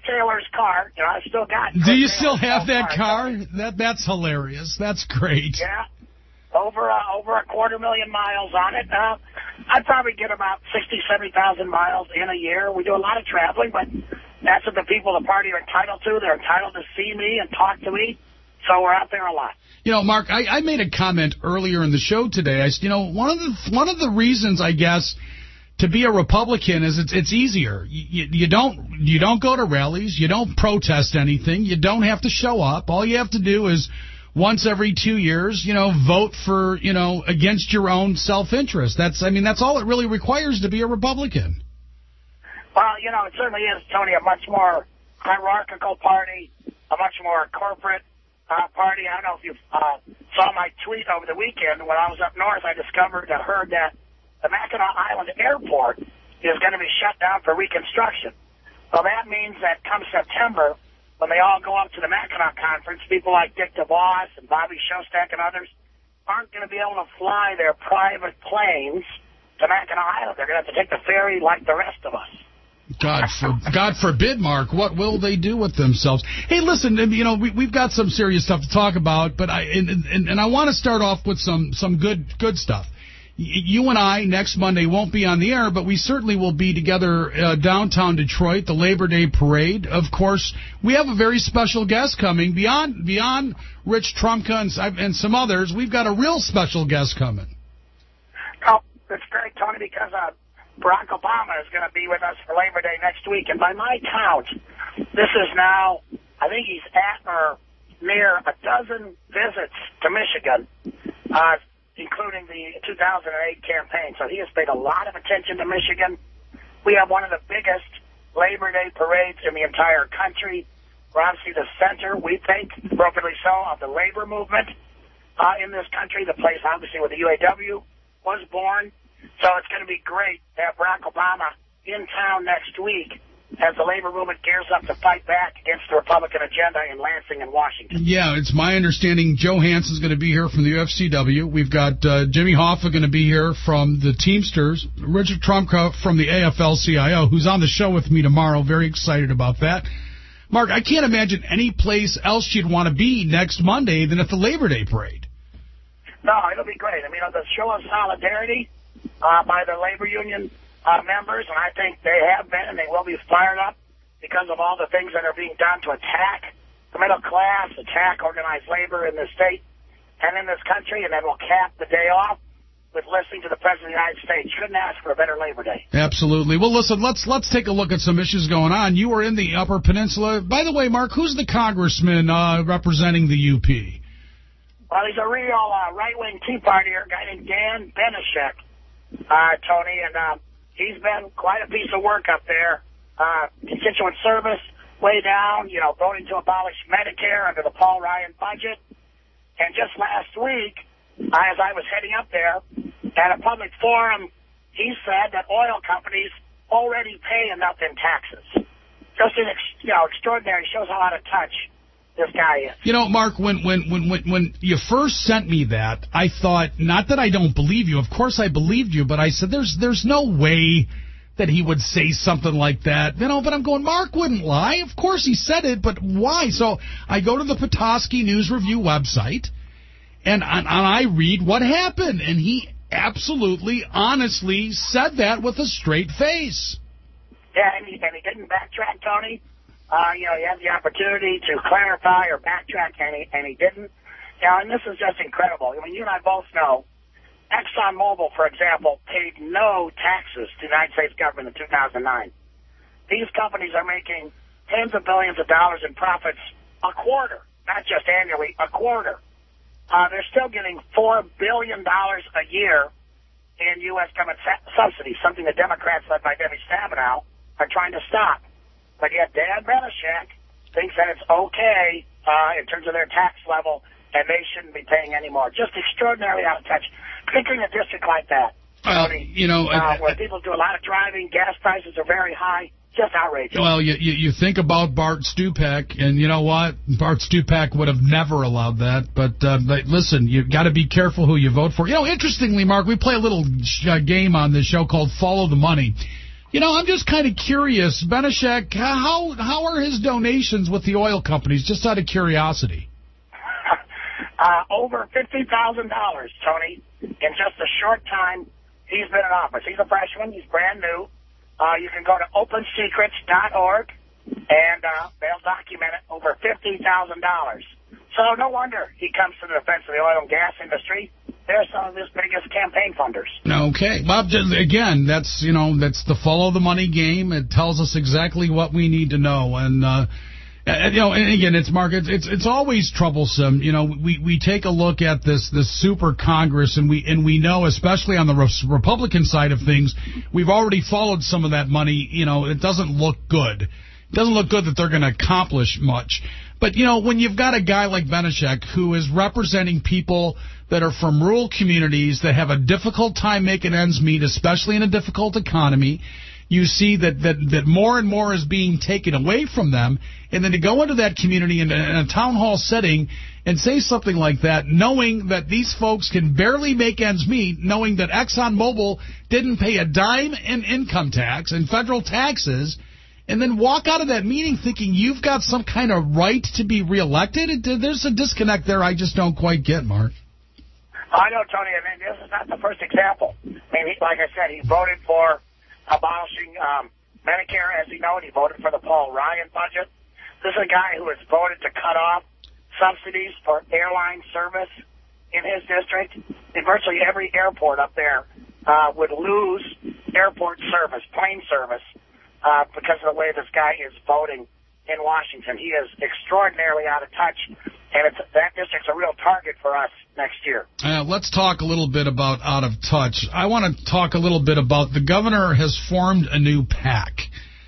Taylor's car. You know, I still got. Do you still have that car? car? That that's hilarious. That's great. Yeah, over uh, over a quarter million miles on it. Uh, I'd probably get about sixty, seventy thousand miles in a year. We do a lot of traveling, but that's what the people of the party are entitled to. They're entitled to see me and talk to me. So we're out there a lot. You know, Mark, I, I made a comment earlier in the show today. I, you know, one of the one of the reasons, I guess, to be a Republican is it's it's easier. You, you don't you don't go to rallies. You don't protest anything. You don't have to show up. All you have to do is once every two years, you know, vote for, you know, against your own self-interest. That's I mean, that's all it really requires to be a Republican. Well, you know, it certainly is, Tony, a much more hierarchical party, a much more corporate uh, party. I don't know if you uh, saw my tweet over the weekend. When I was up north, I discovered, I heard that the Mackinac Island Airport is going to be shut down for reconstruction. Well, that means that come September, when they all go up to the Mackinac Conference, people like Dick DeVos and Bobby Shostak and others aren't going to be able to fly their private planes to Mackinac Island. They're going to have to take the ferry like the rest of us. God, for, God forbid, Mark. What will they do with themselves? Hey, listen, you know, we, we've got some serious stuff to talk about, but I and, and, and I want to start off with some some good good stuff. You and I next Monday won't be on the air, but we certainly will be together uh, downtown Detroit, the Labor Day Parade. Of course, we have a very special guest coming. Beyond beyond Rich Trumka and, and some others, we've got a real special guest coming. Oh, it's great, Tony, because uh, Barack Obama is going to be with us for Labor Day next week. And by my count, this is now, I think he's at or near a dozen visits to Michigan, uh, including the two thousand eight campaign. So he has paid a lot of attention to Michigan. We have one of the biggest Labor Day parades in the entire country. We're obviously the center, we think, appropriately so, of the labor movement uh, in this country, the place, obviously, where the U A W was born. So it's going to be great to have Barack Obama in town next week as the labor movement gears up to fight back against the Republican agenda in Lansing and Washington. Yeah, it's my understanding Joe Hanson's going to be here from the U F C W. We've got uh, Jimmy Hoffa going to be here from the Teamsters. Richard Trumka from the A F L C I O, who's on the show with me tomorrow. Very excited about that. Mark, I can't imagine any place else you'd want to be next Monday than at the Labor Day Parade. No, it'll be great. I mean, the show of solidarity uh, by the labor union Uh, members, and I think they have been, and they will be fired up because of all the things that are being done to attack the middle class, attack organized labor in this state and in this country, and then we'll cap the day off with listening to the President of the United States. You couldn't ask for a better Labor Day. Absolutely. Well, listen, let's let's take a look at some issues going on. You were in the Upper Peninsula. By the way, Mark, who's the congressman uh, representing the U P? Well, he's a real uh, right-wing Tea Partier, a guy named Dan Benishek, uh, Tony, and uh, he's been quite a piece of work up there. Uh, constituent service way down, you know, voting to abolish Medicare under the Paul Ryan budget. And just last week, I, as I was heading up there, at a public forum, he said that oil companies already pay enough in taxes. Just an, ex- you know, extraordinary. Shows how out of touch this guy is. You know, Mark, when, when, when, when, when you first sent me that, I thought, not that I don't believe you. Of course I believed you, but I said, there's there's no way that he would say something like that. You know, but I'm going, Mark wouldn't lie. Of course he said it, but why? So I go to the Petoskey News Review website, and, and, and I read what happened. And he absolutely, honestly said that with a straight face. Yeah, and he, and he didn't backtrack, Tony. Uh, you know, he had the opportunity to clarify or backtrack, and he, and he didn't. You know, and this is just incredible. I mean, you and I both know ExxonMobil, for example, paid no taxes to the United States government in two thousand nine. These companies are making tens of billions of dollars in profits a quarter, not just annually, a quarter. Uh, they're still getting four billion dollars a year in U S government subsidies, something the Democrats, led by Debbie Stabenow, are trying to stop. But yet Dan Benishek thinks that it's okay uh, in terms of their tax level, and they shouldn't be paying any more. Just extraordinarily out of touch, particularly in a district like that. Well, Tony, you know, uh, where people do a lot of driving, gas prices are very high. Just outrageous. Well, you, you you think about Bart Stupak, and you know what? Bart Stupak would have never allowed that. But, uh, but listen, you've got to be careful who you vote for. You know, interestingly, Mark, we play a little sh- uh, game on this show called Follow the Money. You know, I'm just kind of curious, Benishek, how how are his donations with the oil companies, just out of curiosity? uh, over fifty thousand dollars, Tony, in just a short time he's been in office. He's a freshman. He's brand new. Uh, you can go to open secrets dot org, and uh, they'll document it, over fifty thousand dollars. So no wonder he comes to the defense of the oil and gas industry. They're some of his biggest campaign funders. Okay. Bob, again, that's, you know, that's the follow the money game. It tells us exactly what we need to know. And, uh, and you know, and again, it's, Mark, it's, it's, it's always troublesome. You know, we, we take a look at this, this super Congress, and we, and we know, especially on the re- Republican side of things, we've already followed some of that money. You know, it doesn't look good. It doesn't look good that they're going to accomplish much. But, you know, when you've got a guy like Benishek who is representing people that are from rural communities that have a difficult time making ends meet, especially in a difficult economy, you see that, that, that more and more is being taken away from them. And then to go into that community in a, in a town hall setting and say something like that, knowing that these folks can barely make ends meet, knowing that ExxonMobil didn't pay a dime in income tax and federal taxes, and then walk out of that meeting thinking you've got some kind of right to be reelected? It, there's a disconnect there I just don't quite get, Mark. I know, Tony. I mean, this is not the first example. I mean, he, like I said, he voted for abolishing um, Medicare, as you know, and he voted for the Paul Ryan budget. This is a guy who has voted to cut off subsidies for airline service in his district. In virtually every airport up there uh, would lose airport service, plane service, Uh, because of the way this guy is voting in Washington. He is extraordinarily out of touch, and it's, that district's a real target for us next year. Uh, let's talk a little bit about out of touch. I want to talk a little bit about the governor has formed a new PAC,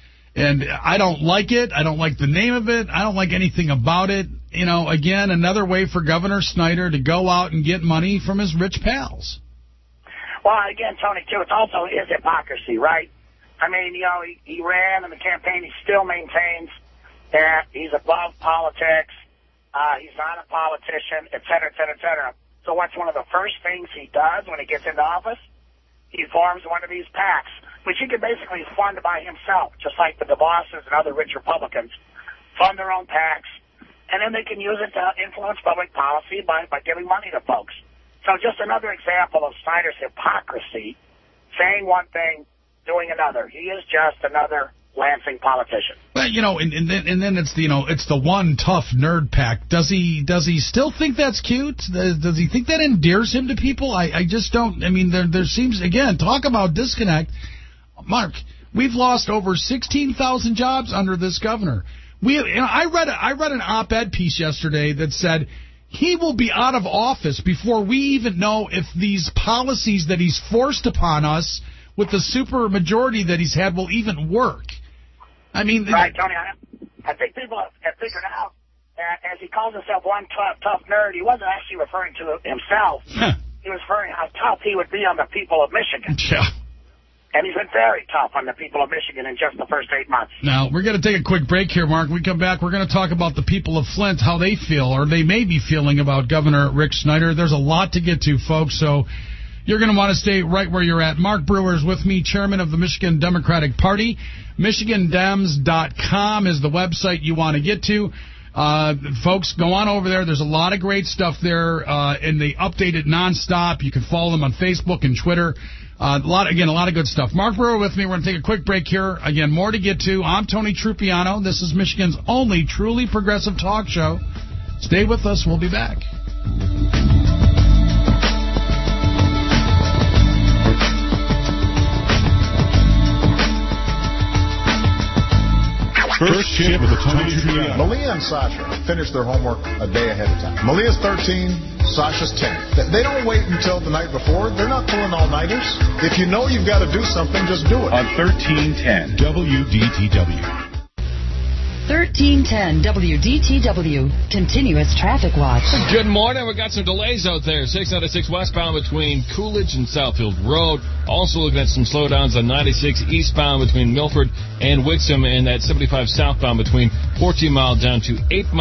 and I don't like it. I don't like the name of it. I don't like anything about it. You know, again, another way for Governor Snyder to go out and get money from his rich pals. Well, again, Tony, too, it's also his hypocrisy, right? I mean, you know, he, he ran in the campaign. He still maintains that he's above politics. Uh, he's not a politician, et cetera, et cetera, et cetera. So what's one of the first things he does when he gets into office? He forms one of these PACs, which he can basically fund by himself, just like the DeVosses and other rich Republicans fund their own PACs, and then they can use it to influence public policy by, by giving money to folks. So just another example of Snyder's hypocrisy, saying one thing, doing another. He is just another Lansing politician. Well, you know, and, and then and then it's the, you know, it's the one tough nerd pack. Does he does he still think that's cute? Does, does he think that endears him to people? I, I just don't. I mean, there there seems, again, talk about disconnect. Mark, we've lost over sixteen thousand jobs under this governor. We, you know, I read a, I read an op-ed piece yesterday that said he will be out of office before we even know if these policies that he's forced upon us with the super majority that he's had will even work. I mean, right, Tony. I, I think people have, have figured out that as he calls himself one tough, tough nerd, he wasn't actually referring to himself. Huh. He was referring how tough he would be on the people of Michigan. Yeah. And he's been very tough on the people of Michigan in just the first eight months. Now, we're going to take a quick break here, Mark. When we come back, we're going to talk about the people of Flint, how they feel, or they may be feeling about Governor Rick Snyder. There's a lot to get to, folks, so you're going to want to stay right where you're at. Mark Brewer is with me, chairman of the Michigan Democratic Party. Michigan Dems dot com is the website you want to get to. Uh, folks, go on over there. There's a lot of great stuff there, uh, and they update it nonstop. You can follow them on Facebook and Twitter. Uh, a lot, again, a lot of good stuff. Mark Brewer with me. We're going to take a quick break here. Again, more to get to. I'm Tony Trupiano. This is Michigan's only truly progressive talk show. Stay with us. We'll be back. First Chip with the Tony Trupiano. Malia and Sasha finished their homework a day ahead of time. Malia's thirteen, Sasha's ten. They don't wait until the night before. They're not pulling all-nighters. If you know you've got to do something, just do it. On thirteen ten W D T W. thirteen ten W D T W. Continuous Traffic Watch. Good morning. We've got some delays out there. six ninety-six westbound between Coolidge and Southfield Road. Also looking at some slowdowns on ninety-six eastbound between Milford and Wixom, and that seventy-five southbound between fourteen mile down to eight mile.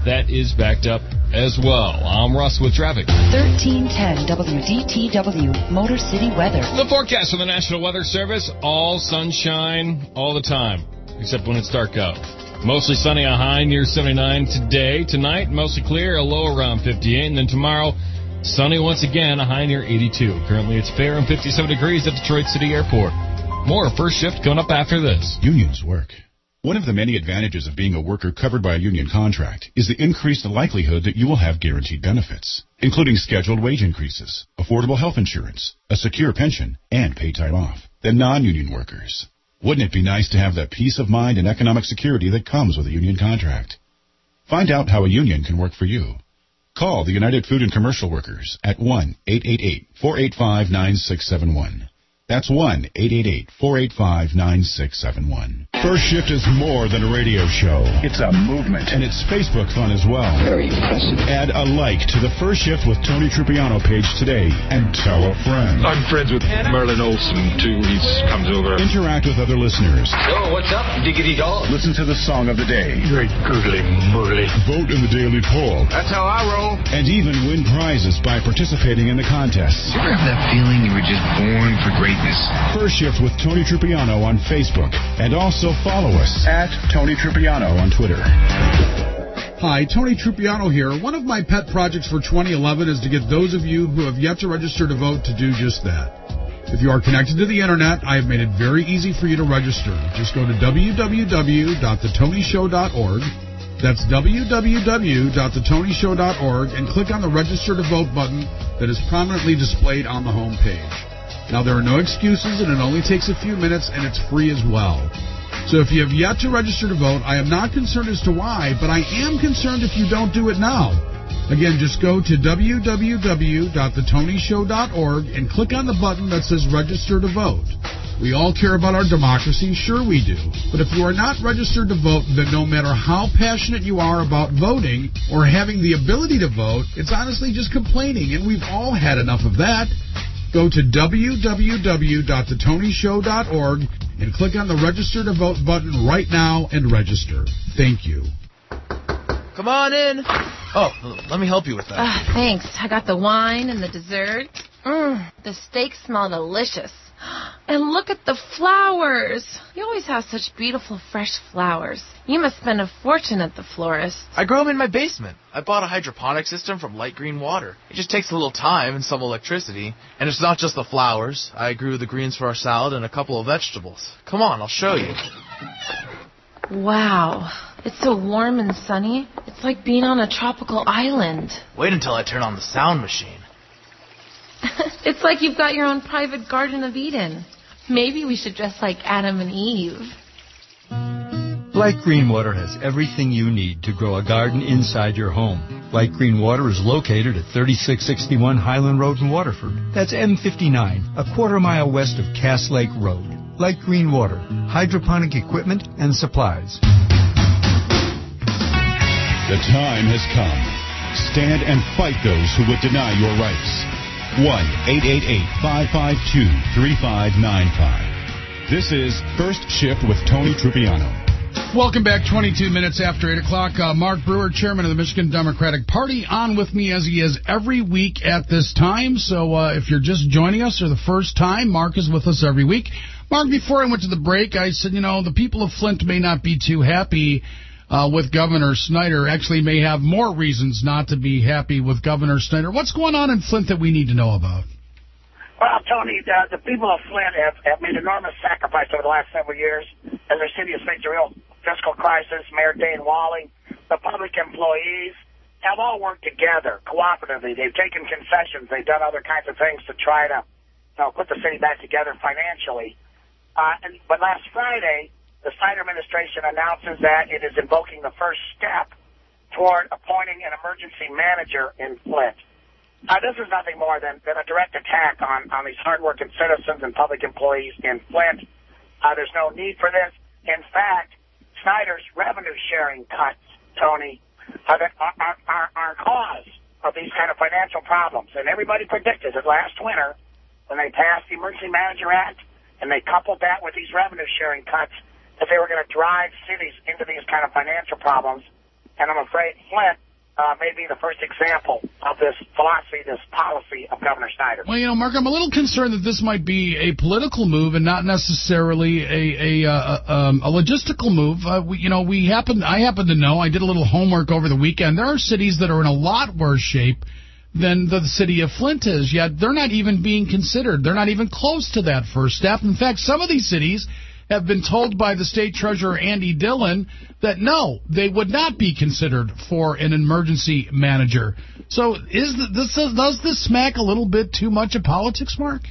that is backed up as well. I'm Russ with traffic. thirteen ten W D T W, Motor City weather. The forecast from the National Weather Service, all sunshine all the time, except when it's dark out. Mostly sunny, a high near seventy-nine today. Tonight, mostly clear, a low around fifty-eight. And then tomorrow, sunny once again, a high near eighty-two. Currently, it's fair and fifty-seven degrees at Detroit City Airport. More First Shift coming up after this. Unions work. One of the many advantages of being a worker covered by a union contract is the increased likelihood that you will have guaranteed benefits, including scheduled wage increases, affordable health insurance, a secure pension, and paid time off, than non-union workers. Wouldn't it be nice to have the peace of mind and economic security that comes with a union contract? Find out how a union can work for you. Call the United Food and Commercial Workers at one eight eight eight, four eight five, nine six seven one. That's one eight eight eight, four eight five, nine six seven one. First Shift is more than a radio show. It's a movement. And it's Facebook fun as well. Very impressive. Add a like to the First Shift with Tony Trupiano page today and tell a friend. I'm friends with Merlin Olsen, too. He comes over. Interact with other listeners. So, what's up, diggity dog? Listen to the song of the day. Great googly moogly. Vote in the daily poll. That's how I roll. And even win prizes by participating in the contests. You ever have that feeling you were just born for greatness? First Shift with Tony Trupiano on Facebook. And also follow us at Tony Trupiano on Twitter. Hi, Tony Trupiano here. One of my pet projects for twenty eleven is to get those of you who have yet to register to vote to do just that. If you are connected to the Internet, I have made it very easy for you to register. Just go to w w w dot the tony show dot org. That's w w w dot the tony show dot org and click on the Register to Vote button that is prominently displayed on the home page. Now, there are no excuses, and it only takes a few minutes, and it's free as well. So if you have yet to register to vote, I am not concerned as to why, but I am concerned if you don't do it now. Again, just go to w w w dot the tony show dot org and click on the button that says Register to Vote. We all care about our democracy, sure we do. But if you are not registered to vote, then no matter how passionate you are about voting or having the ability to vote, it's honestly just complaining, and we've all had enough of that. Go to w w w dot the tony show dot org and click on the Register to Vote button right now and register. Thank you. Come on in. Oh, let me help you with that. Uh, thanks. I got the wine and the dessert. Mmm, the steaks smell delicious. And look at the flowers. You always have such beautiful, fresh flowers. You must spend a fortune at the florist. I grow them in my basement. I bought a hydroponic system from Light Green Water. It just takes a little time and some electricity. And it's not just the flowers. I grew the greens for our salad and a couple of vegetables. Come on, I'll show you. Wow. It's so warm and sunny. It's like being on a tropical island. Wait until I turn on the sound machine. It's like you've got your own private Garden of Eden. Maybe we should dress like Adam and Eve. Light Green Water has everything you need to grow a garden inside your home. Light Green Water is located at thirty-six sixty-one Highland Road in Waterford. That's M fifty-nine, a quarter mile west of Cass Lake Road. Light Green Water, hydroponic equipment and supplies. The time has come. Stand and fight those who would deny your rights. one eight eight eight, five five two, three five nine five. This is First Shift with Tony Trupiano. Welcome back, twenty-two minutes after eight o'clock. Uh, Mark Brewer, chairman of the Michigan Democratic Party, on with me as he is every week at this time. So uh, if you're just joining us or the first time, Mark is with us every week. Mark, before I went to the break, I said, you know, the people of Flint may not be too happy Uh, with Governor Snyder, actually may have more reasons not to be happy with Governor Snyder. What's going on in Flint that we need to know about? Well, Tony, the, the people of Flint have, have made enormous sacrifice over the last several years as their city has faced a real fiscal crisis. Mayor Dane Walling, the public employees have all worked together cooperatively. They've taken concessions. They've done other kinds of things to try to you know, put the city back together financially. Uh, and, but last Friday, the Snyder administration announces that it is invoking the first step toward appointing an emergency manager in Flint. Now, this is nothing more than, than a direct attack on, on these hardworking citizens and public employees in Flint. Uh, there's no need for this. In fact, Snyder's revenue-sharing cuts, Tony, are, the, are, are, are cause of these kind of financial problems. And everybody predicted it last winter when they passed the Emergency Manager Act and they coupled that with these revenue-sharing cuts, that they were going to drive cities into these kind of financial problems. and I'm afraid Flint uh, may be the first example of this philosophy, this policy of Governor Snyder. Well, you know, Mark, I'm a little concerned that this might be a political move and not necessarily a a, uh, um, a logistical move. Uh, we, you know, we happen, I happen to know, I did a little homework over the weekend. There are cities that are in a lot worse shape than the city of Flint is, yet they're not even being considered. They're not even close to that first step. In fact, some of these cities have been told by the state treasurer, Andy Dillon, that no, they would not be considered for an emergency manager. So is this, does this smack a little bit too much of politics, Mark?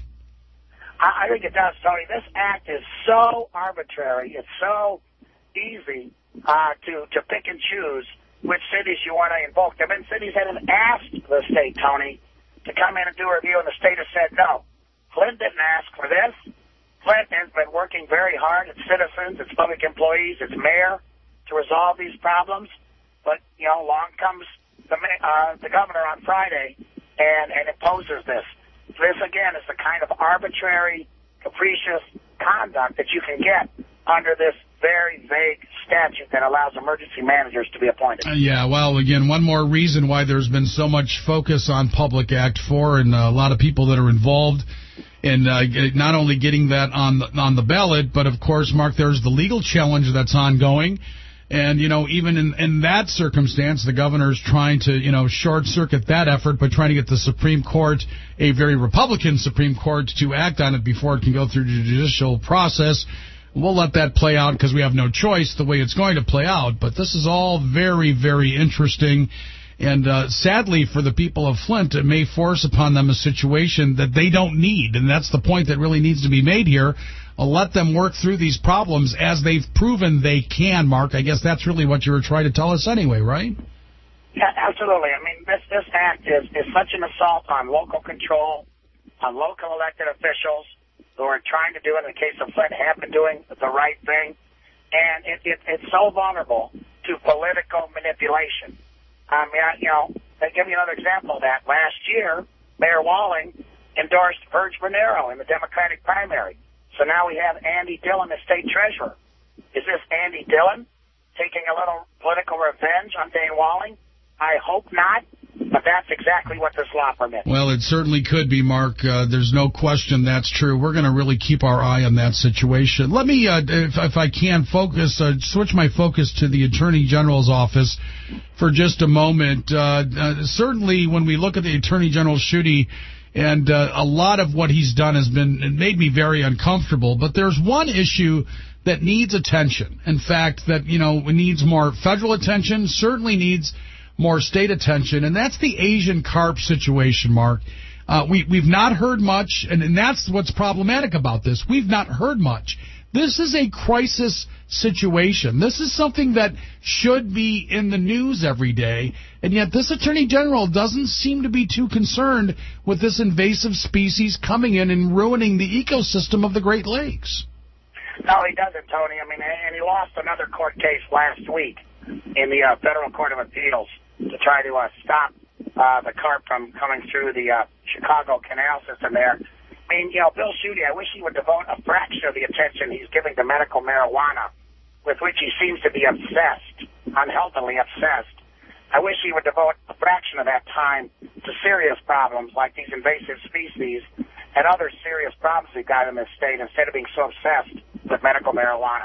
I think it does, Tony. This act is so arbitrary. It's so easy uh, to, to pick and choose which cities you want to invoke. There have been cities that have asked the state, Tony, to come in and do a review, and the state has said no. Flint didn't ask for this. Flint has been working very hard, its citizens, its public employees, its mayor, to resolve these problems. But, you know, along comes the, uh, the governor on Friday and, and imposes this. This, again, is the kind of arbitrary, capricious conduct that you can get under this very vague statute that allows emergency managers to be appointed. Uh, yeah, well, again, one more reason why there's been so much focus on Public Act four and uh, a lot of people that are involved in uh, not only getting that on the, on the ballot, but, of course, Mark, there's the legal challenge that's ongoing. And, you know, even in, in that circumstance, the governor's trying to, you know, short-circuit that effort by trying to get the Supreme Court, a very Republican Supreme Court, to act on it before it can go through the judicial process. We'll let that play out because we have no choice the way it's going to play out. But this is all very, very interesting. And uh, sadly for the people of Flint, it may force upon them a situation that they don't need. And that's the point that really needs to be made here. I'll let them work through these problems as they've proven they can, Mark. I guess that's really what you were trying to tell us anyway, right? Yeah, absolutely. I mean, this, this act is, is such an assault on local control, on local elected officials who are trying to do it in the case of Flint, have been doing the right thing. And it, it, it's so vulnerable to political manipulation. I mean, I, you know, I'll give you another example of that. Last year, Mayor Walling endorsed Virg Monero in the Democratic primary. So now we have Andy Dillon, the state treasurer. Is this Andy Dillon taking a little political revenge on Dane Walling? I hope not, but that's exactly what this law permits. Well, it certainly could be, Mark. Uh, there's no question that's true. We're going to really keep our eye on that situation. Let me, uh, if, if I can, focus, uh, switch my focus to the Attorney General's office for just a moment. Uh, uh, certainly, when we look at the Attorney General Schuette, and uh, a lot of what he's done has been, it made me very uncomfortable. But there's one issue that needs attention. In fact, that, you know, needs more federal attention, certainly needs more state attention, and that's the Asian carp situation, Mark. Uh, we, we've not heard much, and, and that's what's problematic about this. We've not heard much. This is a crisis situation. This is something that should be in the news every day, and yet this Attorney General doesn't seem to be too concerned with this invasive species coming in and ruining the ecosystem of the Great Lakes. No, he doesn't, Tony. I mean, and he lost another court case last week in the uh, Federal Court of Appeals to try to uh, stop uh, the carp from coming through the uh, Chicago canal system there. I mean, you know, Bill Schuette, I wish he would devote a fraction of the attention he's giving to medical marijuana, with which he seems to be obsessed, unhealthily obsessed. I wish he would devote a fraction of that time to serious problems like these invasive species and other serious problems we've got in this state instead of being so obsessed with medical marijuana.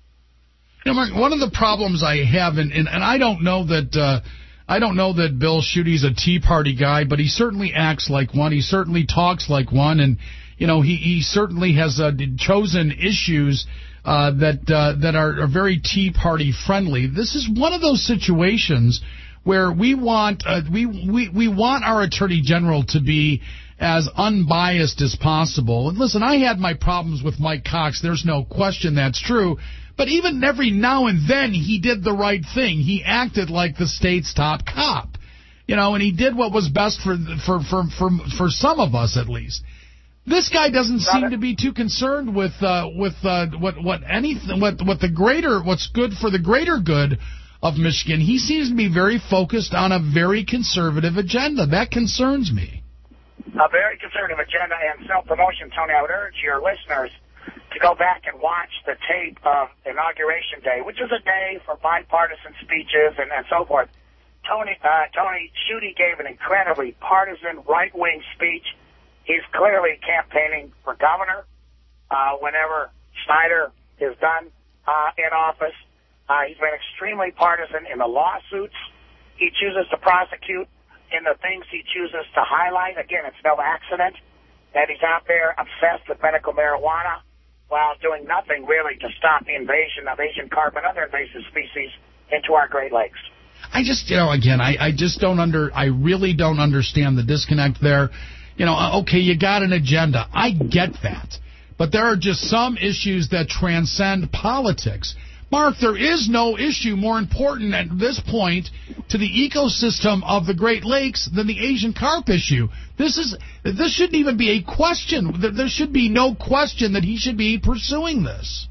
You know, Mark, one of the problems I have, and, and, and I don't know that uh, I don't know that Bill Schuette's a Tea Party guy, but he certainly acts like one. He certainly talks like one, and you know, he, he certainly has uh, chosen issues uh, that uh, that are, are very Tea Party friendly. This is one of those situations where we want uh, we, we we want our Attorney General to be as unbiased as possible. And listen, I had my problems with Mike Cox. There's no question that's true. But even every now and then, he did the right thing. He acted like the state's top cop, you know, and he did what was best for for for for, for some of us, at least. This guy doesn't seem to be too concerned with uh, with uh, what what anything what what the greater what's good for the greater good of Michigan. He seems to be very focused on a very conservative agenda. That concerns me. A very conservative agenda and self-promotion, Tony. I would urge your listeners to go back and watch the tape of Inauguration Day, which is a day for bipartisan speeches and, and so forth. Tony uh, Tony Schuette gave an incredibly partisan, right-wing speech. He's clearly campaigning for governor uh, whenever Snyder is done uh, in office. Uh, he's been extremely partisan in the lawsuits he chooses to prosecute, in the things he chooses to highlight. Again, it's no accident that he's out there obsessed with medical marijuana while doing nothing really to stop the invasion of Asian carp and other invasive species into our Great Lakes. I just, you know, again, I, I just don't under, I really don't understand the disconnect there. You know, okay, you got an agenda. I get that. But there are just some issues that transcend politics. Mark, there is no issue more important at this point to the ecosystem of the Great Lakes than the Asian carp issue. This is this shouldn't even be a question. There should be no question that he should be pursuing this.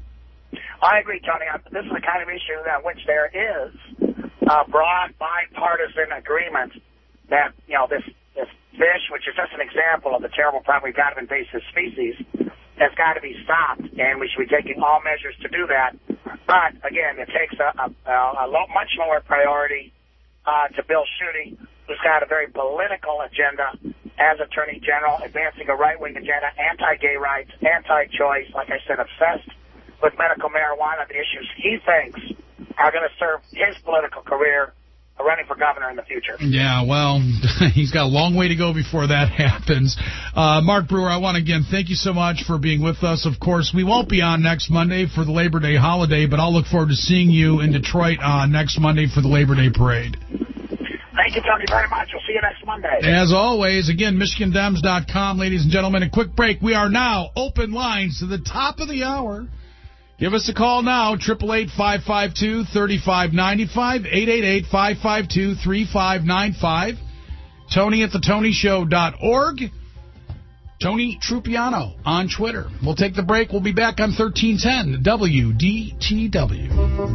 I agree, Tony. This is the kind of issue that which there is a broad bipartisan agreement that, you know, this, this fish, which is just an example of the terrible problem we've got of invasive species, has got to be stopped, and we should be taking all measures to do that. But, again, it takes a, a, a lo- much lower priority uh, to Bill Schuette, who's got a very political agenda as Attorney General, advancing a right-wing agenda, anti-gay rights, anti-choice, like I said, obsessed with medical marijuana, the issues he thinks are going to serve his political career running for governor in the future. Yeah, well, he's got a long way to go before that happens. Uh, Mark Brewer, I want to again thank you so much for being with us. Of course, we won't be on next Monday for the Labor Day holiday, but I'll look forward to seeing you in Detroit uh, next Monday for the Labor Day parade. Thank you, Tony, very much. We'll see you next Monday. As always, again, Michigan Dems dot com, ladies and gentlemen. A quick break. We are now open lines to the top of the hour. Give us a call now, eight eight eight, five five two, three five nine five, eight eight eight, five five two, three five nine five. Tony at the Tony Show dot org. Tony Trupiano on Twitter. We'll take the break. We'll be back on thirteen ten W D T W.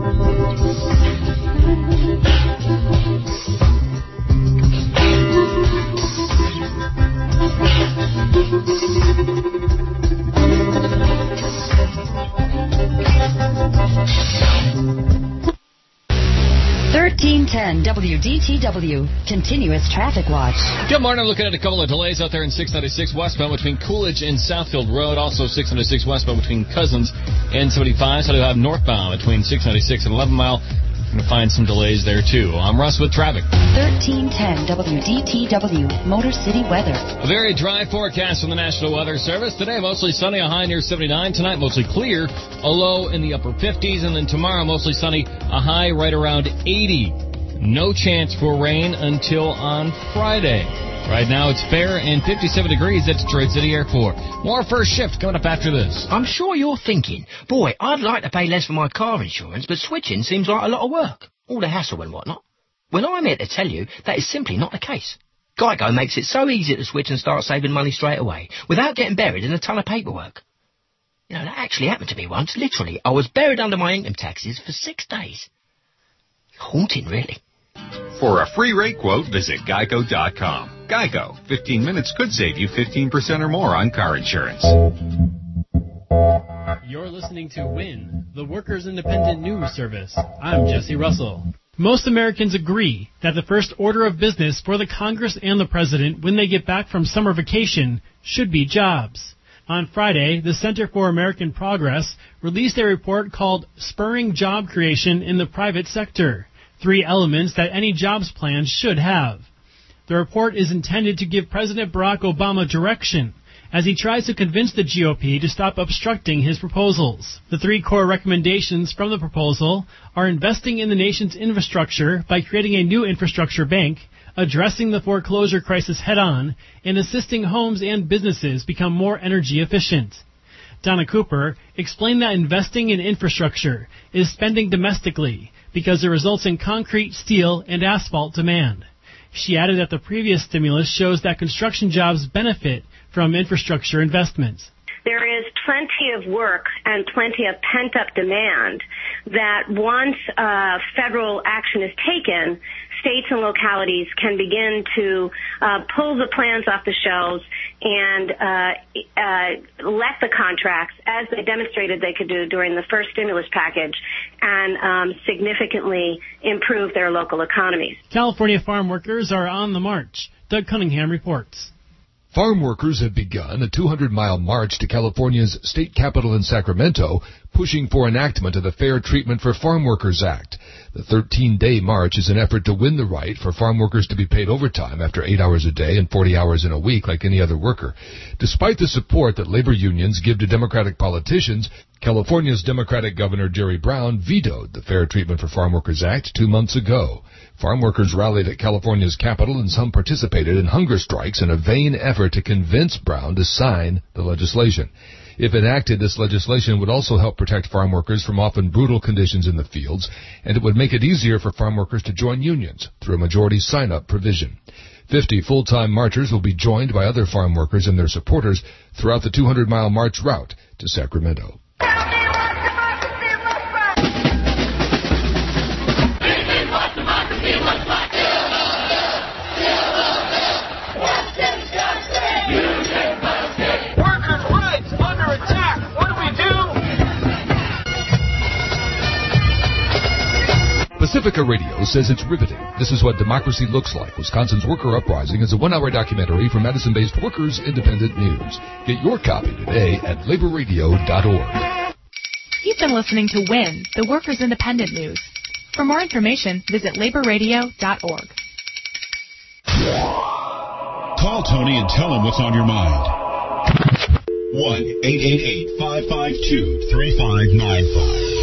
thirteen ten W D T W, Continuous Traffic Watch. Good morning. Looking at a couple of delays out there in six ninety-six westbound between Coolidge and Southfield Road. Also six ninety-six westbound between Cousins and seventy-five. So you have northbound between six ninety-six and eleven mile. You're going to find some delays there, too. I'm Russ with traffic. thirteen ten W D T W, Motor City Weather. A very dry forecast from the National Weather Service. Today, mostly sunny, a high near seventy-nine. Tonight, mostly clear, a low in the upper fifties. And then tomorrow, mostly sunny, a high right around eighty. No chance for rain until on Friday. Right now, it's fair and fifty-seven degrees at Detroit City Airport. More first shift coming up after this. I'm sure you're thinking, boy, I'd like to pay less for my car insurance, but switching seems like a lot of work. All the hassle and whatnot. Well, I'm here to tell you that is simply not the case. Geico makes it so easy to switch and start saving money straight away, without getting buried in a ton of paperwork. You know, that actually happened to me once. Literally, I was buried under my income taxes for six days. Haunting, really. For a free rate quote, visit geico dot com. Geico. fifteen minutes could save you fifteen percent or more on car insurance. You're listening to W I N, the Workers' Independent News Service. I'm Jesse Russell. Most Americans agree that the first order of business for the Congress and the President when they get back from summer vacation should be jobs. On Friday, the Center for American Progress released a report called Spurring Job Creation in the Private Sector. Three elements that any jobs plan should have. The report is intended to give President Barack Obama direction as he tries to convince the G O P to stop obstructing his proposals. The three core recommendations from the proposal are investing in the nation's infrastructure by creating a new infrastructure bank, addressing the foreclosure crisis head-on, and assisting homes and businesses become more energy efficient. Donna Cooper explained that investing in infrastructure is spending domestically because it results in concrete, steel, and asphalt demand. She added that the previous stimulus shows that construction jobs benefit from infrastructure investments. There is plenty of work and plenty of pent-up demand that once uh, federal action is taken states and localities can begin to uh, pull the plans off the shelves and uh, uh, let the contracts, as they demonstrated they could do during the first stimulus package, and um, significantly improve their local economies. California farm workers are on the march. Doug Cunningham reports. Farm workers have begun a two hundred mile march to California's state capital in Sacramento, pushing for enactment of the Fair Treatment for Farm Workers Act. The thirteen day march is an effort to win the right for farm workers to be paid overtime after eight hours a day and forty hours in a week like any other worker. Despite the support that labor unions give to Democratic politicians, California's Democratic Governor Jerry Brown vetoed the Fair Treatment for Farm Workers Act two months ago. Farm workers rallied at California's capital, and some participated in hunger strikes in a vain effort to convince Brown to sign the legislation. If enacted, this legislation would also help protect farm workers from often brutal conditions in the fields, and it would make it easier for farm workers to join unions through a majority sign-up provision. Fifty full-time marchers will be joined by other farm workers and their supporters throughout the two hundred mile march route to Sacramento. Pacifica Radio says it's riveting. This is what democracy looks like. Wisconsin's Worker Uprising is a one-hour documentary from Madison-based Workers Independent News. Get your copy today at labor radio dot org. You've been listening to WIN, the Workers Independent News. For more information, visit labor radio dot org. Call Tony and tell him what's on your mind. one eight eight eight, five five two, three five nine five.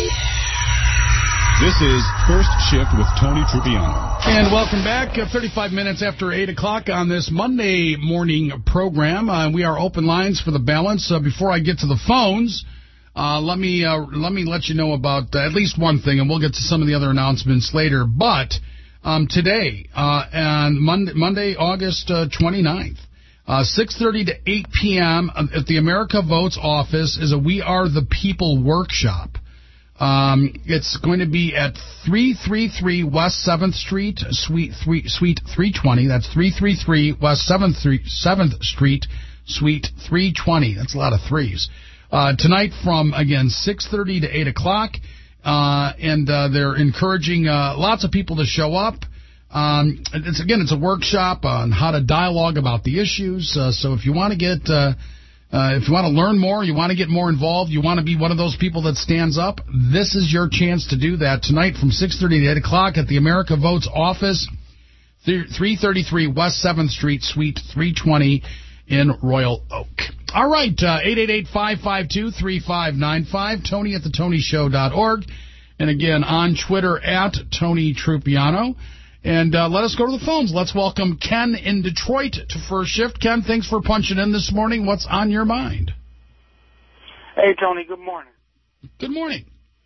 This is First Shift with Tony Trupiano. And welcome back. Uh, thirty-five minutes after eight o'clock on this Monday morning program. Uh, we are open lines for the balance. Uh, before I get to the phones, uh, let me uh, let me let you know about uh, at least one thing, and we'll get to some of the other announcements later. But um, today, uh, and Monday, Monday August uh, twenty-ninth, uh, six thirty to eight p.m. at the America Votes office is a We Are the People workshop. Um, it's going to be at three thirty-three West seventh Street, Suite three, Suite three twenty. That's three thirty-three West seventh Street, Suite three twenty. That's a lot of threes. Uh, tonight from, again, six thirty to eight o'clock. Uh, and, uh, they're encouraging, uh, lots of people to show up. Um, it's, again, it's a workshop on how to dialogue about the issues. Uh, so if you want to get, uh, Uh, if you want to learn more, you want to get more involved, you want to be one of those people that stands up, this is your chance to do that tonight from six thirty to eight o'clock at the America Votes office, three thirty-three West seventh Street, Suite three twenty in Royal Oak. All right, uh, eight eight eight, five five two, three five nine five, Tony at the tony show dot org, and again on Twitter at Tony Trupiano. And uh, let us go to the phones. Let's welcome Ken in Detroit to First Shift. Ken, thanks for punching in this morning. What's on your mind? Hey, Tony, good morning. Good morning.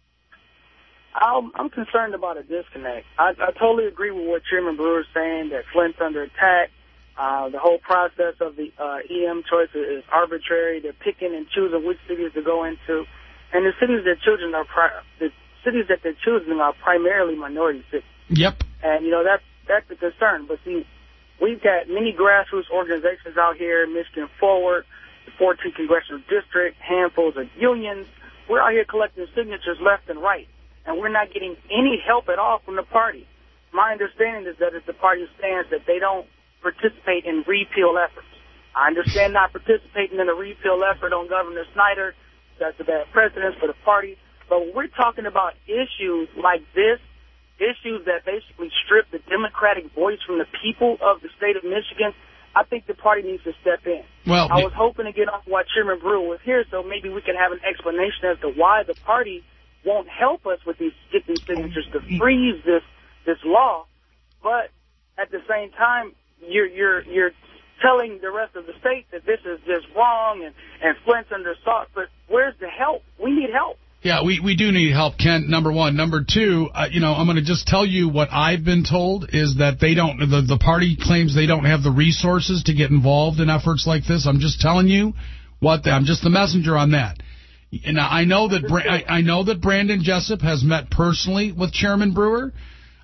I'm, I'm concerned about a disconnect. I, I totally agree with what Chairman Brewer is saying, that Flint's under attack. Uh, the whole process of the uh, E M choice is arbitrary. They're picking and choosing which cities to go into. And the cities they're choosing are pri- the cities that they're choosing are primarily minority cities. Yep. And, you know, that's, that's a concern. But, see, we've got many grassroots organizations out here, Michigan Forward, the fourteenth Congressional District, handfuls of unions. We're out here collecting signatures left and right, and we're not getting any help at all from the party. My understanding is that it's the party's stance that they don't participate in repeal efforts. I understand not participating in a repeal effort on Governor Snyder. That's a bad precedent for the party. But when we're talking about issues like this, issues that basically strip the democratic voice from the people of the state of Michigan, I think the party needs to step in. Well, I was hoping to get off what Chairman Brewer was here, so maybe we can have an explanation as to why the party won't help us with these get these signatures to freeze this this law. But at the same time, you're you're you're telling the rest of the state that this is just wrong and and Flint's under assault. But where's the help? We need help. Yeah, we, we do need help, Kent, number one. Number two, uh, you know, I'm going to just tell you what I've been told is that they don't, the, the party claims they don't have the resources to get involved in efforts like this. I'm just telling you what, the, I'm just the messenger on that. And I know that, Bra- I, I know that Brandon Jessup has met personally with Chairman Brewer.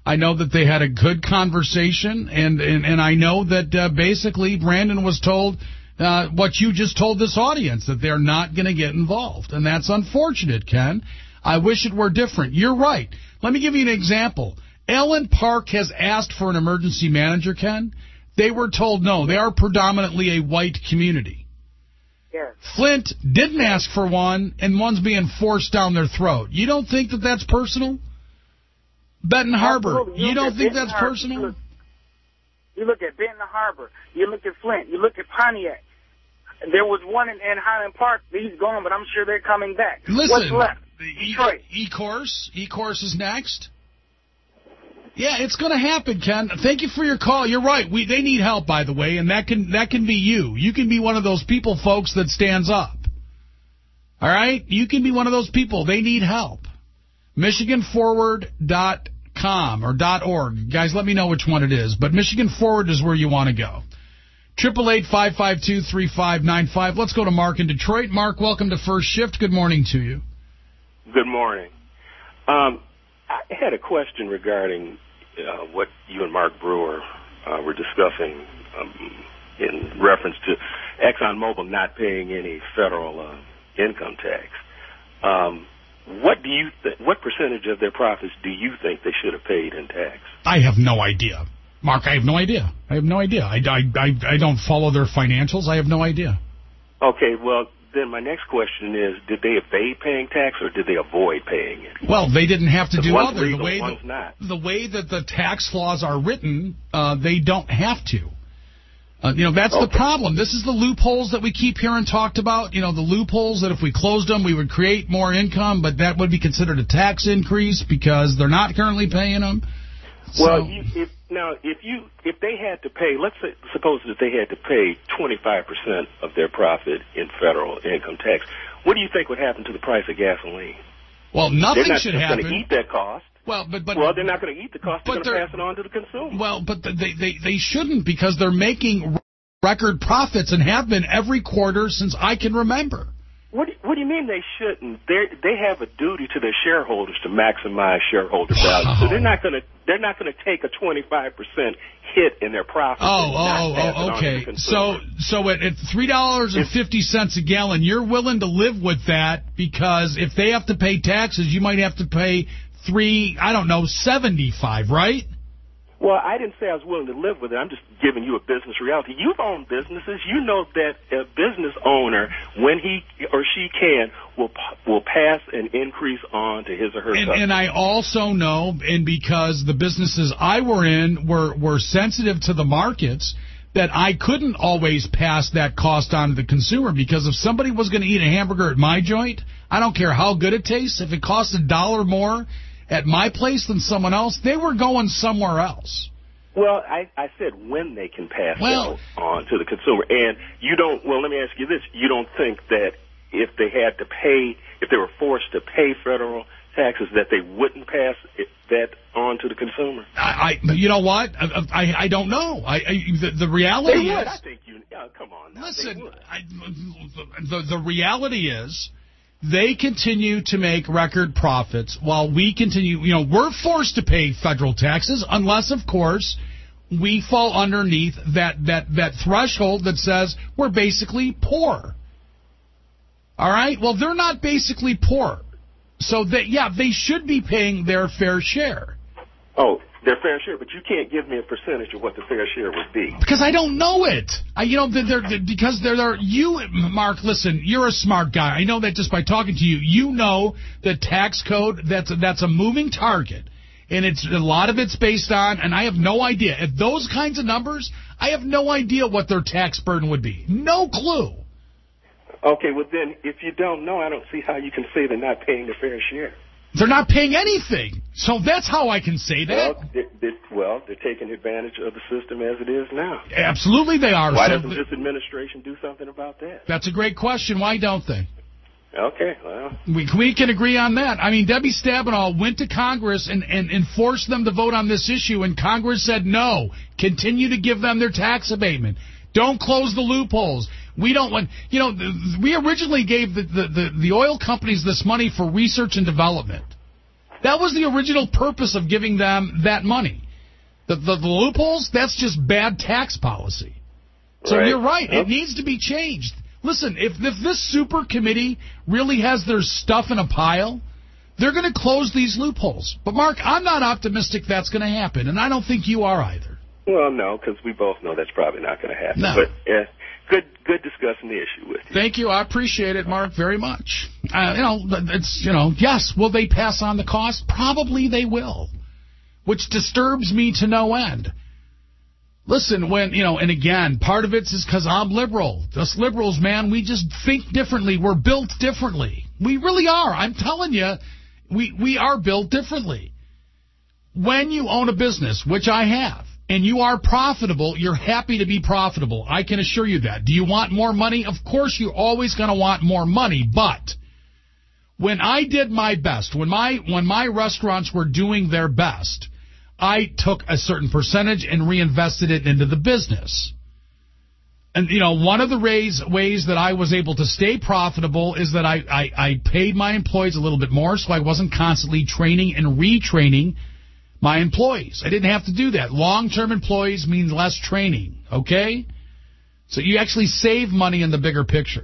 I know that they had a good conversation, and, and, and I know that uh, basically Brandon was told uh, what you just told this audience, that they're not going to get involved. And that's unfortunate, Ken. I wish it were different. You're right. Let me give you an example. Ellen Park has asked for an emergency manager, Ken. They were told no. They are predominantly a white community. Yes. Flint didn't ask for one, and one's being forced down their throat. You don't think that that's personal? Benton Harbor, Absolutely. You you don't think Benton that's Harbor, personal? You look, you look at Benton Harbor. You look at Flint. You look at Pontiac. There was one in, in Highland Park. He's gone, but I'm sure they're coming back. Listen, What's left? Detroit. E-Course. E-Course is next. Yeah, it's going to happen, Ken. Thank you for your call. You're right. We They need help, by the way, and that can that can be you. You can be one of those people, folks, that stands up. All right? You can be one of those people. They need help. Michigan Forward dot com or .org. Guys, let me know which one it is. But Michigan Forward is where you want to go. eight eight eight, five five two, three five nine five. Let's go to Mark in Detroit. Mark, welcome to First Shift. Good morning to you. Good morning. Um, I had a question regarding uh, what you and Mark Brewer uh, were discussing um, in reference to ExxonMobil not paying any federal uh, income tax. Um, what do you th- what percentage of their profits do you think they should have paid in tax? I have no idea. Mark, I have no idea. I have no idea. I, I, I, I don't follow their financials. I have no idea. Okay, well, then my next question is, did they evade paying tax or did they avoid paying it? Well, they didn't have to do one's other. legal, The way one's that, not. the way that the tax laws are written, uh, they don't have to. Uh, you know, that's Okay. the problem. This is the loopholes that we keep hearing talked about. You know, the loopholes that if we closed them, we would create more income, but that would be considered a tax increase because they're not currently paying them. Well, So- you, if, now, if you if they had to pay, let's say, suppose that they had to pay twenty-five percent of their profit in federal income tax, what do you think would happen to the price of gasoline? Well, nothing they're not should just happen. going to eat that cost. Well, but, but well, they're not going to eat the cost. They're but going to they're- pass it on to the consumer. Well, but they, they they shouldn't because they're making record profits and have been every quarter since I can remember. What do, what do you mean they shouldn't? They they have a duty to their shareholders to maximize shareholder value. So they're not going to they're not going to take a twenty-five percent hit in their profits. Oh, and not oh, pass it oh, on to okay. the consumer. So, so at, at three dollars and fifty cents a gallon, you're willing to live with that because if they have to pay taxes, you might have to pay three, I don't know, seventy-five, right? Well, I didn't say I was willing to live with it. I'm just giving you a business reality. You've owned businesses. You know that a business owner, when he or she can, will will pass an increase on to his or her And, customers. and I also know, and because the businesses I were in were, were sensitive to the markets, that I couldn't always pass that cost on to the consumer because if somebody was going to eat a hamburger at my joint, I don't care how good it tastes, if it costs a dollar more at my place than someone else, they were going somewhere else. Well, I, I said when they can pass Well- that on to the consumer. And you don't, well, let me ask you this. You don't think that if they had to pay, if they were forced to pay federal taxes, that they wouldn't pass it, that on to the consumer? I, I you know what? I, I, I don't know. I, I the, the reality They would. is, I think you, oh, come on now. listen, I, the, the reality is, they continue to make record profits while we continue, you know, we're forced to pay federal taxes unless, of course, we fall underneath that, that, that threshold that says we're basically poor. All right? Well, they're not basically poor. So, that, yeah, they should be paying their fair share. Oh, their fair share, but you can't give me a percentage of what the fair share would be. Because I don't know it. I, you know, they're, they're, because they're, they're, you, Mark, listen, you're a smart guy. I know that just by talking to you. You know the tax code, that's a, that's a moving target. And it's a lot of it's based on, and I have no idea. If those kinds of numbers, I have no idea what their tax burden would be. No clue. Okay, well then, if you don't know, I don't see how you can say they're not paying their fair share. They're not paying anything. So that's how I can say that. Well, they, they, well, they're taking advantage of the system as it is now. Absolutely they are. Why So doesn't th- this administration do something about that? That's a great question. Why don't they? Okay, well. We, we can agree on that. I mean, Debbie Stabenow went to Congress and, and, and forced them to vote on this issue, and Congress said no. Continue to give them their tax abatement. Don't close the loopholes. We don't want, you know, we originally gave the, the, the, the oil companies this money for research and development. That was the original purpose of giving them that money. The, the, the loopholes, that's just bad tax policy. So right. You're right. Yep. It needs to be changed. Listen, if, if this super committee really has their stuff in a pile, they're going to close these loopholes. But, Mark, I'm not optimistic that's going to happen, and I don't think you are either. Well, no, because we both know that's probably not going to happen. No. But uh, good good discussing the issue with you. Thank you. I appreciate it, Mark, very much. Uh, you know, it's, you know, yes, will they pass on the cost? Probably they will, which disturbs me to no end. Listen, when, you know, and again, part of it is because I'm liberal. Us liberals, man, we just think differently. We're built differently. We really are. I'm telling you, we, we are built differently. When you own a business, which I have, and you are profitable, you're happy to be profitable. I can assure you that. Do you want more money? Of course you're always going to want more money, but when I did my best, when my when my restaurants were doing their best, I took a certain percentage and reinvested it into the business. And, you know, one of the ways, ways that I was able to stay profitable is that I, I, I paid my employees a little bit more, so I wasn't constantly training and retraining my employees. I didn't have to do that. Long-term employees means less training, okay? So you actually save money in the bigger picture.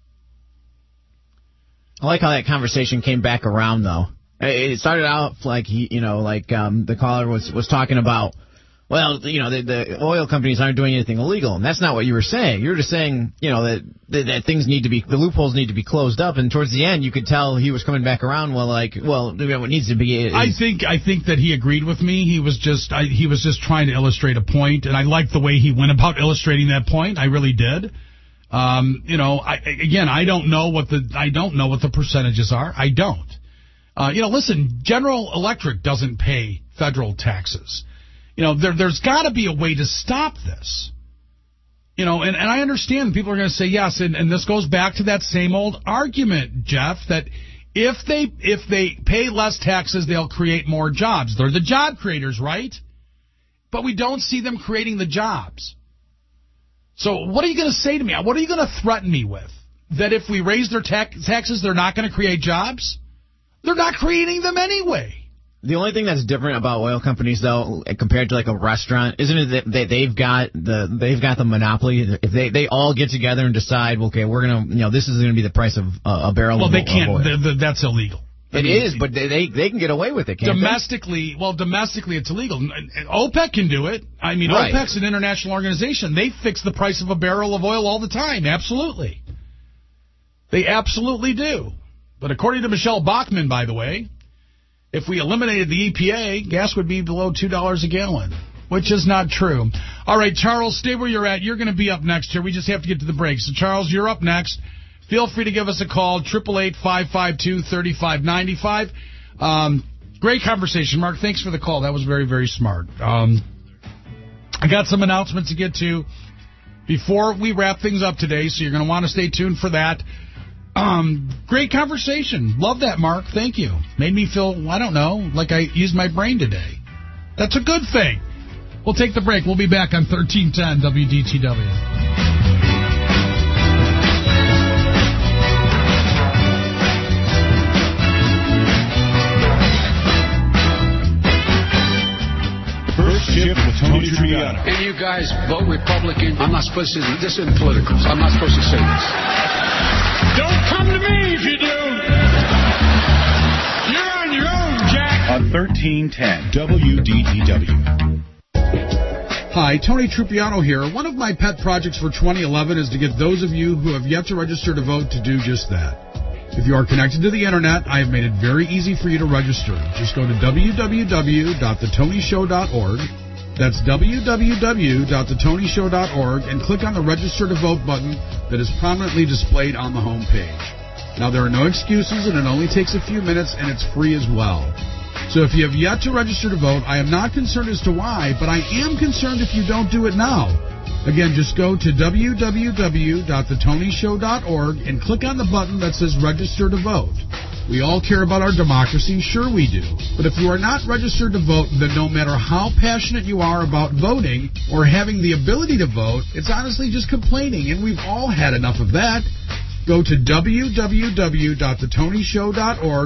I like how that conversation came back around, though. It started out like he, you know, like um, the caller was was talking about, well, you know, the, the oil companies aren't doing anything illegal, and that's not what you were saying. You were just saying, you know, that, that that things need to be, the loopholes need to be closed up, and towards the end, you could tell he was coming back around. Well, like, well, what needs to be. Is, I think I think that he agreed with me. He was just I, he was just trying to illustrate a point, and I liked the way he went about illustrating that point. I really did. Um, you know, I, again, I don't know what the I don't know what the percentages are. I don't. Uh, you know, listen, General Electric doesn't pay federal taxes. You know, there, there's got to be a way to stop this. You know, and, and I understand people are going to say yes, and, and this goes back to that same old argument, Jeff, that if they if they pay less taxes, they'll create more jobs. They're the job creators, right? But we don't see them creating the jobs. So what are you going to say to me? What are you going to threaten me with? That if we raise their tax, taxes, they're not going to create jobs? They're not creating them anyway. The only thing that's different about oil companies, though, compared to like a restaurant, isn't it that they've got the they've got the monopoly? If they they all get together and decide, okay, we're gonna, you know, this is going to be the price of uh, a barrel. Well, of they can't. Of oil. The, the, that's illegal. It I mean, is, but they, they they can get away with it. Can't domestically, they? Well, domestically, it's illegal. OPEC can do it. I mean, right. OPEC's an international organization. They fix the price of a barrel of oil all the time. Absolutely, they absolutely do. But according to Michelle Bachmann, by the way, if we eliminated the E P A, gas would be below two dollars a gallon, which is not true. All right, Charles, stay where you're at. You're going to be up next here. We just have to get to the break. So, Charles, you're up next. Feel free to give us a call, eight eight eight, five five two, three five nine five. Um, great conversation, Mark. Thanks for the call. That was very, very smart. Um, I got some announcements to get to before we wrap things up today, so you're going to want to stay tuned for that. Um, great conversation. Love that, Mark. Thank you. Made me feel, I don't know, like I used my brain today. That's a good thing. We'll take the break. We'll be back on thirteen ten W D T W. First Shift with Tony Triano. And you guys vote Republican. I'm not supposed to, this isn't political, so I'm not supposed to say this. Don't come to me if you do. You're on your own, Jack. On thirteen ten W D T W. Hi, Tony Trupiano here. One of my pet projects for twenty eleven is to get those of you who have yet to register to vote to do just that. If you are connected to the Internet, I have made it very easy for you to register. Just go to w w w dot the tony show dot org. That's w w w dot the tony show dot org and click on the Register to Vote button that is prominently displayed on the home page. Now, there are no excuses, and it only takes a few minutes, and it's free as well. So if you have yet to register to vote, I am not concerned as to why, but I am concerned if you don't do it now. Again, just go to w w w dot the tony show dot org and click on the button that says Register to Vote. We all care about our democracy, sure we do. But if you are not registered to vote, then no matter how passionate you are about voting or having the ability to vote, it's honestly just complaining, and we've all had enough of that. Go to w w w dot the tony show dot org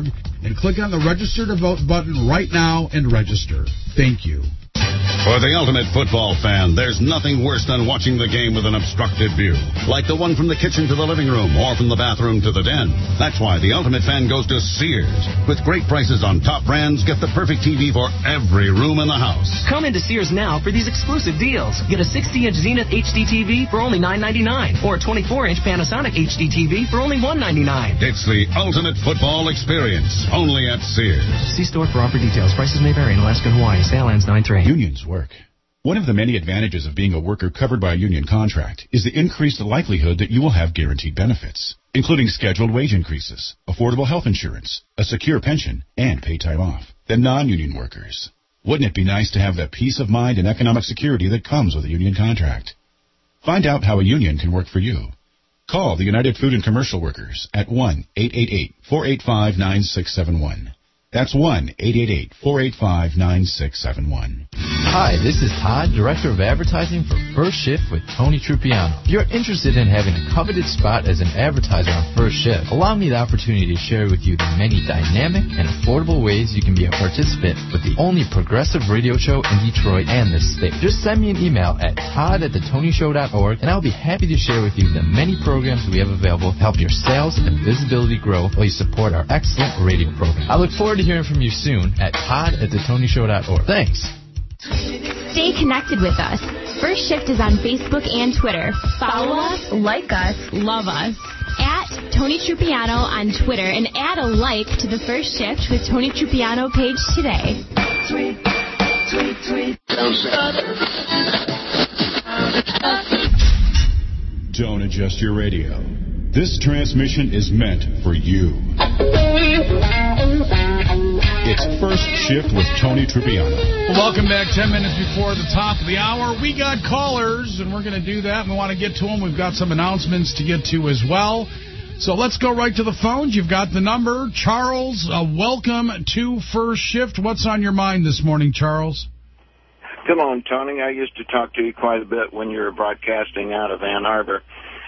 and click on the Register to Vote button right now and register. Thank you. For the ultimate football fan, there's nothing worse than watching the game with an obstructed view, like the one from the kitchen to the living room or from the bathroom to the den. That's why the ultimate fan goes to Sears. With great prices on top brands, get the perfect T V for every room in the house. Come into Sears now for these exclusive deals. Get a sixty-inch Zenith H D T V for only nine ninety-nine, or a twenty-four inch Panasonic H D T V for only one ninety-nine. It's the ultimate football experience, only at Sears. See store for offer details. Prices may vary in Alaska and Hawaii. Sale ends nine three. Unions work. One of the many advantages of being a worker covered by a union contract is the increased likelihood that you will have guaranteed benefits, including scheduled wage increases, affordable health insurance, a secure pension, and paid time off, than non-union workers. Wouldn't it be nice to have the peace of mind and economic security that comes with a union contract? Find out how a union can work for you. Call the United Food and Commercial Workers at one eight eight eight, four eight five, nine six seven one. That's one eight eight eight, four eight five, nine six seven one. Hi, this is Todd, Director of Advertising for First Shift with Tony Trupiano. If you're interested in having a coveted spot as an advertiser on First Shift, allow me the opportunity to share with you the many dynamic and affordable ways you can be a participant with the only progressive radio show in Detroit and this state. Just send me an email at todd at the tony show dot org, and I'll be happy to share with you the many programs we have available to help your sales and visibility grow while you support our excellent radio program. I look forward to hearing from you soon at todd at the tony show dot org. Thanks. Stay connected with us. First Shift is on Facebook and Twitter. Follow us, like us, love us. At Tony Trupiano on Twitter, and add a like to the First Shift with Tony Trupiano page today. Tweet, tweet, tweet. Don't adjust your radio. This transmission is meant for you. It's First Shift with Tony Trupiano. Well, welcome back. Ten minutes before the top of the hour. We got callers, and we're going to do that. We want to get to them. We've got some announcements to get to as well. So let's go right to the phones. You've got the number. Charles, uh, welcome to First Shift. What's on your mind this morning, Charles? Come on, Tony. I used to talk to you quite a bit when you were broadcasting out of Ann Arbor.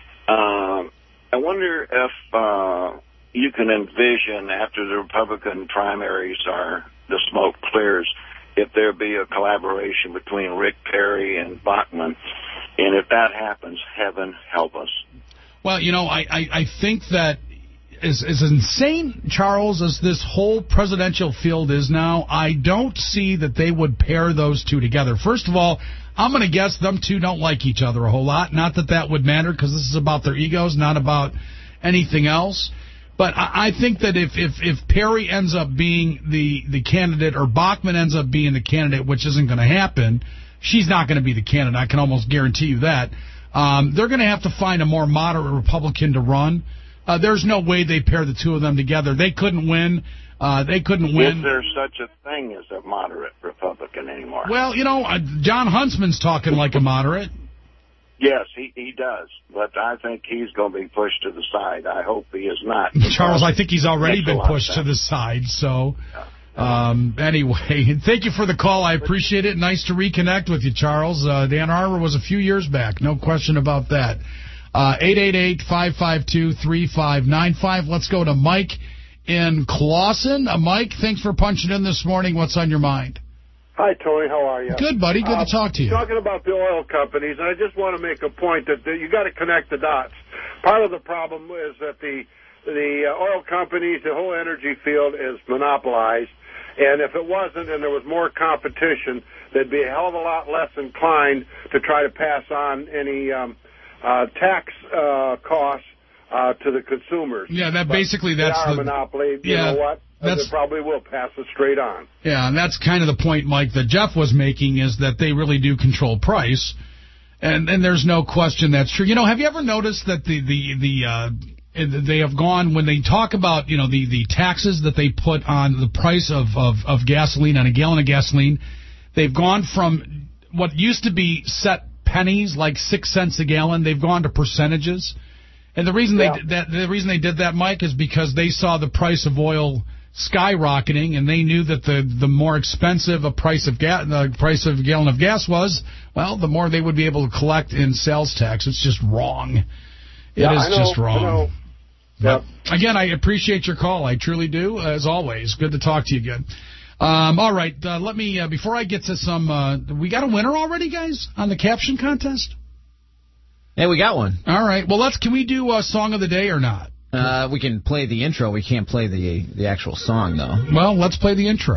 Uh, I wonder if uh, you can envision, after the Republican primaries are, the smoke clears, if there be a collaboration between Rick Perry and Bachmann. And if that happens, heaven help us. Well, you know, I, I, I think that as, as insane, Charles, as this whole presidential field is now, I don't see that they would pair those two together. First of all, I'm going to guess them two don't like each other a whole lot. Not that that would matter, because this is about their egos, not about anything else. But I, I think that if, if, if Perry ends up being the, the candidate, or Bachmann ends up being the candidate, which isn't going to happen, she's not going to be the candidate. I can almost guarantee you that. Um, they're going to have to find a more moderate Republican to run. Uh, there's no way they pair the two of them together. They couldn't win. Uh, they couldn't win. Is there such a thing as a moderate Republican anymore? Well, you know, uh, John Huntsman's talking like a moderate. Yes, he, he does. But I think he's going to be pushed to the side. I hope he is not. Charles, I think he's already been pushed to the side. So, um, anyway, thank you for the call. I appreciate it. Nice to reconnect with you, Charles. Uh, Ann Arbor was a few years back. No question about that. Uh, eight eight eight, five five two, three five nine five. Let's go to Mike in Clawson. Uh, Mike, thanks for punching in this morning. What's on your mind? Hi, Tony. How are you? Good, buddy. Good uh, to talk to you. Talking about the oil companies, and I just want to make a point that you got to connect the dots. Part of the problem is that the the oil companies, the whole energy field is monopolized, and if it wasn't and there was more competition, they'd be a hell of a lot less inclined to try to pass on any um, uh, tax uh, costs uh, to the consumers. Yeah, that but basically that's they are the a monopoly. You yeah, know what? That's, they probably will pass it straight on. Yeah, and that's kind of the point, Mike, that Jeff was making, is that they really do control price, and and there's no question that's true. You know, have you ever noticed that the the the uh, they have gone, when they talk about, you know, the the taxes that they put on the price of of, of gasoline, on a gallon of gasoline, they've gone from what used to be set pennies, like six cents a gallon, they've gone to percentages. And the reason yeah. they did that, the reason they did that, Mike, is because they saw the price of oil skyrocketing, and they knew that the the more expensive a price of gas, the price of a gallon of gas was, well, the more they would be able to collect in sales tax. It's just wrong. It yeah, is I know, just wrong. I know. Yep. Again, I appreciate your call. I truly do, as always. Good to talk to you again. Um, all right, uh, let me, uh, before I get to some, uh, we got a winner already, guys, on the caption contest? Yeah, we got one. All right, well, let's, can we do a song of the day or not? Uh, we can play the intro. We can't play the the actual song, though. Well, let's play the intro.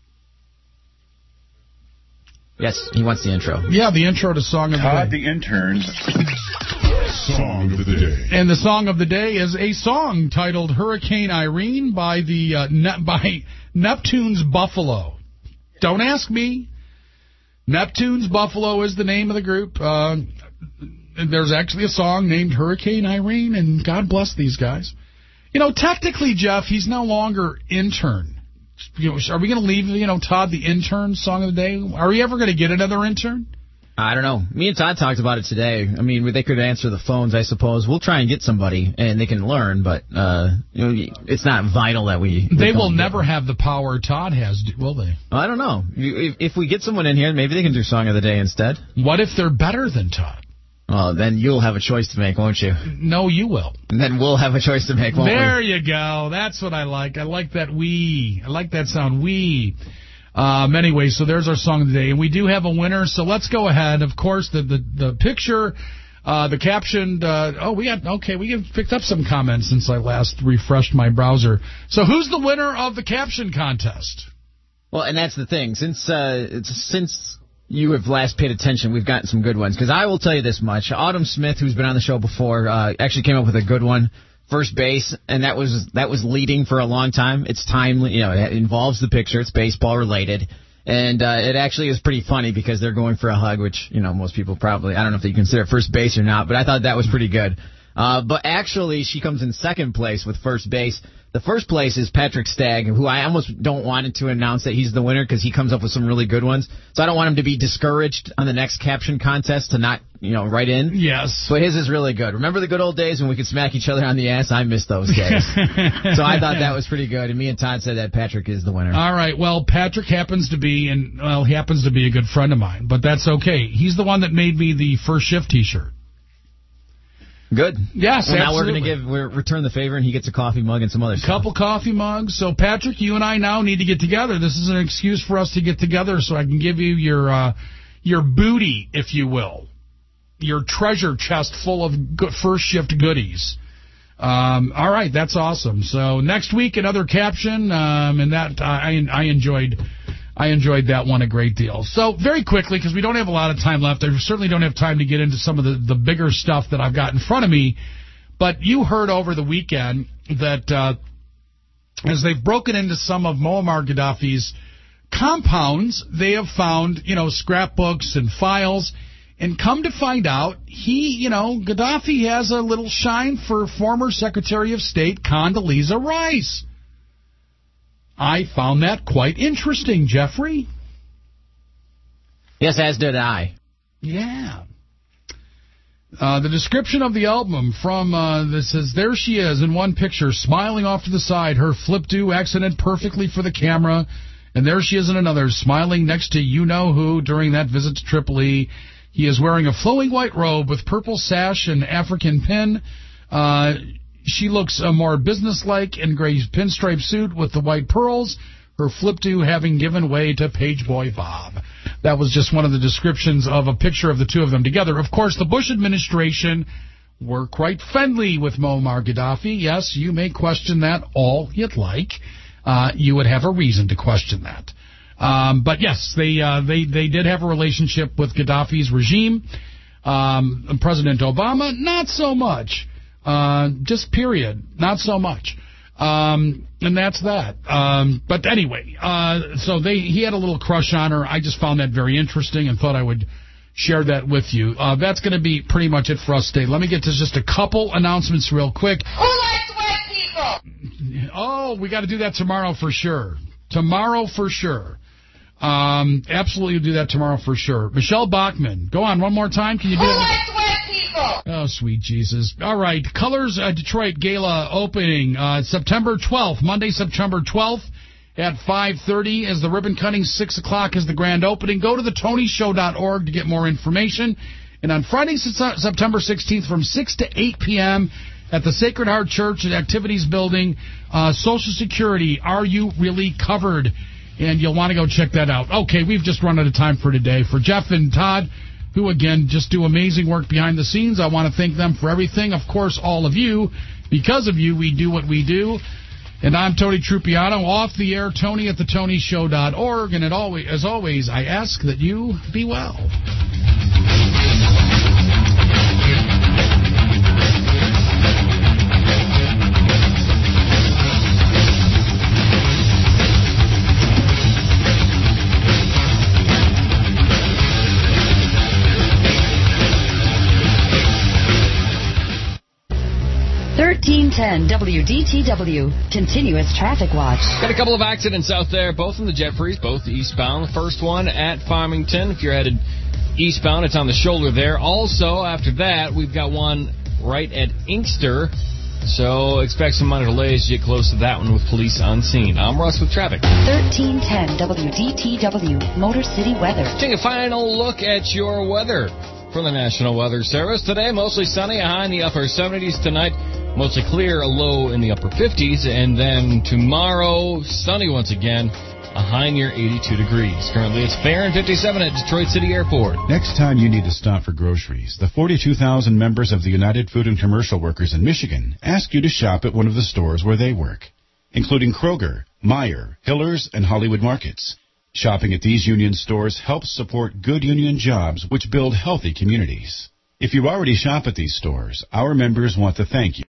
Yes, he wants the intro. Yeah, the intro to Song of the Day. Todd the Intern's Song of the Day. And the Song of the Day is a song titled Hurricane Irene by the uh, ne- by Neptune's Buffalo. Don't ask me. Neptune's Buffalo is the name of the group. Uh, there's actually a song named Hurricane Irene, and God bless these guys. You know, technically, Jeff, he's no longer intern. You know, are we going to leave, you know, Todd the Intern Song of the Day? Are we ever going to get another intern? I don't know. Me and Todd talked about it today. I mean, they could answer the phones, I suppose. We'll try and get somebody, and they can learn, but uh, you know, it's not vital that we... we they will never have the power Todd has, will they? I don't know. If, if we get someone in here, maybe they can do Song of the Day instead. What if they're better than Todd? Well, then you'll have a choice to make, won't you? No, you will. And then we'll have a choice to make, won't we? There you go. That's what I like. I like that we. I like that sound, we. Um, anyway, so there's our song of the day. And we do have a winner, so let's go ahead. Of course, the, the, the picture, uh, the captioned, uh, oh, we got, okay, we have picked up some comments since I last refreshed my browser. So who's the winner of the caption contest? Well, and that's the thing. Since, uh, it's, since... you have last paid attention, we've gotten some good ones. Because I will tell you this much. Autumn Smith, who's been on the show before, uh, actually came up with a good one. First base, and that was that was leading for a long time. It's timely, you know, it involves the picture. It's baseball related. And uh, it actually is pretty funny because they're going for a hug, which, you know, most people probably, I don't know if they consider it first base or not, but I thought that was pretty good. Uh, but actually, she comes in second place with first base. The first place is Patrick Stagg, who I almost don't want it to announce that he's the winner because he comes up with some really good ones. So I don't want him to be discouraged on the next caption contest to not, you know, write in. Yes. But his is really good. Remember the good old days when we could smack each other on the ass? I miss those days. So I thought that was pretty good. And me and Todd said that Patrick is the winner. All right. Well, Patrick happens to be, and well, he happens to be a good friend of mine, but that's okay. He's the one that made me the First Shift T-shirt. Good. Yes, well, absolutely. Now we're going to give we're, return the favor, and he gets a coffee mug and some other stuff. Couple coffee mugs. So, Patrick, you and I now need to get together. This is an excuse for us to get together so I can give you your uh, your booty, if you will, your treasure chest full of good First Shift goodies. Um, all right, that's awesome. So next week, another caption, um, and that I I enjoyed. I enjoyed that one a great deal. So very quickly, because we don't have a lot of time left, I certainly don't have time to get into some of the, the bigger stuff that I've got in front of me, but you heard over the weekend that uh, as they've broken into some of Muammar Gaddafi's compounds, they have found, you know, scrapbooks and files, and come to find out, he, you know, Gaddafi has a little shine for former Secretary of State Condoleezza Rice. I found that quite interesting, Jeffrey. Yes, as did I. Yeah. Uh, the description of the album from, uh, this says, there she is in one picture, smiling off to the side, her flip-do accented perfectly for the camera, and there she is in another, smiling next to you-know-who during that visit to Tripoli. He is wearing a flowing white robe with purple sash and African pin. Uh... She looks uh, more businesslike in gray pinstripe suit with the white pearls, her flip-do having given way to Pageboy Bob. That was just one of the descriptions of a picture of the two of them together. Of course, the Bush administration were quite friendly with Muammar Gaddafi. Yes, you may question that all you'd like. Uh, you would have a reason to question that. Um, but yes, they, uh, they, they did have a relationship with Gaddafi's regime. Um, President Obama, not so much. Uh, just period. Not so much. Um, and that's that. Um, but anyway, uh, so they, he had a little crush on her. I just found that very interesting and thought I would share that with you. Uh, that's going to be pretty much it for us today. Let me get to just a couple announcements real quick. Who likes white people? Oh, we got to do that tomorrow for sure. Tomorrow for sure. Um, absolutely do that tomorrow for sure. Michelle Bachman, go on one more time. Can you do Who it? likes white people? Oh, sweet Jesus. All right. Colors uh, Detroit Gala opening uh, September twelfth, Monday, September twelfth at five thirty is the ribbon cutting. six o'clock is the grand opening. Go to the tony show dot org to get more information. And on Friday, September sixteenth from six to eight p.m., at the Sacred Heart Church and Activities Building. Uh, Social Security, are you really covered? And you'll want to go check that out. Okay, we've just run out of time for today. For Jeff and Todd, who, again, just do amazing work behind the scenes, I want to thank them for everything. Of course, all of you. Because of you, we do what we do. And I'm Tony Trupiano, off the air, Tony at the tony show dot org. And it always, as always, I ask that you be well. thirteen ten W D T W, Continuous Traffic Watch. Got a couple of accidents out there, both in the Jeffries, both eastbound. The first one at Farmington. If you're headed eastbound, it's on the shoulder there. Also, after that, we've got one right at Inkster. So expect some minor delays as you get close to that one with police on scene. I'm Russ with traffic. thirteen ten W D T W, Motor City Weather. Take a final look at your weather from the National Weather Service. Today, mostly sunny, a high in the upper seventies. Tonight, mostly clear, a low in the upper fifties. And then tomorrow, sunny once again, a high near eighty-two degrees. Currently, it's fair and fifty-seven at Detroit City Airport. Next time you need to stop for groceries, the forty-two thousand members of the United Food and Commercial Workers in Michigan ask you to shop at one of the stores where they work, including Kroger, Meijer, Hillers, and Hollywood Markets. Shopping at these union stores helps support good union jobs which build healthy communities. If you already shop at these stores, our members want to thank you.